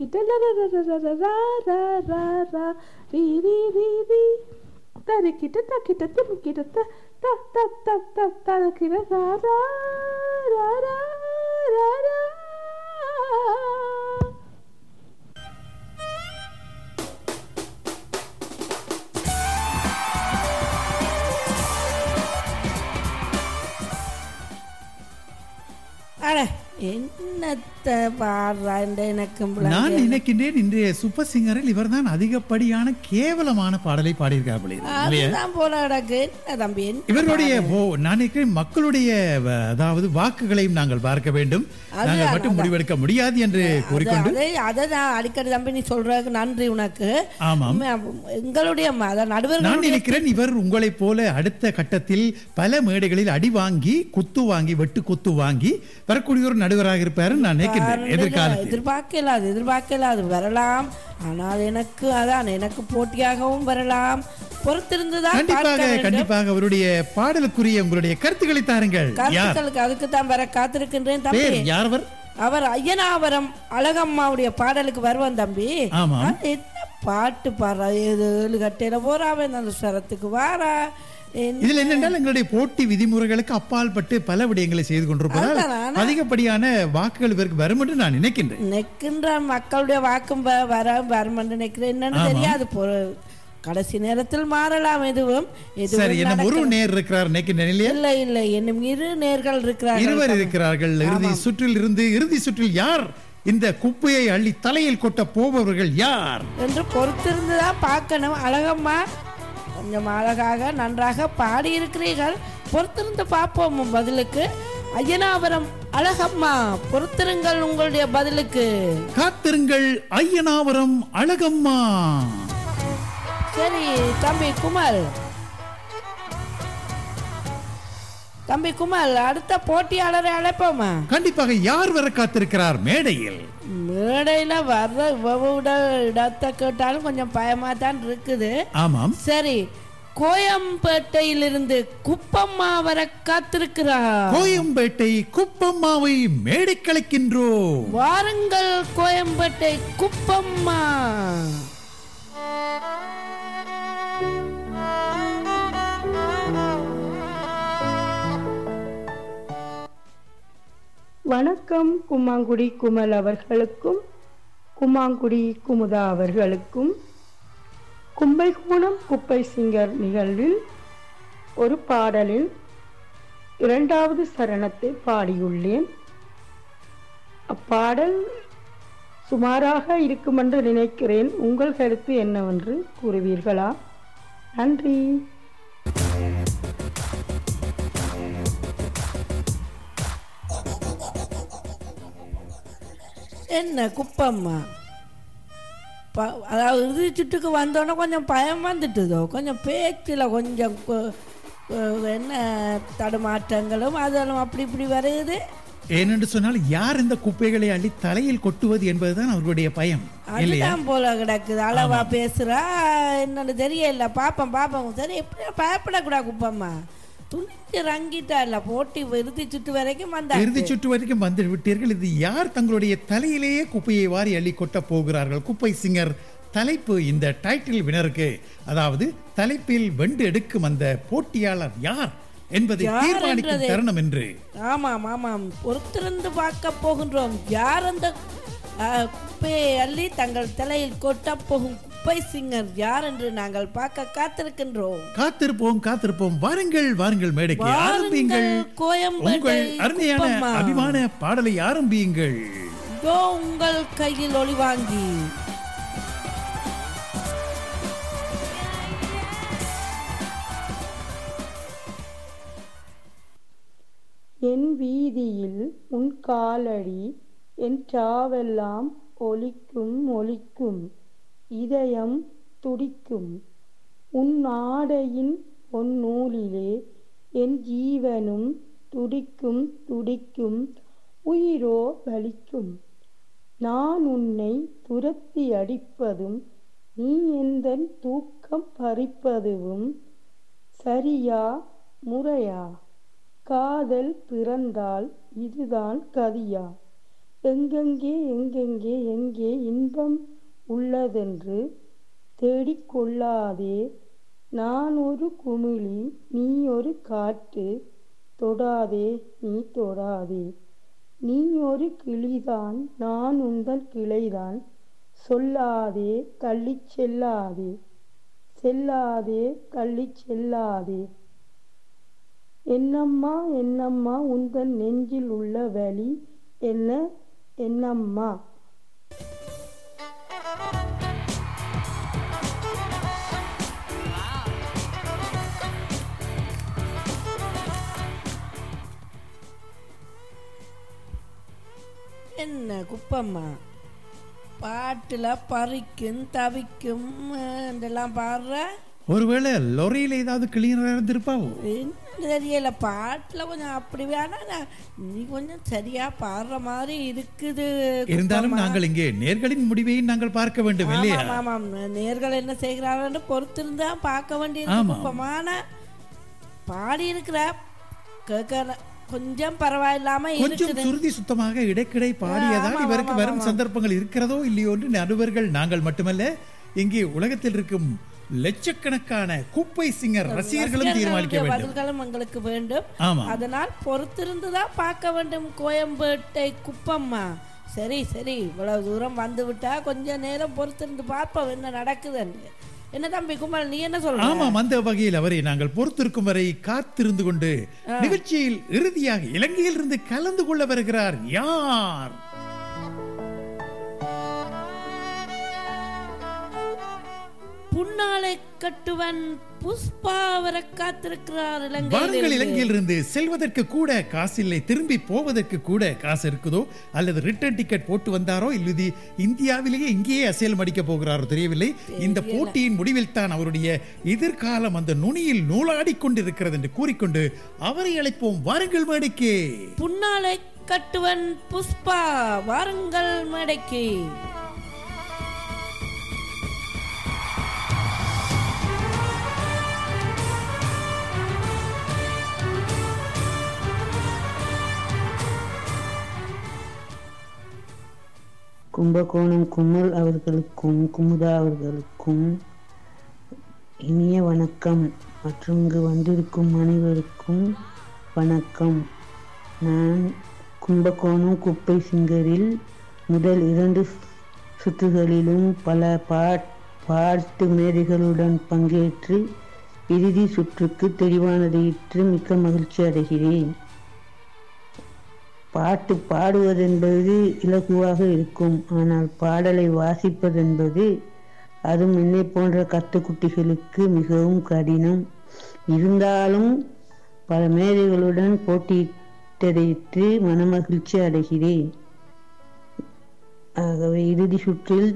రా రీ తరికిట తకిట తిమికిట తరికిట రా என்னத்தை பாடுறா எனக்கு. நான் நினைக்கின்றேன் இன்றைய சூப்பர் சிங்கரில் இவர் தான் அதிகப்படியான கேவலமான பாடலை பாடியிருக்கார் போல கிடக்கு. தம்பி இவருடைய நான் நினைக்கிறேன் மக்களுடைய அதாவது வாக்குகளையும் நாங்கள் பார்க்க வேண்டும், நாங்கள் மட்டும் முடிவெடுக்க முடியாது என்று கூறிக்கொண்டு அதை நான் அடிக்கடி தம்பி நீ சொல்றதுக்கு நன்றி உனக்கு. ஆமாம், எங்களுடைய நடுவர் நான் நினைக்கிறேன் இவர் உங்களை போல அடுத்த கட்டத்தில் பல மேடைகளில் அடி வாங்கி குத்து வாங்கி வெட்டு குத்து வாங்கி வரக்கூடிய ஒரு நடுவராக இருப்பாரு நான் நினைக்கிறேன். எதிர்பார்க்கலாது வரலாம். ஆனால் எனக்கு போட்டியாகவும் வரலாம். பொறுத்திருந்துதான் கண்டிப்பாக அவருடைய பாடலுக்குரிய உங்களுடைய கருத்துக்களை தாருங்கள். அதுக்கு தான் வர காத்திருக்கின்றேன் தம்பி. யார் அவர் ஐயனாவரம் அழகம்மாவுடைய பாடலுக்கு வருவான் தம்பி. என்ன பாட்டு பாடுறா, 7 கட்டையில போறாவே அந்த ஸ்வரத்துக்கு வாரா. இதில் என்னென்றால் எங்களுடைய போட்டி விதிமுறைகளுக்கு அப்பால் பட்டு பல விடயங்களை செய்து கொண்டிருப்பதால் அதிகப்படியான வாக்குகள் இவருக்கு வரும் என்று நான் நினைக்கின்றேன். மக்களுடைய வாக்கும் வரும் என்று நினைக்கிறேன். என்னன்னு தெரியாது. கடைசி நேரத்தில் மாறலாம் எதுவும் சரி, என்ன ஒரு நேர் இருக்கிறார் இல்லை இல்லை, இன்னும் இரு நேர்கள் இருவர் இருக்கிறார்கள். இறுதி சுற்றில் யார் இந்த குப்பையை அள்ளி தலையில் கொட்ட போபவர்கள் யார் என்று பொறுத்திருந்துதான் பார்க்கணும். அழகம்மா கொஞ்சம் அழகாக நன்றாக பாடி இருக்கிறீர்கள், பொறுத்திருந்து பார்ப்போம் பதிலுக்கு. ஐயனாவரம் அழகம்மா, பொறுத்திருங்கள் உங்களுடைய பதிலுக்கு. காத்திருங்கள் ஐயனாவரம் அழகம்மா. சரி தம்பி குமல், அடுத்த போட்டியாளரை அழைப்போமா? கண்டிப்பாக. யார் வர காத்திருக்கிறார் மேடையில்? மேடையில வர்ற இடத்தை கேட்டாலும் கொஞ்சம் பயமா தான் இருக்குது. ஆமாம். சரி, கோயம்பேட்டையிலிருந்து குப்பம்மா வர காத்திருக்கிறார். கோயம்பேட்டை குப்பம்மாவை மேடை கலைக்கின்றோம். வாருங்கள் கோயம்பேட்டை குப்பம்மா. வணக்கம். கும்மாங்குடி குமல் அவர்களுக்கும் கும்மாங்குடி குமுதா அவர்களுக்கும் கும்பைகோணம் குப்பை சிங்கர் நிகழ்வில் ஒரு பாடலில் 2வது சரணத்தை பாடியுள்ளேன். அப்பாடல் சுமாராக இருக்கும் என்று நினைக்கிறேன். உங்கள் கருத்து என்னவென்று கூறுவீர்களா? நன்றி. என்ன குப்பம்மா, அதாவது இறுதி சுற்றுக்கு வந்தோன்னே கொஞ்சம் பயம் வந்துட்டுதோ, கொஞ்சம் பேச்சில் கொஞ்சம் என்ன தடுமாற்றங்களும் அதெல்லாம் அப்படி இப்படி வருது. ஏனென்று சொன்னால் யார் இந்த குப்பைகளை அள்ளி தலையில் கொட்டுவது என்பதுதான் அவர்களுடைய பயம். அதுதான் போல கிடக்குது. அளவா பேசுறா என்னன்னு தெரியல. பாப்போம். சரி, எப்படி பயப்படக்கூடாது குப்பம்மா, துணிஞ்சு ரங்கிட்டா இல்ல. போட்டி இறுதி சுற்று வரைக்கும் வந்து விட்டீர்கள். இது யார் தங்களுடைய தலையிலேயே குப்பையை வாரி அள்ளி கொட்ட போகிறார்கள்? குப்பை சிங்கர் தலைப்பு இந்த டைட்டில் வினருக்கு, அதாவது தலைப்பில் வெண்டு எடுக்கும் அந்த போட்டியாளர் யார் என்பதை தீர்மானிக்கும் தருணம் என்று. ஆமாம், பொறுத்திருந்து பார்க்க போகின்றோம். யார் அந்த குப்பையை அள்ளி தங்கள் தலையில் கொட்ட போகும் குப்பை சிங்கர் யார் என்று நாங்கள் பார்க்க காத்திருக்கின்றோம். காத்திருப்போம். வாருங்கள் மேடைக்கு. ஆரம்பியுங்கள். உங்கள் அருமையான அபிமான பாடலை ஆரம்பியுங்கள். உங்கள் கையில் ஒளி வாங்கி. என் வீதியில் உன் காலடி என் சாவெல்லாம் ஒலிக்கும், இதயம் துடிக்கும். உன் ஆடையின் பொன்னூலிலே என் ஜீவனும் துடிக்கும், உயிரோ வலிக்கும். நான் உன்னை துரத்தி அடிப்பதும் நீ எந்தன் தூக்கம் பறிப்பதும் சரியா முறையா? காதல் பிறந்தால் இதுதான் கதியா? எங்கே இன்பம் உள்ளதென்று தேடிக்கொள்ளாதே. நான் ஒரு குமிழி, நீ ஒரு காற்று, தொடாதே நீ தொடாதே. நீ ஒரு கிளிதான், நான் உந்தன் கிளைதான். சொல்லாதே தள்ளிச் செல்லாதே, தள்ளிச் செல்லாதே. என்னம்மா உந்தன் நெஞ்சில் உள்ள வலி என்னம்மா? என்ன குப்பம்மா, பாட்டுல பறிக்கும் தவிக்கும் இதெல்லாம் பாடுற. ஒருவேளை லொரியில ஏதாவது கிளீனரா இருந்திருப்பாவோ தெரியல. பாட்டுல கொஞ்சம் அப்படி வேணா, நீ கொஞ்சம் சரியா பாடுற மாதிரி இருக்குது. இருந்தாலும் நாங்கள் இங்கே நேர்களின் முடிவை நாங்கள் பார்க்க வேண்டும் இல்லையா? ஆமாம், நேர்கள் என்ன செய்கிறார்கள் பொறுத்திருந்தா பார்க்க வேண்டியது. பாடி இருக்கிற கேட்க கொஞ்சம் பரவாயில்லாம கொஞ்சம் சுருதி சுத்தமாக இடைக்கிடை பாடியதால் இவருக்கு வரும் சந்தர்ப்பங்கள் இருக்கிறதோ இல்லையோ என்று நடுவர்கள் நாங்கள் மட்டுமல்ல இங்கே உலகத்தில் இருக்கும் லட்சக்கணக்கான குப்பை சிங்கர் ரசிகர்களும் தீர்மானிக்க வேண்டும். பதில்களும் எங்களுக்கு வேண்டும். அதனால் பொறுத்திருந்துதான் பார்க்க வேண்டும். கோயம்பேட்டை குப்பம்மா, சரி இவ்வளவு தூரம் வந்து விட்டா கொஞ்ச நேரம் பொறுத்திருந்து பார்ப்போம் என்ன நடக்குதுன்னு. என்ன தம்பி குமல், நீ என்ன சொல்ற? ஆமாம், அந்த வகையில் அவரை நாங்கள் பொறுத்திருக்கும் வரை காத்திருந்து கொண்டு நிகழ்ச்சியில் இறுதியாக இலங்கையிலிருந்து கலந்து கொள்ள வருகிறார் யார்? புன்னாலை கட்டுவன் புஷ்பா வர காத்திருக்கிறார். இலங்கையிலிருந்து செல்வதற்கு கூட காசு இல்லை, திரும்பி போவதற்கு கூட காசு இருக்குதோ அல்லது ரிட்டர்ன் டிக்கெட் போட்டு வந்தாரோ இல்லது இந்தியாவிலேயே இங்கேயே அசைல் மடிக்க போகிறாரோ தெரியவில்லை. இந்த போட்டியின் முடிவில் தான் அவருடைய எதிர்காலம் அந்த நுனியில் நூலாடி கொண்டிருக்கிறது என்று கூறிக்கொண்டு அவரை அழைப்போம். வாருங்கள் மேடைக்கு. புன்னாலை கட்டுவன் புஷ்பா, வாருங்கள் மேடைக்கு. கும்பகோணம் குமல் அவர்களுக்கும் குமுதா அவர்களுக்கும் இனிய வணக்கம். மற்றும் இங்கு வந்திருக்கும் அனைவருக்கும் வணக்கம். நான் கும்பகோணம் குப்பை சிங்கரில் முதல் 2 சுற்றுகளிலும் பல பாட்டு மேதைகளுடன் பங்கேற்று இறுதி சுற்றுக்கு தெரிவானதையிட்டு மிக்க மகிழ்ச்சி அடைகிறேன். பாட்டு பாடுவதென்பது இலகுவாக இருக்கும், ஆனால் பாடலை வாசிப்பதென்பது அதுவும் என்னை போன்ற கத்துக்குட்டிகளுக்கு மிகவும் கடினம். இருந்தாலும் பல மேதைகளுடன் போட்டியிட்டதைத்து மனமகிழ்ச்சி அடைகிறேன். ஆகவே இறுதி சுற்றில்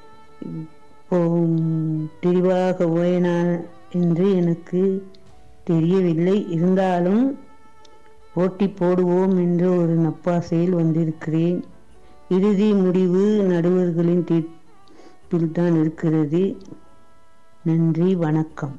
தெரிவாக ஓயனா என்று எனக்கு தெரியவில்லை. இருந்தாலும் போட்டி போடுவோம் என்ற ஒரு நப்பாசையில் வந்திருக்கிறேன். இறுதி முடிவு நடுவர்களின் தீர்ப்பில் தான் இருக்கிறது. நன்றி, வணக்கம்.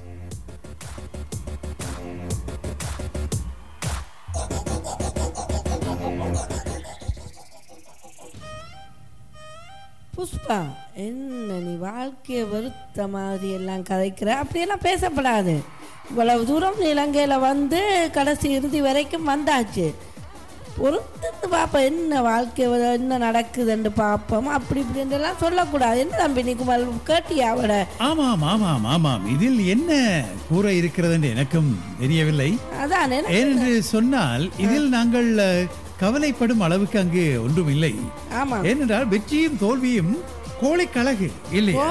புஷ்பா, என்ன நீ வாழ்க்கையை வெறுத்த மாதிரி எல்லாம் கதைக்கிற? அப்படியெல்லாம் பேசப்படாது. இவ்வளவு தூரம் இலங்கையில் வந்து கடைசி இறுதி வரைக்கும் வந்தாச்சு. பொறுத்து பார்ப்போம் என்ன வாழ்க்கை என்ன நடக்குதுன்னு பார்ப்போம். அப்படி இப்படின்றெல்லாம் சொல்லக்கூடாது. என்ன தம்பி நீ கேட்டியா அவட? ஆமாம் ஆமாம் ஆமாம், இதில் என்ன கூற இருக்கிறது என்று எனக்கும் தெரியவில்லை. அதான் ஏனென்று சொன்னால் இதில் நாங்கள் கவலைப்படும் அளவுக்கு அங்கு ஒன்றும் இல்லை. ஏனென்றால் வெற்றியும் தோல்வியும் கோழைக்கழகு இல்லையா?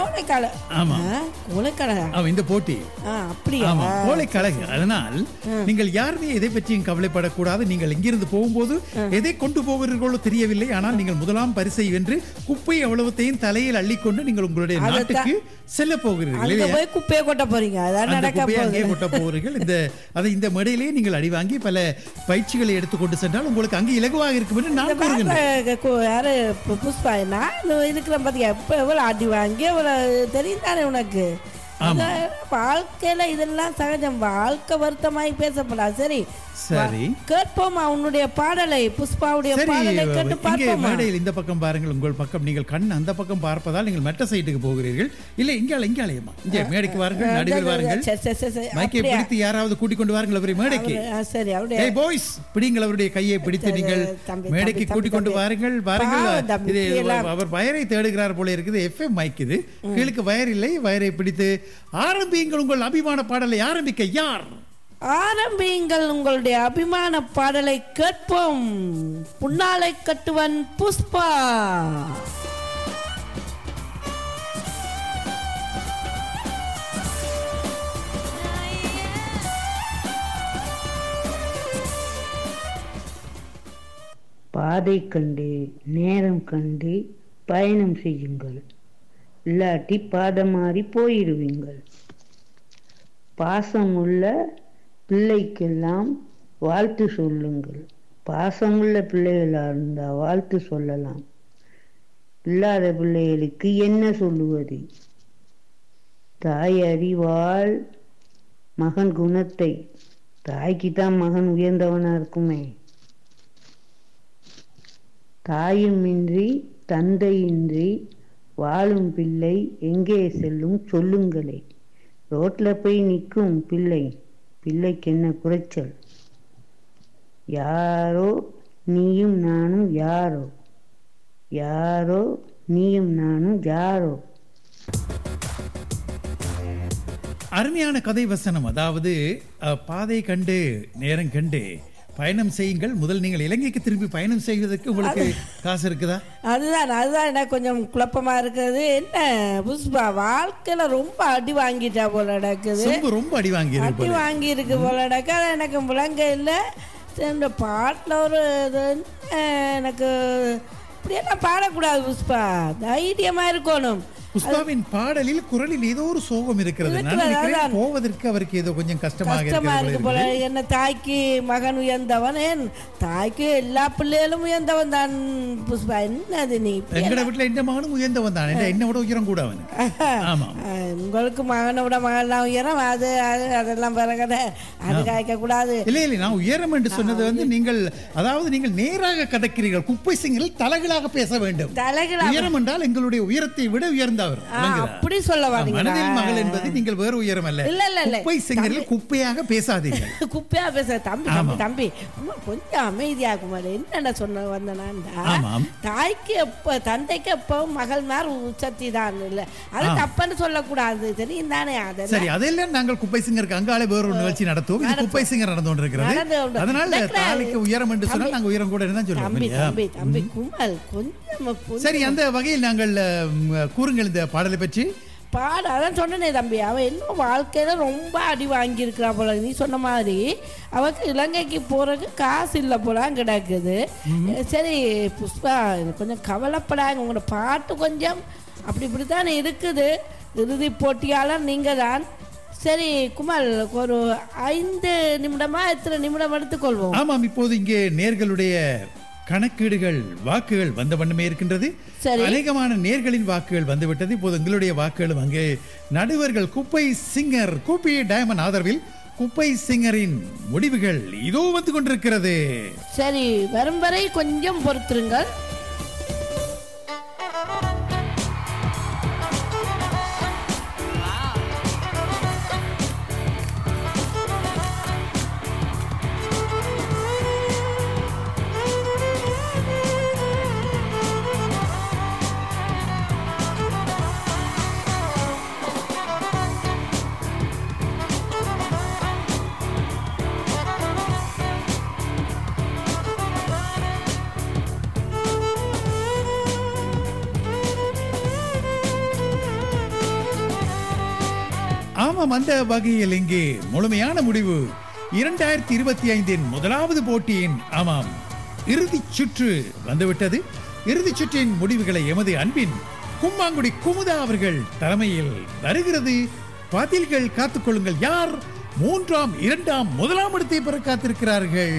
இந்த போட்டி கோழைக்கழகு. அதனால் நீங்கள் யாருமே எதை பற்றியும் கவலைப்படக்கூடாது. நீங்கள் இங்கிருந்து போகும்போது எதை கொண்டு போகிறீர்களோ தெரியவில்லை, ஆனால் நீங்கள் முதலாம் பரிசை வென்று குப்பை அவ்வளவுத்தையும் தலையில் அள்ளிக்கொண்டு நீங்கள் உங்களுடைய நாட்டுக்கு செல்ல போகிறீர்கள். குப்பையை கொட்ட போறீங்க, கொட்ட போகிறீர்கள். இந்த மேடையிலேயே நீங்கள் அடி வாங்கி பல பயிற்சிகளை எடுத்துக்கொண்டு சென்றால் உங்களுக்கு அங்கே இலகுவாக இருக்கும் என்று நான் கூறுகிறேன். புஷ்பா, நான் இருக்கிறேன் பாத்தியா, எவ்வளவு அடி வாங்கி எவ்வளவு தெரியும் தானே உனக்கு. வாழ்க்கையில இதெல்லாம் சகஜம். வாழ்க்கை வருத்தமாய் பேசப்படாது. சரி சரி, கேட்போமா உன்னுடைய பாடலை? புஷ்பாவுடைய பாடலை கேட்டு பார்ப்போமா? மேடையில் இந்த பக்கம் பாருங்கள், உங்கள் பக்கம் நீங்கள் கண் அந்த பக்கம் பார்ப்பதால் நீங்கள் மெட்ட சைட்டுக்கு போகிறீர்கள். இல்லை இங்காலயமா இங்கே மேடைக்கு வாருங்கள், நடுவில் வாருங்கள். மைக்கை பிடித்து யாராவது கூட்டிக் கொண்டு வாருங்கள் அவரை மேடைக்கு. சரி, அவருடைய பாய்ஸ் பிடிங்கள், அவருடைய கையை பிடித்து நீங்கள் மேடைக்கு கூட்டிக் கொண்டு வாருங்கள். வாருங்கள். அவர் வயரை தேடுகிறார் போல இருக்குது. FM மைக் இது, கீழுக்கு வயர் இல்லை. வயரை பிடித்து ஆரம்பியுங்கள் உங்கள் அபிமான பாடலை. ஆரம்பிக்க யார்? ஆரம்பியுங்கள் உங்களுடைய அபிமான பாடலை கேட்போம். புன்னாலை கட்டுவன் புஷ்பா. பாதை கண்டு நேரம் கண்டு பயணம் செய்யுங்கள், இல்லாட்டி பாதை மாறி போயிடுவீங்கள். பாசமுள்ள பிள்ளைக்கெல்லாம் வாழ்த்து சொல்லுங்கள். பாசமுள்ள பிள்ளைகளாக இருந்தால் வாழ்த்து சொல்லலாம், இல்லாத பிள்ளைகளுக்கு என்ன சொல்லுவது? தாய் அறிவாள் மகன் குணத்தை. தாய்க்கு தான் மகன் உயர்ந்தவனா இருக்குமே. தாயுமின்றி தந்தையின்றி வாழும் பிள்ளை எங்கே செல்லும் சொல்லுங்களே. ரோட்ல போய் நிற்கும் பிள்ளைக்கு என்ன குறைச்சல்? யாரோ நீயும் நானும் யாரோ, யாரோ நீயும் நானும் யாரோ. அருமையான கதை வசனம். அதாவது பாதை கண்டு நேரம் கண்டு பயணம் செய்யுங்கள். முதல் நீங்கள் இலங்கைக்கு திரும்பி பயணம் செய்வதற்கு உங்களுக்கு காசு இருக்குதா? அதுதான் எனக்கு கொஞ்சம் குழப்பமா இருக்குது. என்ன புஷ்பா வாழ்க்கையில ரொம்ப அடி வாங்கிட்டா போல நடக்குது. ரொம்ப அடி வாங்கி இருக்கு போல நடக்கு. அது எனக்கு விளங்க இல்லை. இந்த பாட்டில் ஒரு எனக்கு இப்படியெல்லாம் பாடக்கூடாது புஷ்பா, தைரியமா இருக்கணும். புஷ்பாவின் பாடலில் குரலில் ஏதோ ஒரு சோகம் இருக்கிறது. போவதற்கு அவருக்கு ஏதோ கொஞ்சம் கஷ்டமா இருக்கு போல. என்ன தாய்க்கு மகன் உயர்ந்தவன், என் தாய்க்கு எல்லா பிள்ளைகளும் உயர்ந்தவன் தான் புஷ்பா. என்னது நீ எங்கட வீட்டுல எந்த மகனும் உயர்ந்தவன் தான், என்ன விட உயரம் கூட அவன். உங்களுக்கு மகனை விட மகன்லாம் உயரம், அது அதெல்லாம் பிறகு அது காய்க்க கூடாது. இல்ல நான் உயரம் என்று சொன்னது வந்து நீங்கள், அதாவது நீங்கள் நேராக கதைக்கிறீர்கள். குப்பை சிங்கில் தலைகளாக பேச வேண்டும். உயரம் என்றால் எங்களுடைய உயரத்தை விட உயர்ந்த அப்படி சொல்ல மனதில் மகள் என்பது நீங்கள் வேறு உயரம் அல்ல. குப்பை சிங்கரில் குப்பையாக பேசாதீர்கள். குப்பையா பேச தம்பி கொஞ்சம் அமைதியாகும். என்னென்ன சொன்ன வந்தனா, தாய்க்கு எப்ப தந்தைக்கு எப்ப மகள் மேல் உச்சத்தி தான் இல்ல, அது தப்புன்னு சொல்லக்கூடாது. தெரியும் தானே? சரி, அதெல்லாம் நாங்கள் குப்பை சிங்கருக்கு அங்காலே வேறு ஒரு நிகழ்ச்சி நடத்துவோம். இது குப்பை சிங்கர் நடந்து கொண்டிருக்கிறது. அதனால தாய்க்கு உயரம் என்று சொன்னால் நாங்கள் உயரம் கூட என்ன சொல்லுவோம். தம்பி குமல் கொஞ்சம் சரி, அந்த வகையில் நாங்கள் கூறுங்கள் இந்த பாடலை பற்றி. அதான் சொன்னனே தம்பி, அவன் இன்னும் வாழ்க்கையில ரொம்ப அடி வாங்கியிருக்கிறா போல. நீ சொன்ன மாதிரி அவருக்கு இலங்கைக்கு போறதுக்கு காசு இல்லை போல கிடக்குது. சரி புஷ்பா, கொஞ்சம் கவலைப்படாங்க. உங்களோட பாட்டு கொஞ்சம் அப்படி இப்படித்தான் இருக்குது. இறுதி போட்டியாளர் நீங்க தான். சரி குமல், ஒரு 5 நிமிடமா எத்தனை நிமிடம் எடுத்துக்கொள்வோம்? ஆமாம், இப்போது இங்கே நேர்களுடைய கணக்கீடுகள் வாக்குகள் வந்த வண்ணமே இருக்கின்றது. அநேகமான நேர்களின் வாக்குகள் வந்துவிட்டது. இப்போது எங்களுடைய வாக்குகளும் அங்கே நடுவர்கள் குப்பை சிங்கர் கூப்பி டயமண்ட் ஆதரவில் குப்பை சிங்கரின் முடிவுகள் இதோ வந்து கொண்டிருக்கிறது. சரி, வரும் வரை கொஞ்சம் பொறுத்திருங்கள். ஆமாம், அந்த வகையில் இங்கே முழுமையான முடிவு 2025 முதலாவது போட்டியின் இறுதிச் சுற்று வந்துவிட்டது. இறுதிச் சுற்றின் முடிவுகளை எமது அன்பின் கும்மாங்குடி குமுதா அவர்கள் தலைமையில் வருகிறது. பதில்கள் காத்துக்கொள்ளுங்கள். யார் 3ஆம் 2ஆம் 1ஆம் இடத்தை பெற காத்திருக்கிறார்கள்?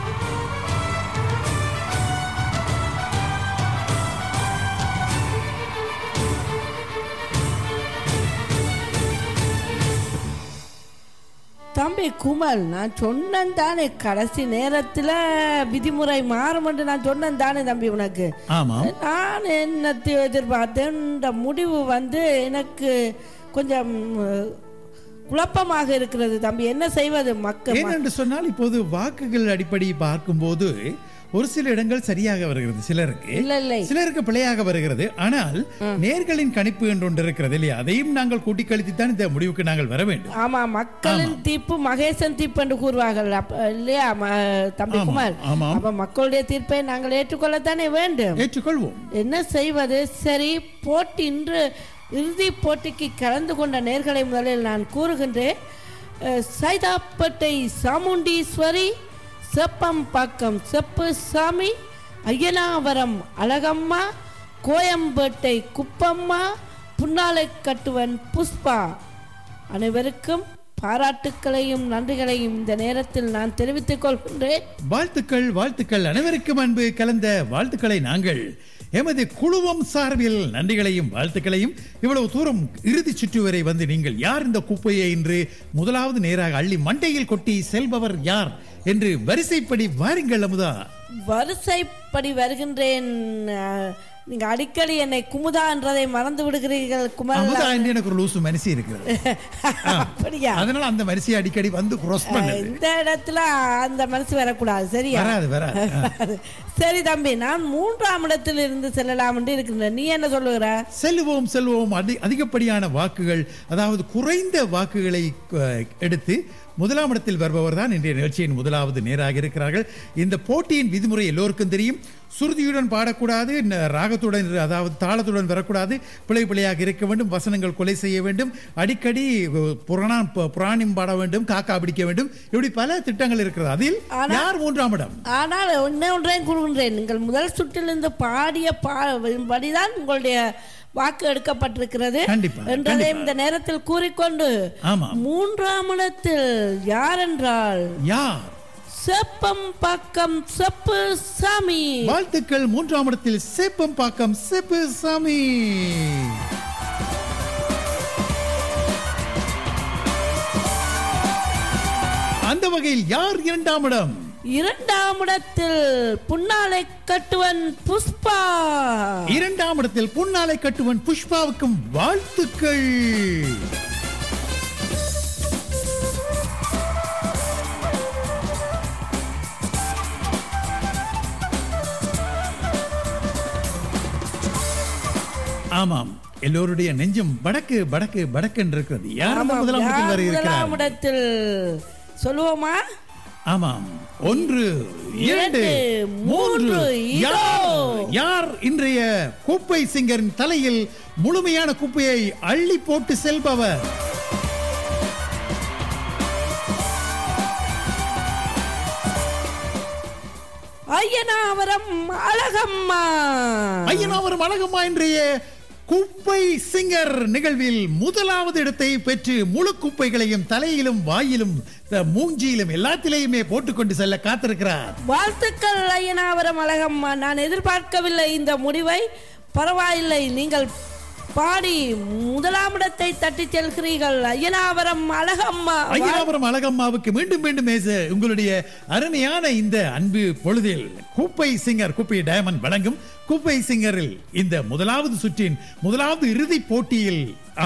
தம்பி குமல், நான் சொன்னேன் தானே கடைசி நேரத்தில் விதிமுறை மாறும் என்று நான் சொன்னேன் தானே தம்பி உனக்கு. நான் என்னத்தை எதிர்பார்த்தேன். இந்த முடிவு வந்து எனக்கு கொஞ்சம் குழப்பமாக இருக்கிறது தம்பி. என்ன செய்வது? மக்கள் ஏனென்று சொன்னால் இப்போது வாக்குகள் அடிப்படை பார்க்கும்போது ஒரு சில இடங்கள் சரியாக வருகிறது, சிலருக்கு பிழையாக வருகிறது. ஆனால் நேர்களின் கணிப்பு என்று ஒன்று இருக்கிறது இல்லையா, அதையும் நாங்கள் கூட்டி கழித்துத்தான் இந்த முடிவுக்கு நாங்கள் வர வேண்டும். ஆமா, மக்களின் தீர்ப்பு மகேசன் தீர்ப்பு என்று கூறுவார்கள் இல்லையா தம்பி குமார்? அப்ப மக்களுடைய தீர்ப்பை நாங்கள் ஏற்றுக்கொள்ளத்தானே வேண்டும். ஏற்றுக்கொள்வோம். என்ன செய்வது? சரி, போட்டி இன்று இறுதி போட்டிக்கு கலந்து கொண்ட நேர்களை முதலில் நான் கூறுகின்றேன். சைதாப்பேட்டை சாமுண்டீஸ்வரி, செப்பம்பாக்கம் செப்புசாமி, ஐயனாவரம் அழகம்மா, கோயம்பேட்டை குப்பம்மா, புன்னாலை கட்டுவன் புஷ்பா. அனைவருக்கும் பாராட்டுக்களையும் நன்றிகளையும் இந்த நேரத்தில் நான் தெரிவித்துக் கொள்கின்றேன். வாழ்த்துக்கள் அனைவருக்கும் அன்பு கலந்த வாழ்த்துக்களை நாங்கள் எமது குழுவம் சார்பில் நன்றிகளையும் வாழ்த்துக்களையும். இவ்வளவு தூரம் இறுதி சுற்று வரை வந்து நீங்கள் யார் இந்த குப்பையை இன்று முதலாவது நேராக அள்ளி மண்டையில் கொட்டி செல்பவர் யார் என்று வரிசைப்படி வாருங்கள் அமுதா. வரிசைப்படி வருகின்றேன் நீங்க அடிக்கடி என்னை குமுதா என்றதை மறந்து விடுகிறீர்கள். குமுதா என்று எனக்கு ஒரு லூசு மனசி இருக்கிறது. அப்படியா? அதனால அந்த மனசியை அடிக்கடி வந்து cross பண்ணுது. இந்த இடத்துல அந்த மனசு வரக்கூடாது. சரியா? வராது. சரி தம்பி, நான் 3ஆம் இடத்தில் இருந்து செல்லலாம் என்று இருக்கின்றேன். நீ என்ன சொல்லுகிற? செல்வோம். அதிகப்படியான வாக்குகள், அதாவது குறைந்த வாக்குகளை எடுத்து 1ஆம் இடத்தில் வருபவர் தான் இன்றைய நிகழ்ச்சியின் முதலாவது நேராக இருக்கிறார்கள். இந்த போட்டியின் விதிமுறை எல்லோருக்கும் தெரியும். சுருதியுடன் பாடக்கூடாது, ராகத்துடன் அதாவது தாளத்துடன் வரக்கூடாது, பிழையாக இருக்க வேண்டும், வசனங்கள் கொலை செய்ய வேண்டும், அடிக்கடி புராணம் பாட வேண்டும், காக்கா பிடிக்க வேண்டும், இப்படி பல திட்டங்கள் இருக்கிறது. அதில் யார் 3ஆம் இடம்? ஆனால் ஒன்றையும் கூறுகின்றேன், நீங்கள் முதல் சுற்றிலிருந்து பாடிய படிதான் உங்களுடைய வாக்கு எடுக்கப்பட்டிருக்கிறது என்றதை இந்த நேரத்தில் கூறிக்கொண்டு 3ஆம் இடத்தில் யார் என்றால் சேப்பம்பாக்கம் செப்பு சாமி. வாழ்த்துக்கள். 3ஆம் இடத்தில் சேப்பம்பாக்கம் செப்பு சாமி. அந்த வகையில் யார் 2ஆம் இடம்? 2ஆம் இடத்தில் புன்னாலை கட்டுவன் புஷ்பா. 2ஆம் இடத்தில் புன்னாலை கட்டுவன் புஷ்பாவுக்கும் வாழ்த்துக்கள். ஆமாம், எல்லோருடைய நெஞ்சும் படக்கு படக்கு படக்கு இருக்கிறது. யார் 1ஆம் இடத்தில் சொல்லுவோமா? ஆமாம், 1 2 3. யார் இன்றைய குப்பை சிங்கரின் தலையில் முழுமையான குப்பையை அள்ளி போட்டு செல்பவர்? ஐயனாவரம் அழகம்மா. ஐயனாவரம் அழகம்மா இன்றைய குப்பை சிங்கர் நிகழ்வில் 1வது இடத்தை பெற்று முழு குப்பைகளையும் தலையிலும் வாயிலும் மூஞ்சியிலும் எல்லாத்திலேயுமே போட்டுக்கொண்டு செல்ல காத்திருக்கிறார். வாழ்த்துக்கள் ஐயனாவரம் அழகம்மா. நான் எதிர்பார்க்கவில்லை இந்த முடிவை. பரவாயில்லை, நீங்கள் பாடி 1ஆம் இடத்தை தட்டி செல்கிறீர்கள். ஐயனாவரம் அழகம்மா. ஐயனாவரம் அழகம்மாவுக்கு மீண்டும் உங்களுடைய அருமையான இந்த அன்பு பொழுதில் குப்பை சிங்கர் குப்பை டயமண்ட் வழங்கும் குப்பை சிங்கரில் இந்த 1வது சுற்றின் 1வது இறுதி போட்டியில்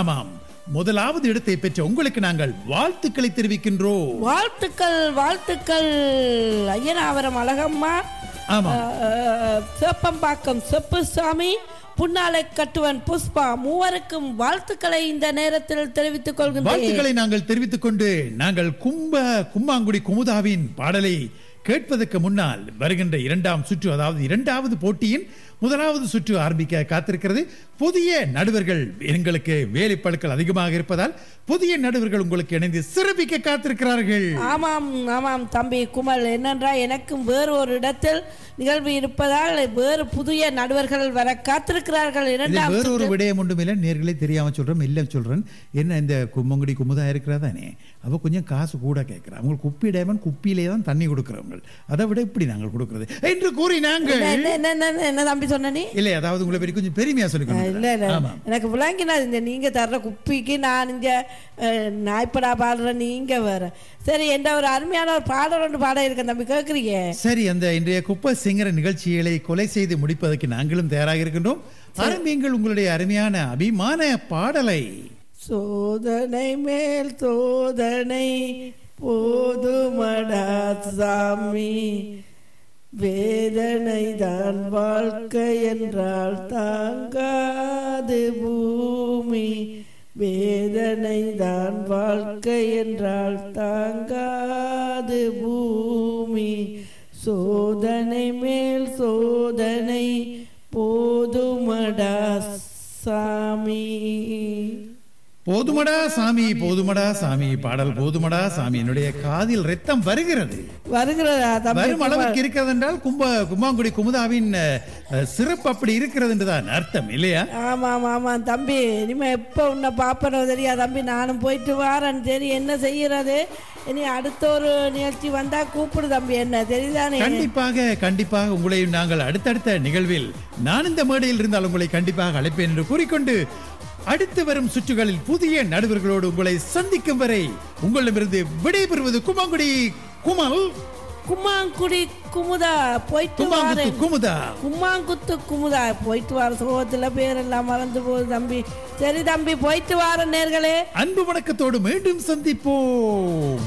1வது இடத்தை பெற்ற உங்களுக்கு நாங்கள் வாழ்த்துக்களை தெரிவிக்கின்றோம். வாழ்த்துக்கள் ஐயனாவரம் அழகம்மா, சேப்பம்பாக்கம் செப்பு சாமி, புன்னாலை கட்டுவன் புஷ்பா, மூவருக்கும் வாழ்த்துக்களை இந்த நேரத்தில் தெரிவித்துக் கொள்கின்றேன். வாழ்த்துக்களை நாங்கள் தெரிவித்துக் கொண்டு நாங்கள் கும்மாங்குடி குமுதாவின் பாடலை கேட்பதற்கு முன்னால் வருகின்ற 2ஆம் சுற்று, அதாவது 2வது போட்டியின் 1வது சுற்று ஆரம்பிக்க காத்திருக்கிறது. புதிய நடுவர்கள் எங்களுக்கு வேலைப்பளுக்கள் அதிகமாக இருப்பதால் புதிய நடுவர்கள் உங்களுக்கு இணைந்து சிறப்பிக்க காத்திருக்கிறார்கள். ஆமாம் தம்பி குமல், என்னென்றால் எனக்கும் வேறு ஒரு இடத்தில் நிகழ்வு இருப்பதால் வேறு புதிய நடுவர்கள் வர காத்திருக்கிறார்கள். வேறு ஒரு விடயம் ஒன்றும் இல்லை, நேர்களே தெரியாம சொல்றேன். என்ன இந்த கும்மங்குடி குமுதா இருக்கிறதானே, அவ கொஞ்சம் காசு கூட கேட்கிறா. அவங்க குப்பி டேமன் குப்பியிலே தான் தண்ணி கொடுக்கிறவங்க, அதை விட இப்படி நாங்கள் கொடுக்கிறது என்று கூறி நாங்கள் என்ன தம்பி சொன்ன நீ இல்லை, அதாவது உங்களை பற்றி கொஞ்சம் பெருமையா சொல்லிக்கணும். எனக்கு விளங்கினா நீங்க தர்ற குப்பிக்கு நான் இங்க நாய்ப்படா பாடுற நீங்க வேற. சரி, என்ற ஒரு அருமையான ஒரு பாடல் ஒன்று பாட இருக்க தம்பி, கேட்குறீங்க? சரி, அந்த இன்றைய குப்பை சிங்கர நிகழ்ச்சிகளை கொலை செய்து முடிப்பதற்கு நாங்களும் தயாராக இருக்கின்றோம். ஆரம்பியுங்கள் உங்களுடைய அருமையான அபிமான பாடலை. சோதனை மேல் சோதனை போதுமடா சாமி, வேதனை தான் வாழ்க்கை என்றால் தாங்காது பூமி, வேதனை தான் வாழ்க்கை என்றால் தாங்காது பூமி, சோதனை மேல் சோதனை போதுமடா சாமி. போதுமடா சாமி, போதுமடா சாமி பாடல் போதுமடா சாமி. என்னுடைய காதில் ரத்தம் வருகிறது. வரும் அளவுக்கு இருக்கிறது என்றால் கும்மாங்குடி குமுதாவின் சிறப்பு அப்படி இருக்கிறது என்றுதான் அர்த்தம், இல்லையா? ஆமா தம்பி, இனிமே எப்ப உன்னை பாப்பனோ தெரியா தம்பி, நானும் போயிட்டு வாரேன். சரி, என்ன செய்யறது? இனி அடுத்த ஒரு நிகழ்ச்சி வந்தா கூப்பிடு தம்பி, என்ன தெரியுதானே? கண்டிப்பாக உங்களை நாங்கள் அடுத்தடுத்த நிகழ்வில் நான் இந்த மேடையில் இருந்தால் உங்களை கண்டிப்பாக அழைப்பேன் என்று கூறிக்கொண்டு அடுத்து வரும் சுற்றுகளில் புதிய நடுவர்களோடு உங்களை சந்திக்கும் வரை உங்களிடமிருந்து விடைபெறுவது கும்மாங்குடி குமல். கும்மாங்குடி குமுதா போயிட்டு கும்மாங்குத்து வாரேன். குமுதா. கும்மாங்குத்து குமுதா போயிட்டு வர சோகத்தில் பேரெல்லாம் மறந்து போகுது தம்பி. சரி தம்பி, போயிட்டு வார நேர்களே. அன்பு வணக்கத்தோடு மீண்டும் சந்திப்போம்.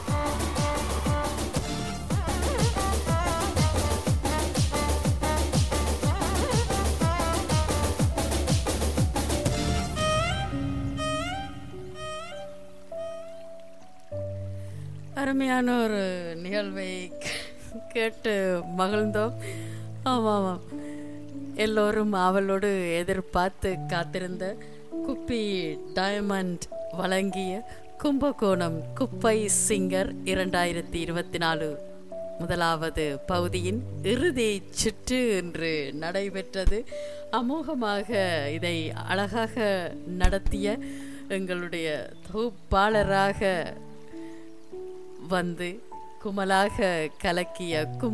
அருமையான ஒரு நிகழ்வை கேட்டு மகிழ்ந்தோம். ஆமாம், எல்லோரும் அவளோடு எதிர்பார்த்து காத்திருந்த குப்பி டைமண்ட் வழங்கிய கும்பகோணம் குப்பை சிங்கர் 2024 முதலாவது பகுதியின் இறுதி சுற்று இன்று நடைபெற்றது. அமோகமாக இதை அழகாக நடத்திய எங்களுடைய தொகுப்பாளராக வந்து குமலாக கலக்கிய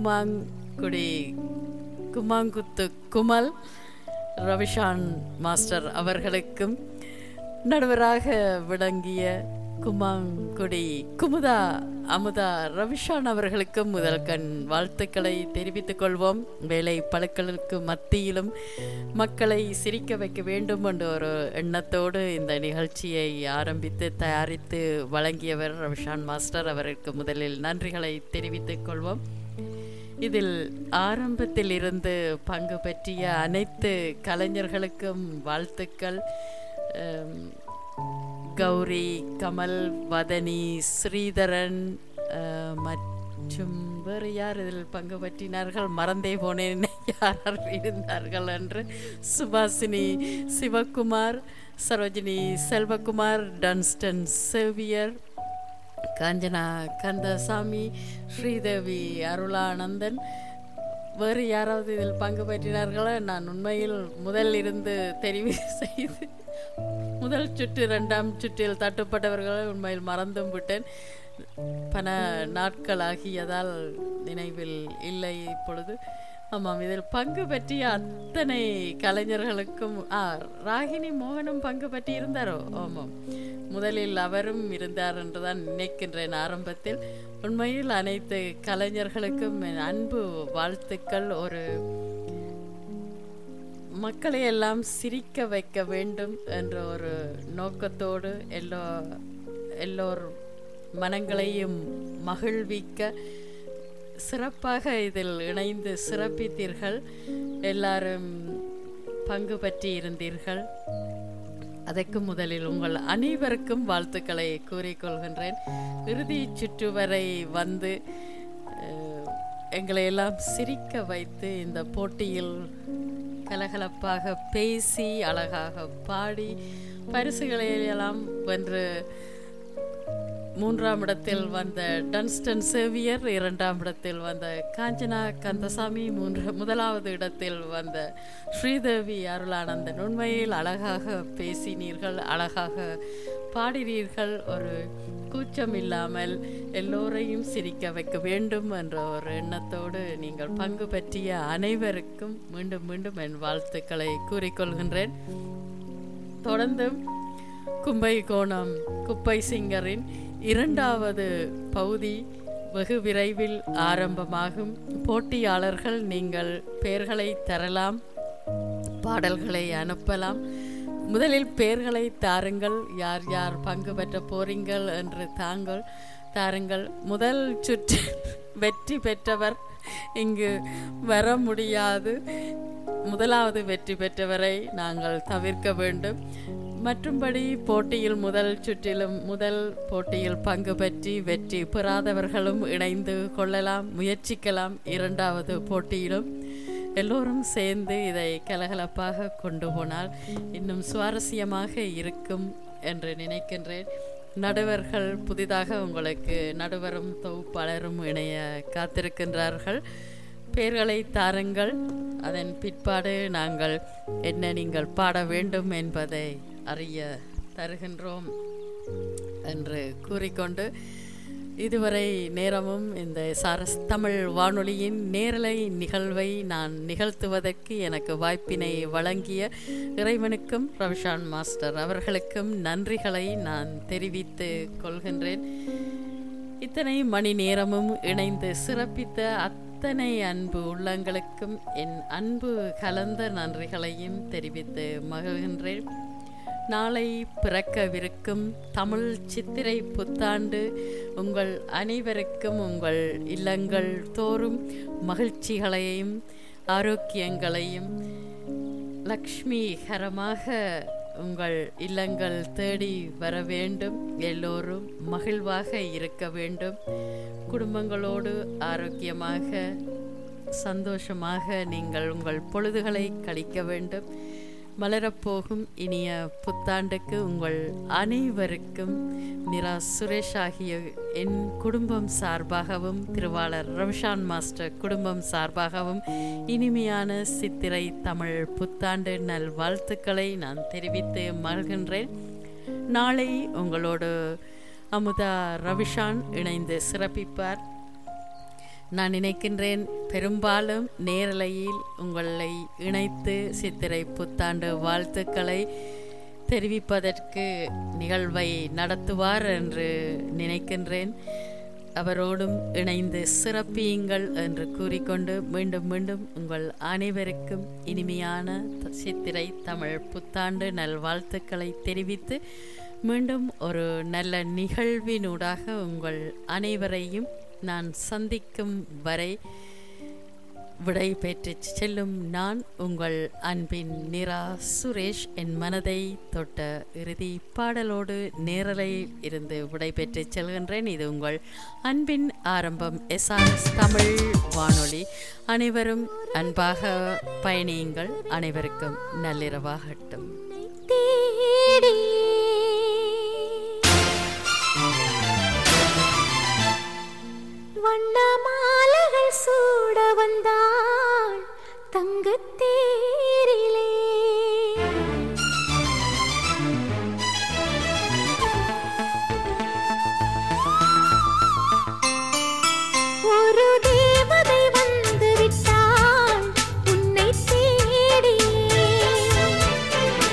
கும்மாங்குத்து குமல் ரவிஷான் மாஸ்டர் அவர்களுக்கும், நடுவராக விளங்கிய கும்மாங்குடி குமுதா அமுதா ரவிஷான் அவர்களுக்கும் முதல் கண் வாழ்த்துக்களை தெரிவித்துக் கொள்வோம். வேலை பழுக்களுக்கு மத்தியிலும் மக்களை சிரிக்க வைக்க வேண்டும் என்ற ஒரு எண்ணத்தோடு இந்த நிகழ்ச்சியை ஆரம்பித்து தயாரித்து வழங்கியவர் ரவிஷான் மாஸ்டர் அவருக்கு முதலில் நன்றிகளை தெரிவித்துக் கொள்வோம். இதில் ஆரம்பத்தில் இருந்து பங்கு பற்றிய அனைத்து கலைஞர்களுக்கும் வாழ்த்துக்கள். கௌரி, கமல், வதனி, ஸ்ரீதரன் மற்றும் வேறு யார் இதில் பங்கு பற்றினார்கள், மறந்தே போனேன் யார் இருந்தார்கள் என்று. சுபாசினி, சிவகுமார், சரோஜினி செல்வகுமார், டன்ஸ்டன் சேவியர், காஞ்சனா கந்தசாமி, ஸ்ரீதேவி அருளானந்தன், வேறு யாராவது இதில் பங்கு பெற்றினார்களோ? நான் உண்மையில் முதல் இருந்து தெரிவு செய்து முதல் சுற்று 2ஆம் சுற்றில் தட்டுப்பட்டவர்களை உண்மையில் மறந்தும் விட்டேன். பல நாட்களாகியதால் நினைவில் இல்லை இப்பொழுது. ஆமாம், இதில் பங்கு பற்றிய அத்தனை கலைஞர்களுக்கும் ராகினி மோகனும் பங்கு பற்றி இருந்தாரோ? ஆமாம், முதலில் அவரும் இருந்தார் என்றுதான் நினைக்கின்றேன் ஆரம்பத்தில். உண்மையில் அனைத்து கலைஞர்களுக்கும் அன்பு வாழ்த்துக்கள். ஒரு மக்களை எல்லாம் சிரிக்க வைக்க வேண்டும் என்ற ஒரு நோக்கத்தோடு எல்லோர் மனங்களையும் மகிழ்விக்க சிறப்பாக இதில் இணைந்து சிறப்பித்தீர்கள். எல்லாரும் பங்கு பற்றி இருந்தீர்கள். அதற்கு முதலில் உங்கள் அனைவருக்கும் வாழ்த்துக்களை கூறிக்கொள்கின்றேன். இறுதி சுற்று வரை வந்து எங்களை எல்லாம் சிரிக்க வைத்து இந்த போட்டியில் கலகலப்பாக பேசி அழகாக பாடி பரிசுகளை எல்லாம் வென்று 3ஆம் இடத்தில் வந்த டன்ஸ்டன் சேவியர், 2ஆம் இடத்தில் வந்த காஞ்சனா கந்தசாமி, 1வது இடத்தில் வந்த ஸ்ரீதேவி அருளானந்தன். உண்மையில் அழகாக பேசினீர்கள், அழகாக பாடினீர்கள். ஒரு கூச்சம் இல்லாமல் எல்லோரையும் சிரிக்க வைக்க வேண்டும் என்ற ஒரு எண்ணத்தோடு நீங்கள் பங்கு பற்றிய அனைவருக்கும் மீண்டும் மீண்டும் என் வாழ்த்துக்களை கூறிக்கொள்கின்றேன். தொடர்ந்து கும்பகோணம் குப்பை சிங்கரின் 2வது பகுதி வெகு விரைவில் ஆரம்பமாகும். போட்டியாளர்கள் நீங்கள் பெயர்களை தரலாம், பாடல்களை அனுப்பலாம். முதலில் பெயர்களை தாருங்கள், யார் யார் பங்கு பெற்ற போறீங்கள் என்று தாருங்கள். முதல் சுற்று வெற்றி பெற்றவர் இங்கு வர முடியாது. முதலாவது வெற்றி பெற்றவரை நாங்கள் தவிர்க்க வேண்டும். மற்றும்படி போட்டியில் முதல் போட்டியில் பங்கு பெற்றி வெற்றி பெறாதவர்களும் இணைந்து கொள்ளலாம், முயற்சிக்கலாம். 2வது போட்டியிலும் எல்லோரும் சேர்ந்து இதை கலகலப்பாக கொண்டு போனால் இன்னும் சுவாரஸ்யமாக இருக்கும் என்று நினைக்கின்றேன். நடுவர்கள் புதிதாக உங்களுக்கு நடுவரும் தொகுப்பாளரும் இணைய காத்திருக்கின்றார்கள். பெயர்களை தாருங்கள். அதன் பிற்பாடு நாங்கள் என்ன நீங்கள் பாட வேண்டும் என்பதை அறிய தருகின்றோம் என்று கூறிக்கொண்டு, இதுவரை நேரமும் இந்த SRS தமிழ் வானொலியின் நேரலை நிகழ்வை நான் நிகழ்த்துவதற்கு எனக்கு வாய்ப்பினை வழங்கிய இறைவனுக்கும் ரவிஷான் மாஸ்டர் அவர்களுக்கும் நன்றிகளை நான் தெரிவித்து கொள்கின்றேன். இத்தனை மணி நேரமும் இணைந்து சிறப்பித்த அத்தனை அன்பு உள்ளங்களுக்கும் என் அன்பு கலந்த நன்றிகளையும் தெரிவித்து மகிழ்கின்றேன். நாளை பிறக்கவிருக்கும் தமிழ் சித்திரை புத்தாண்டு உங்கள் அனைவருக்கும் உங்கள் இல்லங்கள் தோறும் மகிழ்ச்சிகளையும் ஆரோக்கியங்களையும் லக்ஷ்மிகரமாக உங்கள் இல்லங்கள் தேடி வர வேண்டும். எல்லோரும் மகிழ்வாக இருக்க வேண்டும். குடும்பங்களோடு ஆரோக்கியமாக சந்தோஷமாக நீங்கள் உங்கள் பொழுதுகளை கழிக்க வேண்டும். மலரப்போகும் இனிய புத்தாண்டுக்கு உங்கள் அனைவருக்கும் நிரா சுரேஷ் ஆகிய என் குடும்பம் சார்பாகவும் திருவாளர் ரவிஷான் மாஸ்டர் குடும்பம் சார்பாகவும் இனிமையான சித்திரை தமிழ் புத்தாண்டு நல்வாழ்த்துக்களை நான் தெரிவித்து மகிழ்கின்றேன். நாளை உங்களோடு அமுதா ரவிஷான் இணைந்து சிறப்பிப்பார். நான் நினைக்கின்றேன் பெரும்பாலும் நேரலையில் உங்களை இணைத்து சித்திரை புத்தாண்டு வாழ்த்துக்களை தெரிவிப்பதற்கு நிகழ்வை நடத்துவார் என்று நினைக்கின்றேன். அவரோடும் இணைந்து சிறப்பியுங்கள் என்று கூறிக்கொண்டு மீண்டும் மீண்டும் உங்கள் அனைவருக்கும் இனிமையான சித்திரை தமிழ் புத்தாண்டு நல்வாழ்த்துக்களை தெரிவித்து மீண்டும் ஒரு நல்ல நிகழ்வினூடாக உங்கள் அனைவரையும் நான் சந்திக்கும் வரை விடை பெற்று செல்லும் நான் உங்கள் அன்பின் நிரா சுரேஷ். என் மனதை தொட்ட இறுதி பாடலோடு நேரலையில் இருந்து விடை பெற்று செல்கின்றேன். இது உங்கள் அன்பின் ஆரம்பம் SRS தமிழ் வானொலி. அனைவரும் அன்பாக பயணியுங்கள். அனைவருக்கும் நள்ளிரவாகட்டும். வண்ண மாலைகள் சூட வந்தாள் தங்கத்தேரிலே, ஒரு தேவதை வந்து விட்டாள் உன்னை தேடியே.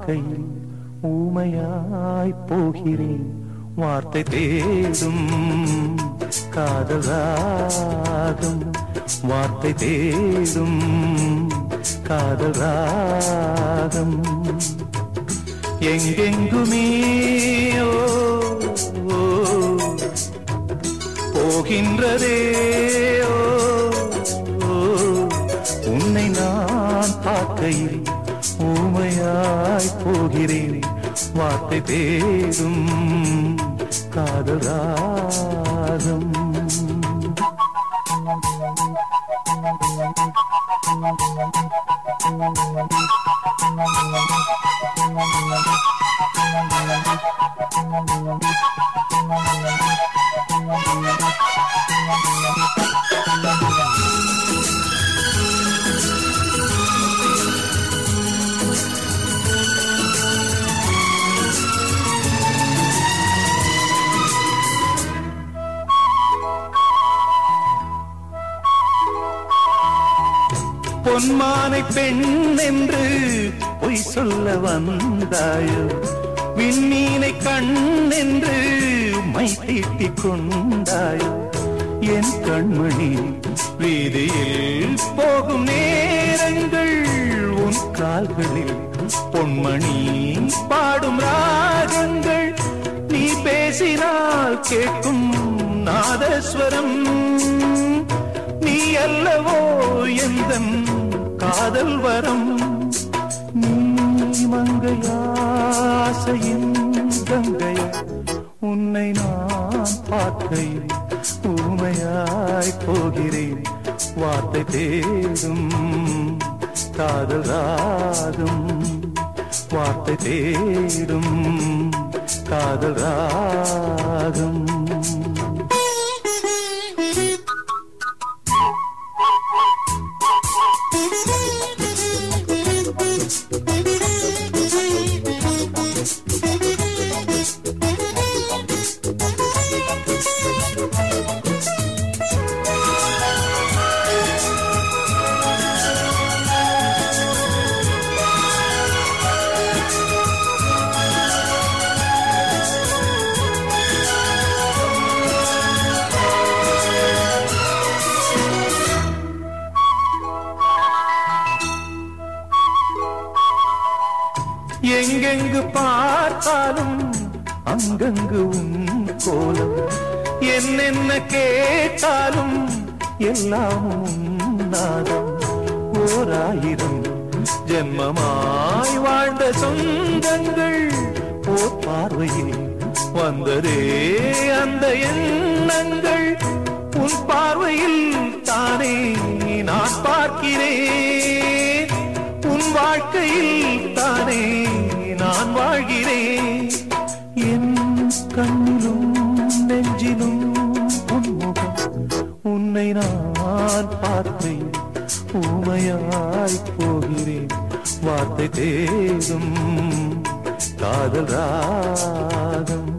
பார்க்கையில் ஊமையாய் போகிறேன் வார்த்தை தேடும் காதல் ராகம் வார்த்தை தேடும் காதல் ராகம் எங்கெங்குமே போகின்றதே உன்னை நான் பார்க்கையில் ஊமையாய் போகிறேன் வார்த்தை தேடும் காதல் ராகம் பொன்மானை பெண் என்று பொய் சொல்ல வந்தாயோ விண்மீனை கண் என்று மை தீட்டிக் கொண்டாயோ என் கண்மணி வீதியில் போகும் நேரங்கள் உன் கால்களில் பொன்மணி பாடும் ராகங்கள் நீ பேசினால் கேட்கும் நாதஸ்வரம் நீ அல்லவோ எந்தன் காதல் வரம் நீ மங்கையாசையின் கங்கை உன்னை நான் பார்க்கையில் ஊமையாய் போகிறேன் வார்த்தை தேடும் காதல் ராகம் வார்த்தை தேடும் காதல் ராகம் எங்கெங்கு பார்த்தாலும் அங்கங்கு உன் கோலம் என்னென்ன கேட்டாலும் எல்லாம் உன்னாதம் ஓராயிரம் ஜென்மமாய் வாழ்ந்த சொந்தங்கள் ஓர் பார்வையில் வந்ததே அந்த எண்ணங்கள் உன் பார்வையில் தானே நான் பார்க்கிறேன் உன் வாழ்க்கையில் தானே நான் வாழ்கிறேன் என் கண்ணிலும் நெஞ்சிலும் உன்முகம் உன்னை நான் பார்த்தேன் ஊமையாய் போகிறேன் வார்த்தை தேடும் காதல் ராகம்